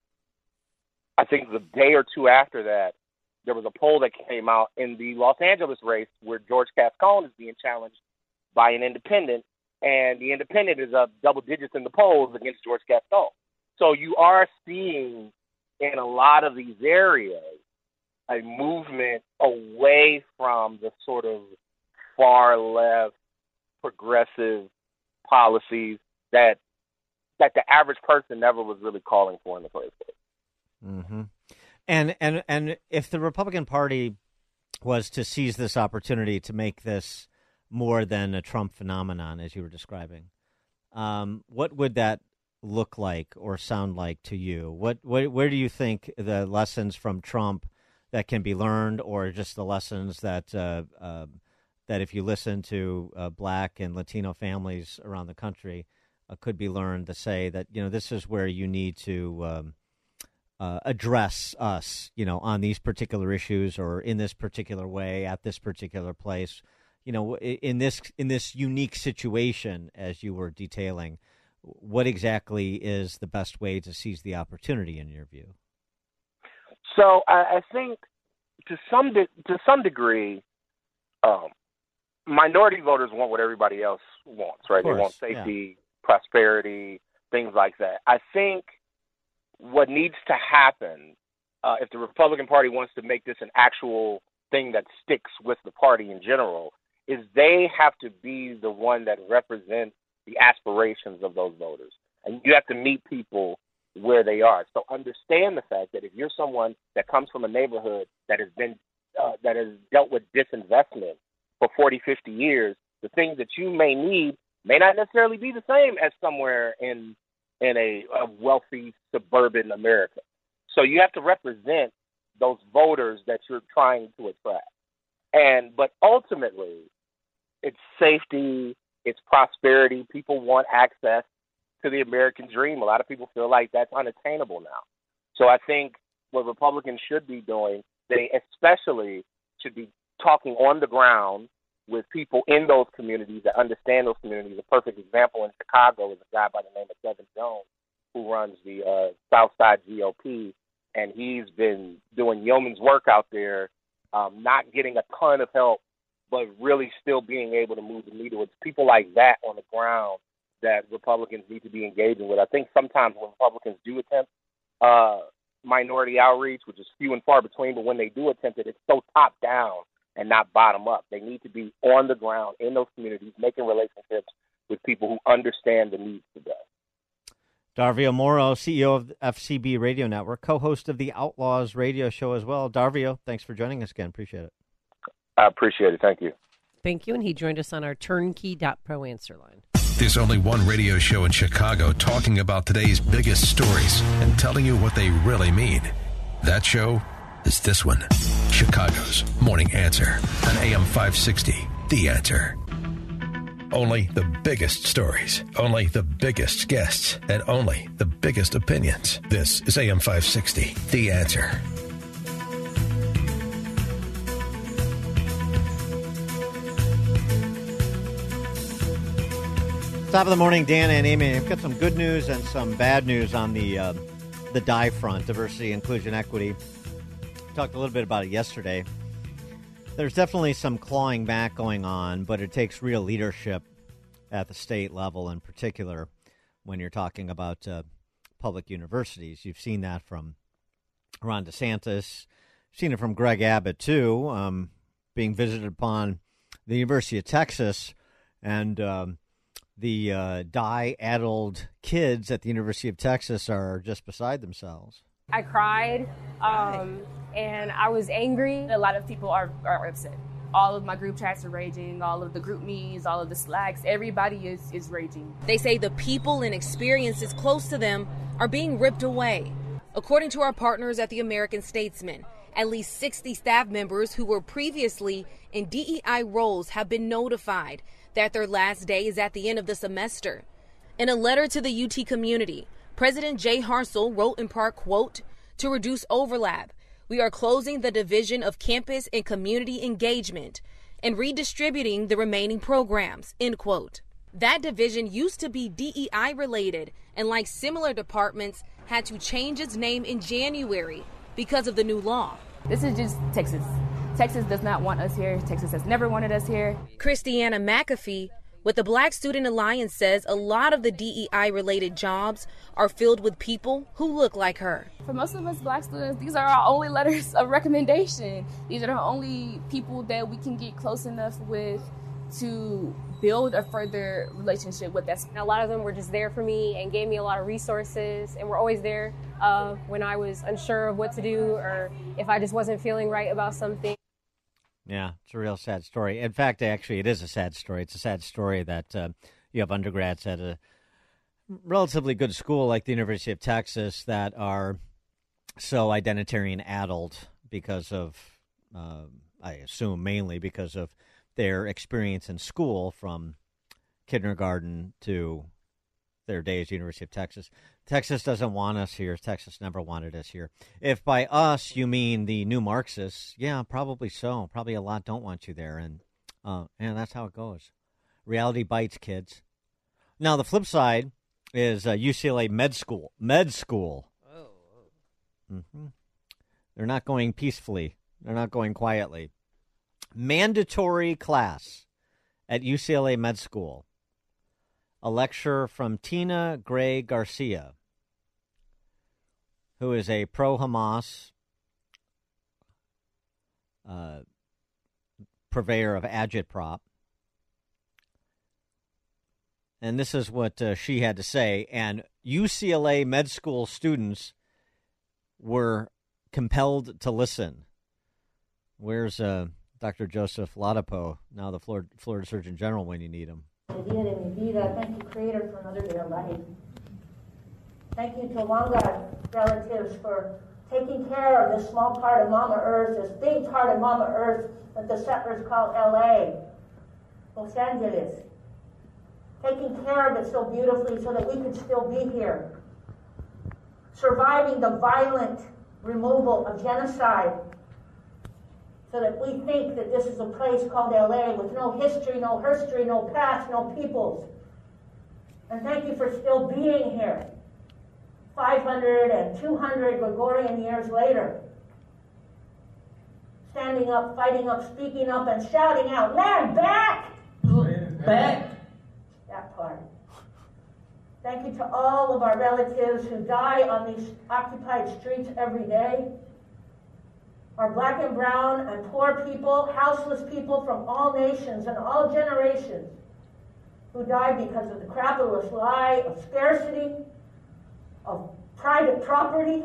I think the day or two after that, there was a poll that came out in the Los Angeles race where George Gascon is being challenged by an independent, and the independent is up double digits in the polls against George Gascon. So you are seeing in a lot of these areas a movement away from the sort of far left progressive policies that that the average person never was really calling for in the first place. Mm-hmm. And and and if the Republican Party was to seize this opportunity to make this more than a Trump phenomenon, as you were describing, um, what would that look like or sound like to you? What, what where do you think the lessons from Trump that can be learned, or just the lessons that uh, uh, that if you listen to uh, Black and Latino families around the country uh, could be learned to say that, you know, this is where you need to um, uh, address us, you know, on these particular issues or in this particular way at this particular place, you know, in this in this unique situation, as you were detailing. What exactly is the best way to seize the opportunity in your view? So I, I think to some de- to some degree, um, minority voters want what everybody else wants, right? They want safety, yeah. prosperity, things like that. I think what needs to happen uh, if the Republican Party wants to make this an actual thing that sticks with the party in general is they have to be the one that represents the aspirations of those voters. And you have to meet people where they are. So understand the fact that if you're someone that comes from a neighborhood that has been uh, that has dealt with disinvestment for forty, fifty years, the things that you may need may not necessarily be the same as somewhere in in a, a wealthy suburban America. So you have to represent those voters that you're trying to attract. And but ultimately, it's safety, it's prosperity. People want access to the American dream. A lot of people feel like that's unattainable now. So I think what Republicans should be doing, they especially should be talking on the ground with people in those communities that understand those communities. A perfect example in Chicago is a guy by the name of Devin Jones, who runs the uh, Southside G O P, and he's been doing yeoman's work out there, um, not getting a ton of help, but really still being able to move the needle. It's people like that on the ground that Republicans need to be engaging with. I think sometimes when Republicans do attempt uh, minority outreach, which is few and far between, but when they do attempt it, it's so top down and not bottom up. They need to be on the ground in those communities, making relationships with people who understand the needs today. Darvio Moro, C E O of the F C B Radio Network, co-host of the Outlaws radio show as well. Darvio, thanks for joining us again. Appreciate it. I appreciate it. Thank you. Thank you. And he joined us on our turnkey dot pro answer line. There's only one radio show in Chicago talking about today's biggest stories and telling you what they really mean. That show is this one, Chicago's Morning Answer on A M five sixty, The Answer. Only the biggest stories, only the biggest guests, and only the biggest opinions. This is A M five sixty, The Answer. Top of the morning, Dan and Amy. I've got some good news and some bad news on the uh, the D I front, diversity, inclusion, equity. Talked a little bit about it yesterday. There's definitely some clawing back going on, but it takes real leadership at the state level in particular when you're talking about uh, public universities. You've seen that from Ron DeSantis. Seen it from Greg Abbott, too, um, being visited upon the University of Texas. And um, the uh, D I-addled kids at the University of Texas are just beside themselves. I cried, um, and I was angry. A lot of people are, are upset. All of my group chats are raging, all of the group me's, all of the slacks, everybody is, is raging. They say the people and experiences close to them are being ripped away. According to our partners at the American Statesman, at least sixty staff members who were previously in D E I roles have been notified that their last day is at the end of the semester. In a letter to the U T community, President Jay Harsel wrote in part, quote, "To reduce overlap, we are closing the Division of Campus and Community Engagement and redistributing the remaining programs," end quote. That division used to be D E I related and, like similar departments, had to change its name in January because of the new law. This is just Texas. Texas does not want us here. Texas has never wanted us here. Christiana McAfee with the Black Student Alliance says a lot of the D E I-related jobs are filled with people who look like her. For most of us Black students, these are our only letters of recommendation. These are the only people that we can get close enough with to build a further relationship with us. And a lot of them were just there for me and gave me a lot of resources and were always there uh, when I was unsure of what to do or if I just wasn't feeling right about something. Yeah, it's a real sad story. In fact, actually, it is a sad story. It's a sad story that uh, you have undergrads at a relatively good school like the University of Texas that are so identitarian addled because of, uh, I assume mainly because of their experience in school from kindergarten to their days at the University of Texas. Texas doesn't want us here. Texas never wanted us here. If by us you mean the new Marxists, yeah, probably so. Probably a lot don't want you there. And, uh, and that's how it goes. Reality bites, kids. Now, the flip side is uh, U C L A Med School. Med School. Oh. Mm-hmm. They're not going peacefully. They're not going quietly. Mandatory class at U C L A Med School. A lecture from Tina Gray Garcia, who is a pro-Hamas uh, purveyor of agitprop. And this is what uh, she had to say. And U C L A Med School students were compelled to listen. Where's uh, Doctor Joseph Ladapo, now the Florida, Florida Surgeon General, when you need him? Thank you, Creator, for another day of life. Thank you to Wanga relatives for taking care of this small part of Mama Earth, this big part of Mama Earth that the settlers call L A, Los Angeles. Taking care of it so beautifully so that we could still be here. Surviving the violent removal of genocide so that we think that this is a place called L A with no history, no history, no past, no peoples. And thank you for still being here, five hundred and two hundred Gregorian years later. Standing up, fighting up, speaking up, and shouting out, land back! Land back! That part. Thank you to all of our relatives who die on these occupied streets every day. Our black and brown and poor people, houseless people from all nations and all generations who died because of the capitalist lie of scarcity, of private property,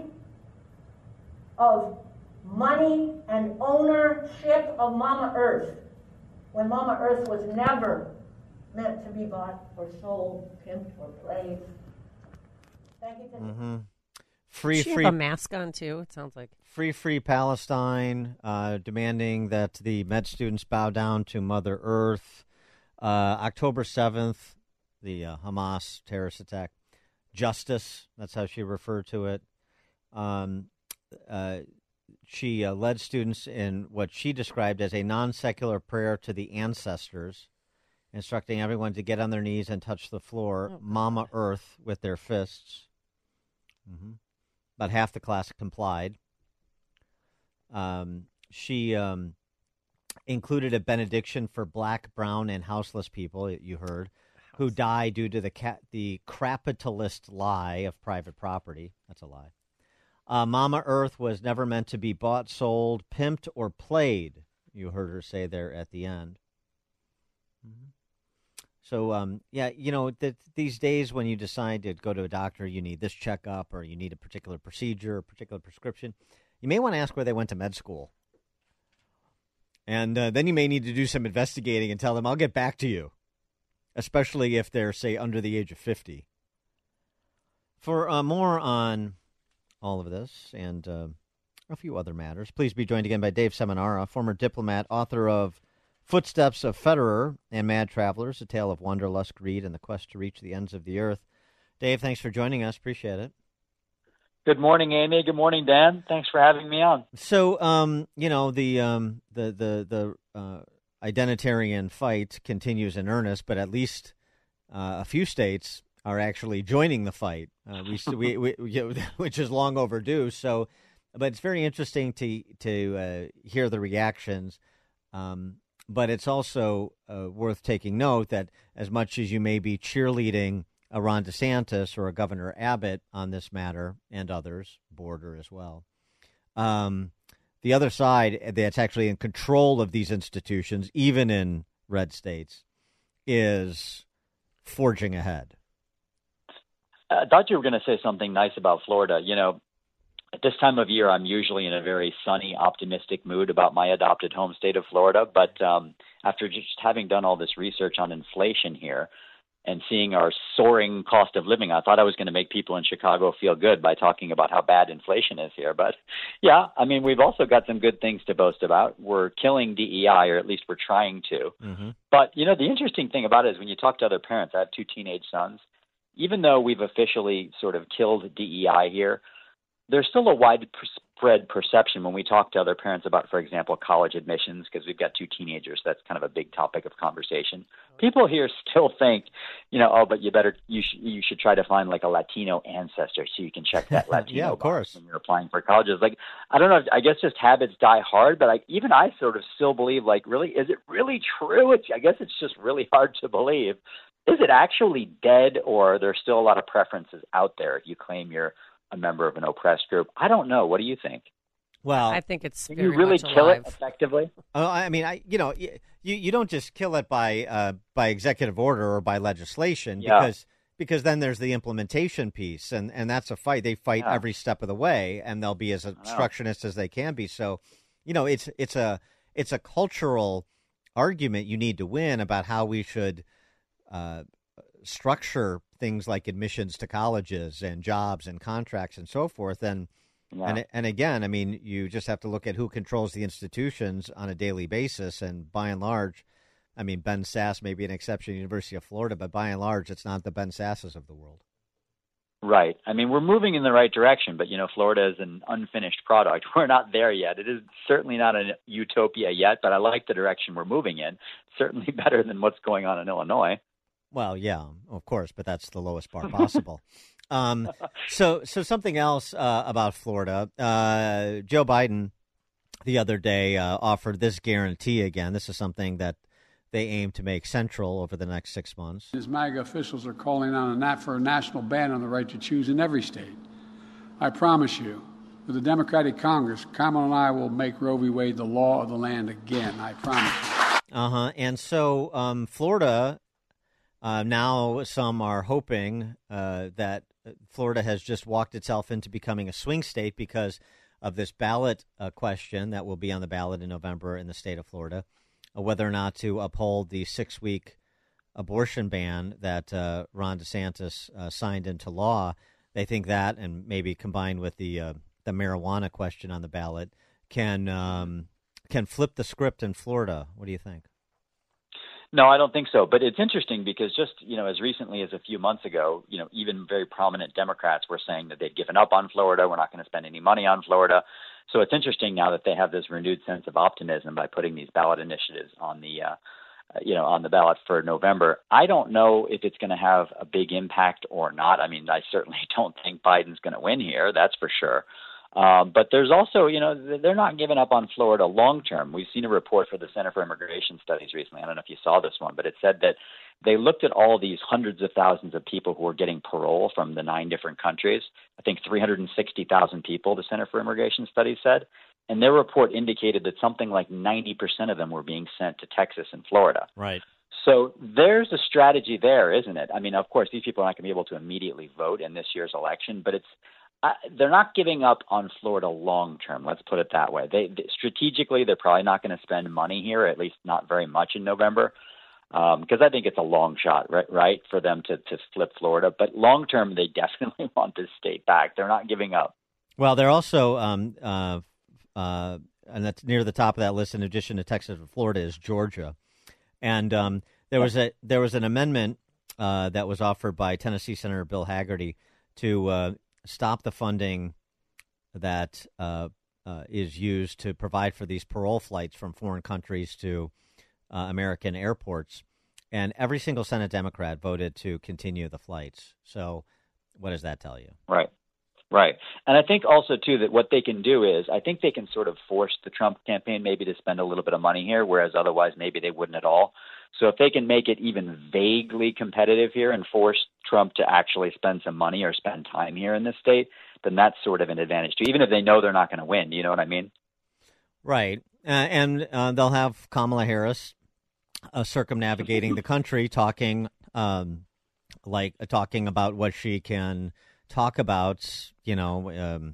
of money and ownership of Mama Earth, when Mama Earth was never meant to be bought or sold, pimped, or played. Thank you. To mm-hmm. Free, Does she free. have a mask on too. It sounds like Free, free Palestine, uh, demanding that the med students bow down to Mother Earth. Uh, October seventh, the uh, Hamas terrorist attack. Justice, that's how she referred to it. Um, uh, she uh, led students in what she described as a non-secular prayer to the ancestors, instructing everyone to get on their knees and touch the floor, oh, Mama Earth, with their fists. Mm-hmm. About half the class complied. Um, she um, included a benediction for black, brown, and houseless people, you heard, who die due to the ca- the capitalist lie of private property. That's a lie. Uh, Mama Earth was never meant to be bought, sold, pimped, or played, you heard her say there at the end. Mm-hmm. So, um, yeah, you know, th- these days when you decide to go to a doctor, you need this checkup or you need a particular procedure, a particular prescription, you may want to ask where they went to med school. And uh, then you may need to do some investigating and tell them, I'll get back to you, especially if they're, say, under the age of fifty. For uh, more on all of this and uh, a few other matters, please be joined again by Dave Seminara, former diplomat, author of Footsteps of Federer and Mad Travelers, A Tale of Wanderlust, Greed, and the Quest to Reach the Ends of the Earth. Dave, thanks for joining us. Appreciate it. Good morning, Amy. Good morning, Dan. Thanks for having me on. So, um, you know, the um, the the the uh, identitarian fight continues in earnest, but at least uh, a few states are actually joining the fight, uh, we, we, we, we, which is long overdue. So, but it's very interesting to to uh, hear the reactions. Um, But it's also uh, worth taking note that as much as you may be cheerleading a Ron DeSantis or a Governor Abbott on this matter, and others, Border as well, um, the other side that's actually in control of these institutions, even in red states, is forging ahead. I thought you were going to say something nice about Florida. You know, at this time of year, I'm usually in a very sunny, optimistic mood about my adopted home state of Florida. But um, after just having done all this research on inflation here and seeing our soaring cost of living, I thought I was going to make people in Chicago feel good by talking about how bad inflation is here. But yeah, I mean, we've also got some good things to boast about. We're killing D E I, or at least we're trying to. Mm-hmm. But, you know, the interesting thing about it is when you talk to other parents, I have two teenage sons, even though we've officially sort of killed D E I here, there's still a widespread perception when we talk to other parents about, for example, college admissions, because we've got two teenagers. That's kind of a big topic of conversation. People here still think, you know, oh, but you better, you, sh- you should try to find like a Latino ancestor so you can check that Latino yeah, of box course. when you're applying for colleges. Like, I don't know, I guess just habits die hard, but like, even I sort of still believe, like, really, is it really true? It's, I guess it's just really hard to believe. Is it actually dead, or are there still a lot of preferences out there if you claim you're a member of an oppressed group? I don't know. What do you think? Well, I think it's Can very you really much kill alive. it effectively? Uh, I mean, I you know, you you don't just kill it by uh, by executive order or by legislation, Yeah. because because then there's the implementation piece, and, and that's a fight. They fight Yeah. every step of the way, and they'll be as obstructionist as they can be. So, you know, it's it's a it's a cultural argument you need to win about how we should uh, structure things like admissions to colleges and jobs and contracts and so forth. And Yeah. and and again, I mean, you just have to look at who controls the institutions on a daily basis. And by and large, I mean, Ben Sasse may be an exception, University of Florida, but by and large, it's not the Ben Sasses of the world. Right. I mean, we're moving in the right direction, but, you know, Florida is an unfinished product. We're not there yet. It is certainly not a utopia yet, but I like the direction we're moving in. Certainly better than what's going on in Illinois. Well, yeah, of course, but that's the lowest bar possible. um, so, so something else uh, about Florida. Uh, Joe Biden the other day uh, offered this guarantee again. This is something that they aim to make central over the next six months. His MAGA officials are calling on a nat- for a national ban on the right to choose in every state. I promise you, with the Democratic Congress, Kamala and I will make Roe v. Wade the law of the land again. I promise you. Uh-huh. And so um, Florida Uh, now some are hoping uh, that Florida has just walked itself into becoming a swing state because of this ballot uh, question that will be on the ballot in November in the state of Florida, uh, whether or not to uphold the six-week abortion ban that uh, Ron DeSantis uh, signed into law. They think that, and maybe combined with the uh, the marijuana question on the ballot, can um, can flip the script in Florida. What do you think? No, I don't think so. But it's interesting because just, you know, as recently as a few months ago, you know, even very prominent Democrats were saying that they'd given up on Florida. We're not going to spend any money on Florida. So it's interesting now that they have this renewed sense of optimism by putting these ballot initiatives on the, uh, you know, on the ballot for November. I don't know if it's going to have a big impact or not. I mean, I certainly don't think Biden's going to win here. That's for sure. Um, but there's also, you know, they're not giving up on Florida long term. We've seen a report for the Center for Immigration Studies recently. I don't know if you saw this one, but it said that they looked at all these hundreds of thousands of people who were getting parole from the nine different countries. I think three hundred sixty thousand people, the Center for Immigration Studies said. And their report indicated that something like ninety percent of them were being sent to Texas and Florida. Right. So there's a strategy there, isn't it? I mean, of course, these people are not going to be able to immediately vote in this year's election, but it's Uh, they're not giving up on Florida long term. Let's put it that way. They, they strategically, they're probably not going to spend money here, at least not very much in November, because um, I think it's a long shot, right, right, for them to, to flip Florida. But long term, they definitely want this state back. They're not giving up. Well, they're also, um, uh, uh, and that's near the top of that list. In addition to Texas and Florida, is Georgia, and um, there was a there was an amendment uh, that was offered by Tennessee Senator Bill Hagerty to Uh, stop the funding that uh, uh, is used to provide for these parole flights from foreign countries to uh, American airports. And every single Senate Democrat voted to continue the flights. So what does that tell you? Right. Right. And I think also, too, that what they can do is I think they can sort of force the Trump campaign maybe to spend a little bit of money here, whereas otherwise maybe they wouldn't at all. So if they can make it even vaguely competitive here and force Trump to actually spend some money or spend time here in this state, then that's sort of an advantage too, even if they know they're not going to win. You know what I mean? Right. Uh, and uh, they'll have Kamala Harris uh, circumnavigating the country, talking um, like uh, talking about what she can talk about, you know, um,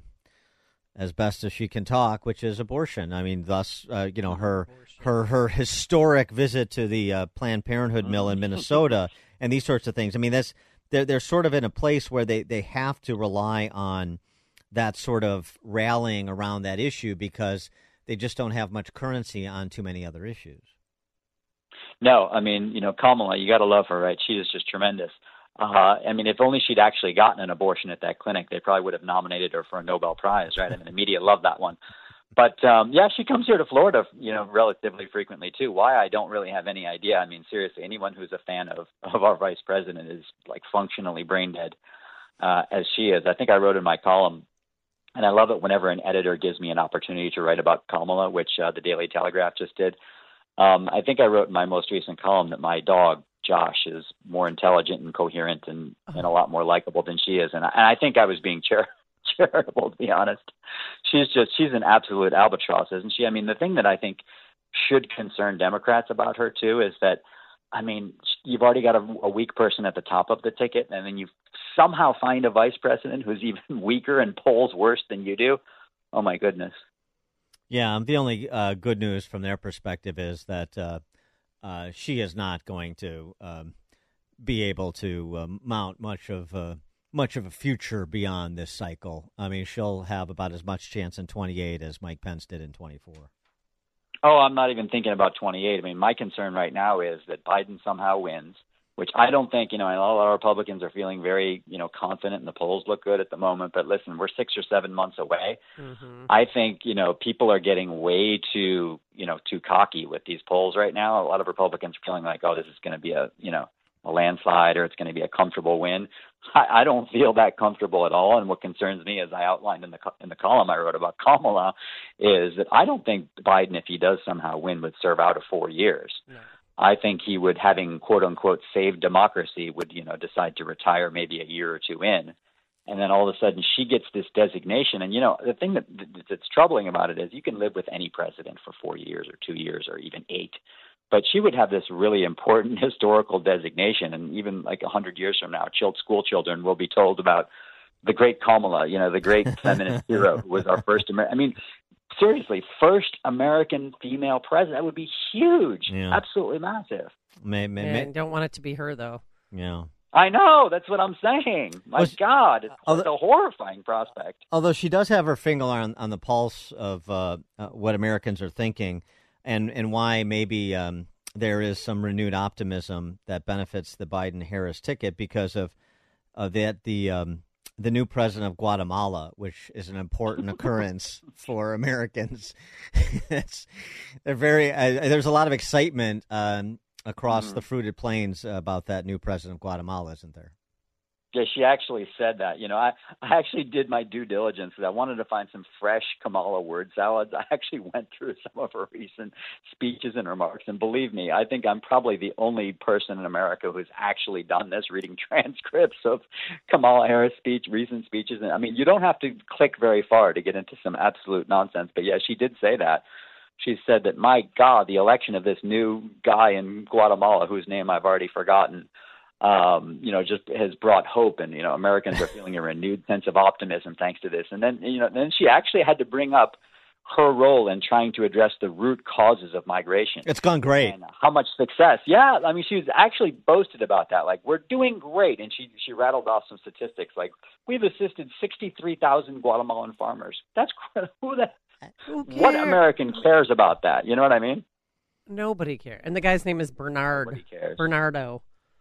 as best as she can talk, which is abortion. I mean, thus, uh, you know, her her her historic visit to the uh, Planned Parenthood mill in Minnesota and these sorts of things. I mean, that's they're they're sort of in a place where they, they have to rely on that sort of rallying around that issue because they just don't have much currency on too many other issues. No, I mean, you know, Kamala, you got to love her, right? She is just tremendous. Uh, I mean, if only she'd actually gotten an abortion at that clinic, they probably would have nominated her for a Nobel Prize, right? I mean, the media loved that one. But, um, yeah, she comes here to Florida, you know, relatively frequently, too. Why, I don't really have any idea. I mean, seriously, anyone who's a fan of, of our vice president is, like, functionally brain dead, uh, as she is. I think I wrote in my column, and I love it whenever an editor gives me an opportunity to write about Kamala, which uh, the Daily Telegraph just did. Um, I think I wrote in my most recent column that my dog, Josh, is more intelligent and coherent and, and a lot more likable than she is. And I, and I think I was being char- charitable, to be honest. She's just, she's an absolute albatross, isn't she? I mean, the thing that I think should concern Democrats about her, too, is that, I mean, you've already got a, a weak person at the top of the ticket, and then you somehow find a vice president who's even weaker and polls worse than you do. Oh, my goodness. Yeah, the only uh, good news from their perspective is that uh, uh, she is not going to um, be able to um, mount much of uh, much of a future beyond this cycle. I mean, she'll have about as much chance in twenty-eight as Mike Pence did in twenty-four. Oh, I'm not even thinking about twenty-eight. I mean, my concern right now is that Biden somehow wins, which I don't think, you know, and a lot of Republicans are feeling very, you know, confident and the polls look good at the moment. But listen, we're six or seven months away. Mm-hmm. I think, you know, people are getting way too, you know, too cocky with these polls right now. A lot of Republicans are feeling like, oh, this is going to be a, you know, a landslide or it's going to be a comfortable win. I, I don't feel that comfortable at all. And what concerns me, as I outlined in the in the column I wrote about Kamala, is that I don't think Biden, if he does somehow win, would serve out of four years. No. I think he would, having quote unquote saved democracy, would, you know, decide to retire maybe a year or two in. And then all of a sudden she gets this designation. And, you know, the thing that, that's troubling about it is you can live with any president for four years or two years or even eight. but she would have this really important historical designation. And even like a hundred years from now, children, school children will be told about the great Kamala, you know, the great feminist hero who was our first American. I mean, seriously, first American female president. That would be huge. Yeah. Absolutely massive. May, may, Man, may, don't want it to be her, though. yeah. I know. That's what I'm saying. My Well, God, it's, although- it's a horrifying prospect. Although she does have her finger on, on the pulse of uh, uh, what Americans are thinking, and, and why maybe um, there is some renewed optimism that benefits the Biden-Harris ticket because of uh, that the um, the new president of Guatemala, which is an important occurrence for Americans. it's, they're very uh, there's a lot of excitement um, across Mhm. the fruited plains about that new president of Guatemala, isn't there? Yeah, she actually said that. You know, I, I actually did my due diligence because I wanted to find some fresh Kamala word salads. I actually went through some of her recent speeches and remarks, and believe me, I think I'm probably the only person in America who's actually done this, reading transcripts of Kamala Harris' speech, recent speeches. And I mean, you don't have to click very far to get into some absolute nonsense. But yeah, she did say that. She said that, my God, the election of this new guy in Guatemala, whose name I've already forgotten, um, you know, just has brought hope, and, you know, Americans are feeling a renewed sense of optimism thanks to this. And then, you know, then she actually had to bring up her role in trying to address the root causes of migration. It's gone great. And how much success. Yeah. I mean, she was actually boasted about that. Like, we're doing great. And she, she rattled off some statistics. Like, we've assisted sixty-three thousand Guatemalan farmers. That's who the, Who what cares? American cares about that? You know what I mean? Nobody cares. And the guy's name is Bernard. Nobody cares. Bernardo.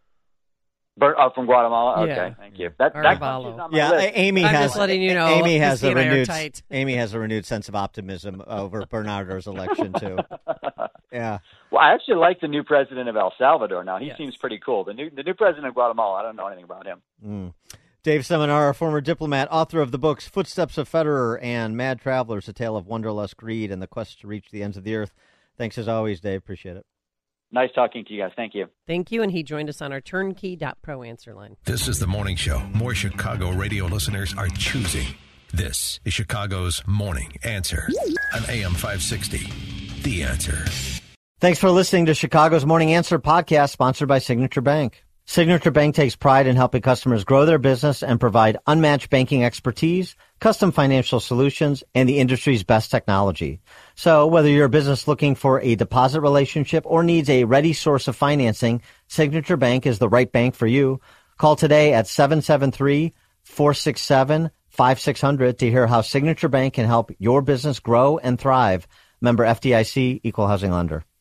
Ber- oh, from Guatemala? Okay, Yeah. thank you. That, that Arevalo. country's on my Yeah, list. A- Amy I'm has. just letting you know, Amy has Christy a and I are renewed. tight. Amy has a renewed sense of optimism over Bernardo's election too. Yeah. Well, I actually like the new president of El Salvador now. He Yes. seems pretty cool. The new the new president of Guatemala, I don't know anything about him. Mm. Dave Seminar, a former diplomat, author of the books Footsteps of Federer and Mad Travelers, A Tale of Wanderlust Greed and the Quest to Reach the Ends of the Earth. Thanks as always, Dave. Appreciate it. Nice talking to you guys. Thank you. Thank you. And he joined us on our turnkey dot pro answer line. This is the morning show more Chicago radio listeners are choosing. This is Chicago's Morning Answer on A M five sixty. The Answer. Thanks for listening to Chicago's Morning Answer podcast, sponsored by Signature Bank. Signature Bank takes pride in helping customers grow their business and provide unmatched banking expertise, custom financial solutions, and the industry's best technology. So whether you're a business looking for a deposit relationship or needs a ready source of financing, Signature Bank is the right bank for you. Call today at seven seven three, four six seven, five six zero zero to hear how Signature Bank can help your business grow and thrive. Member F D I C, Equal Housing Lender.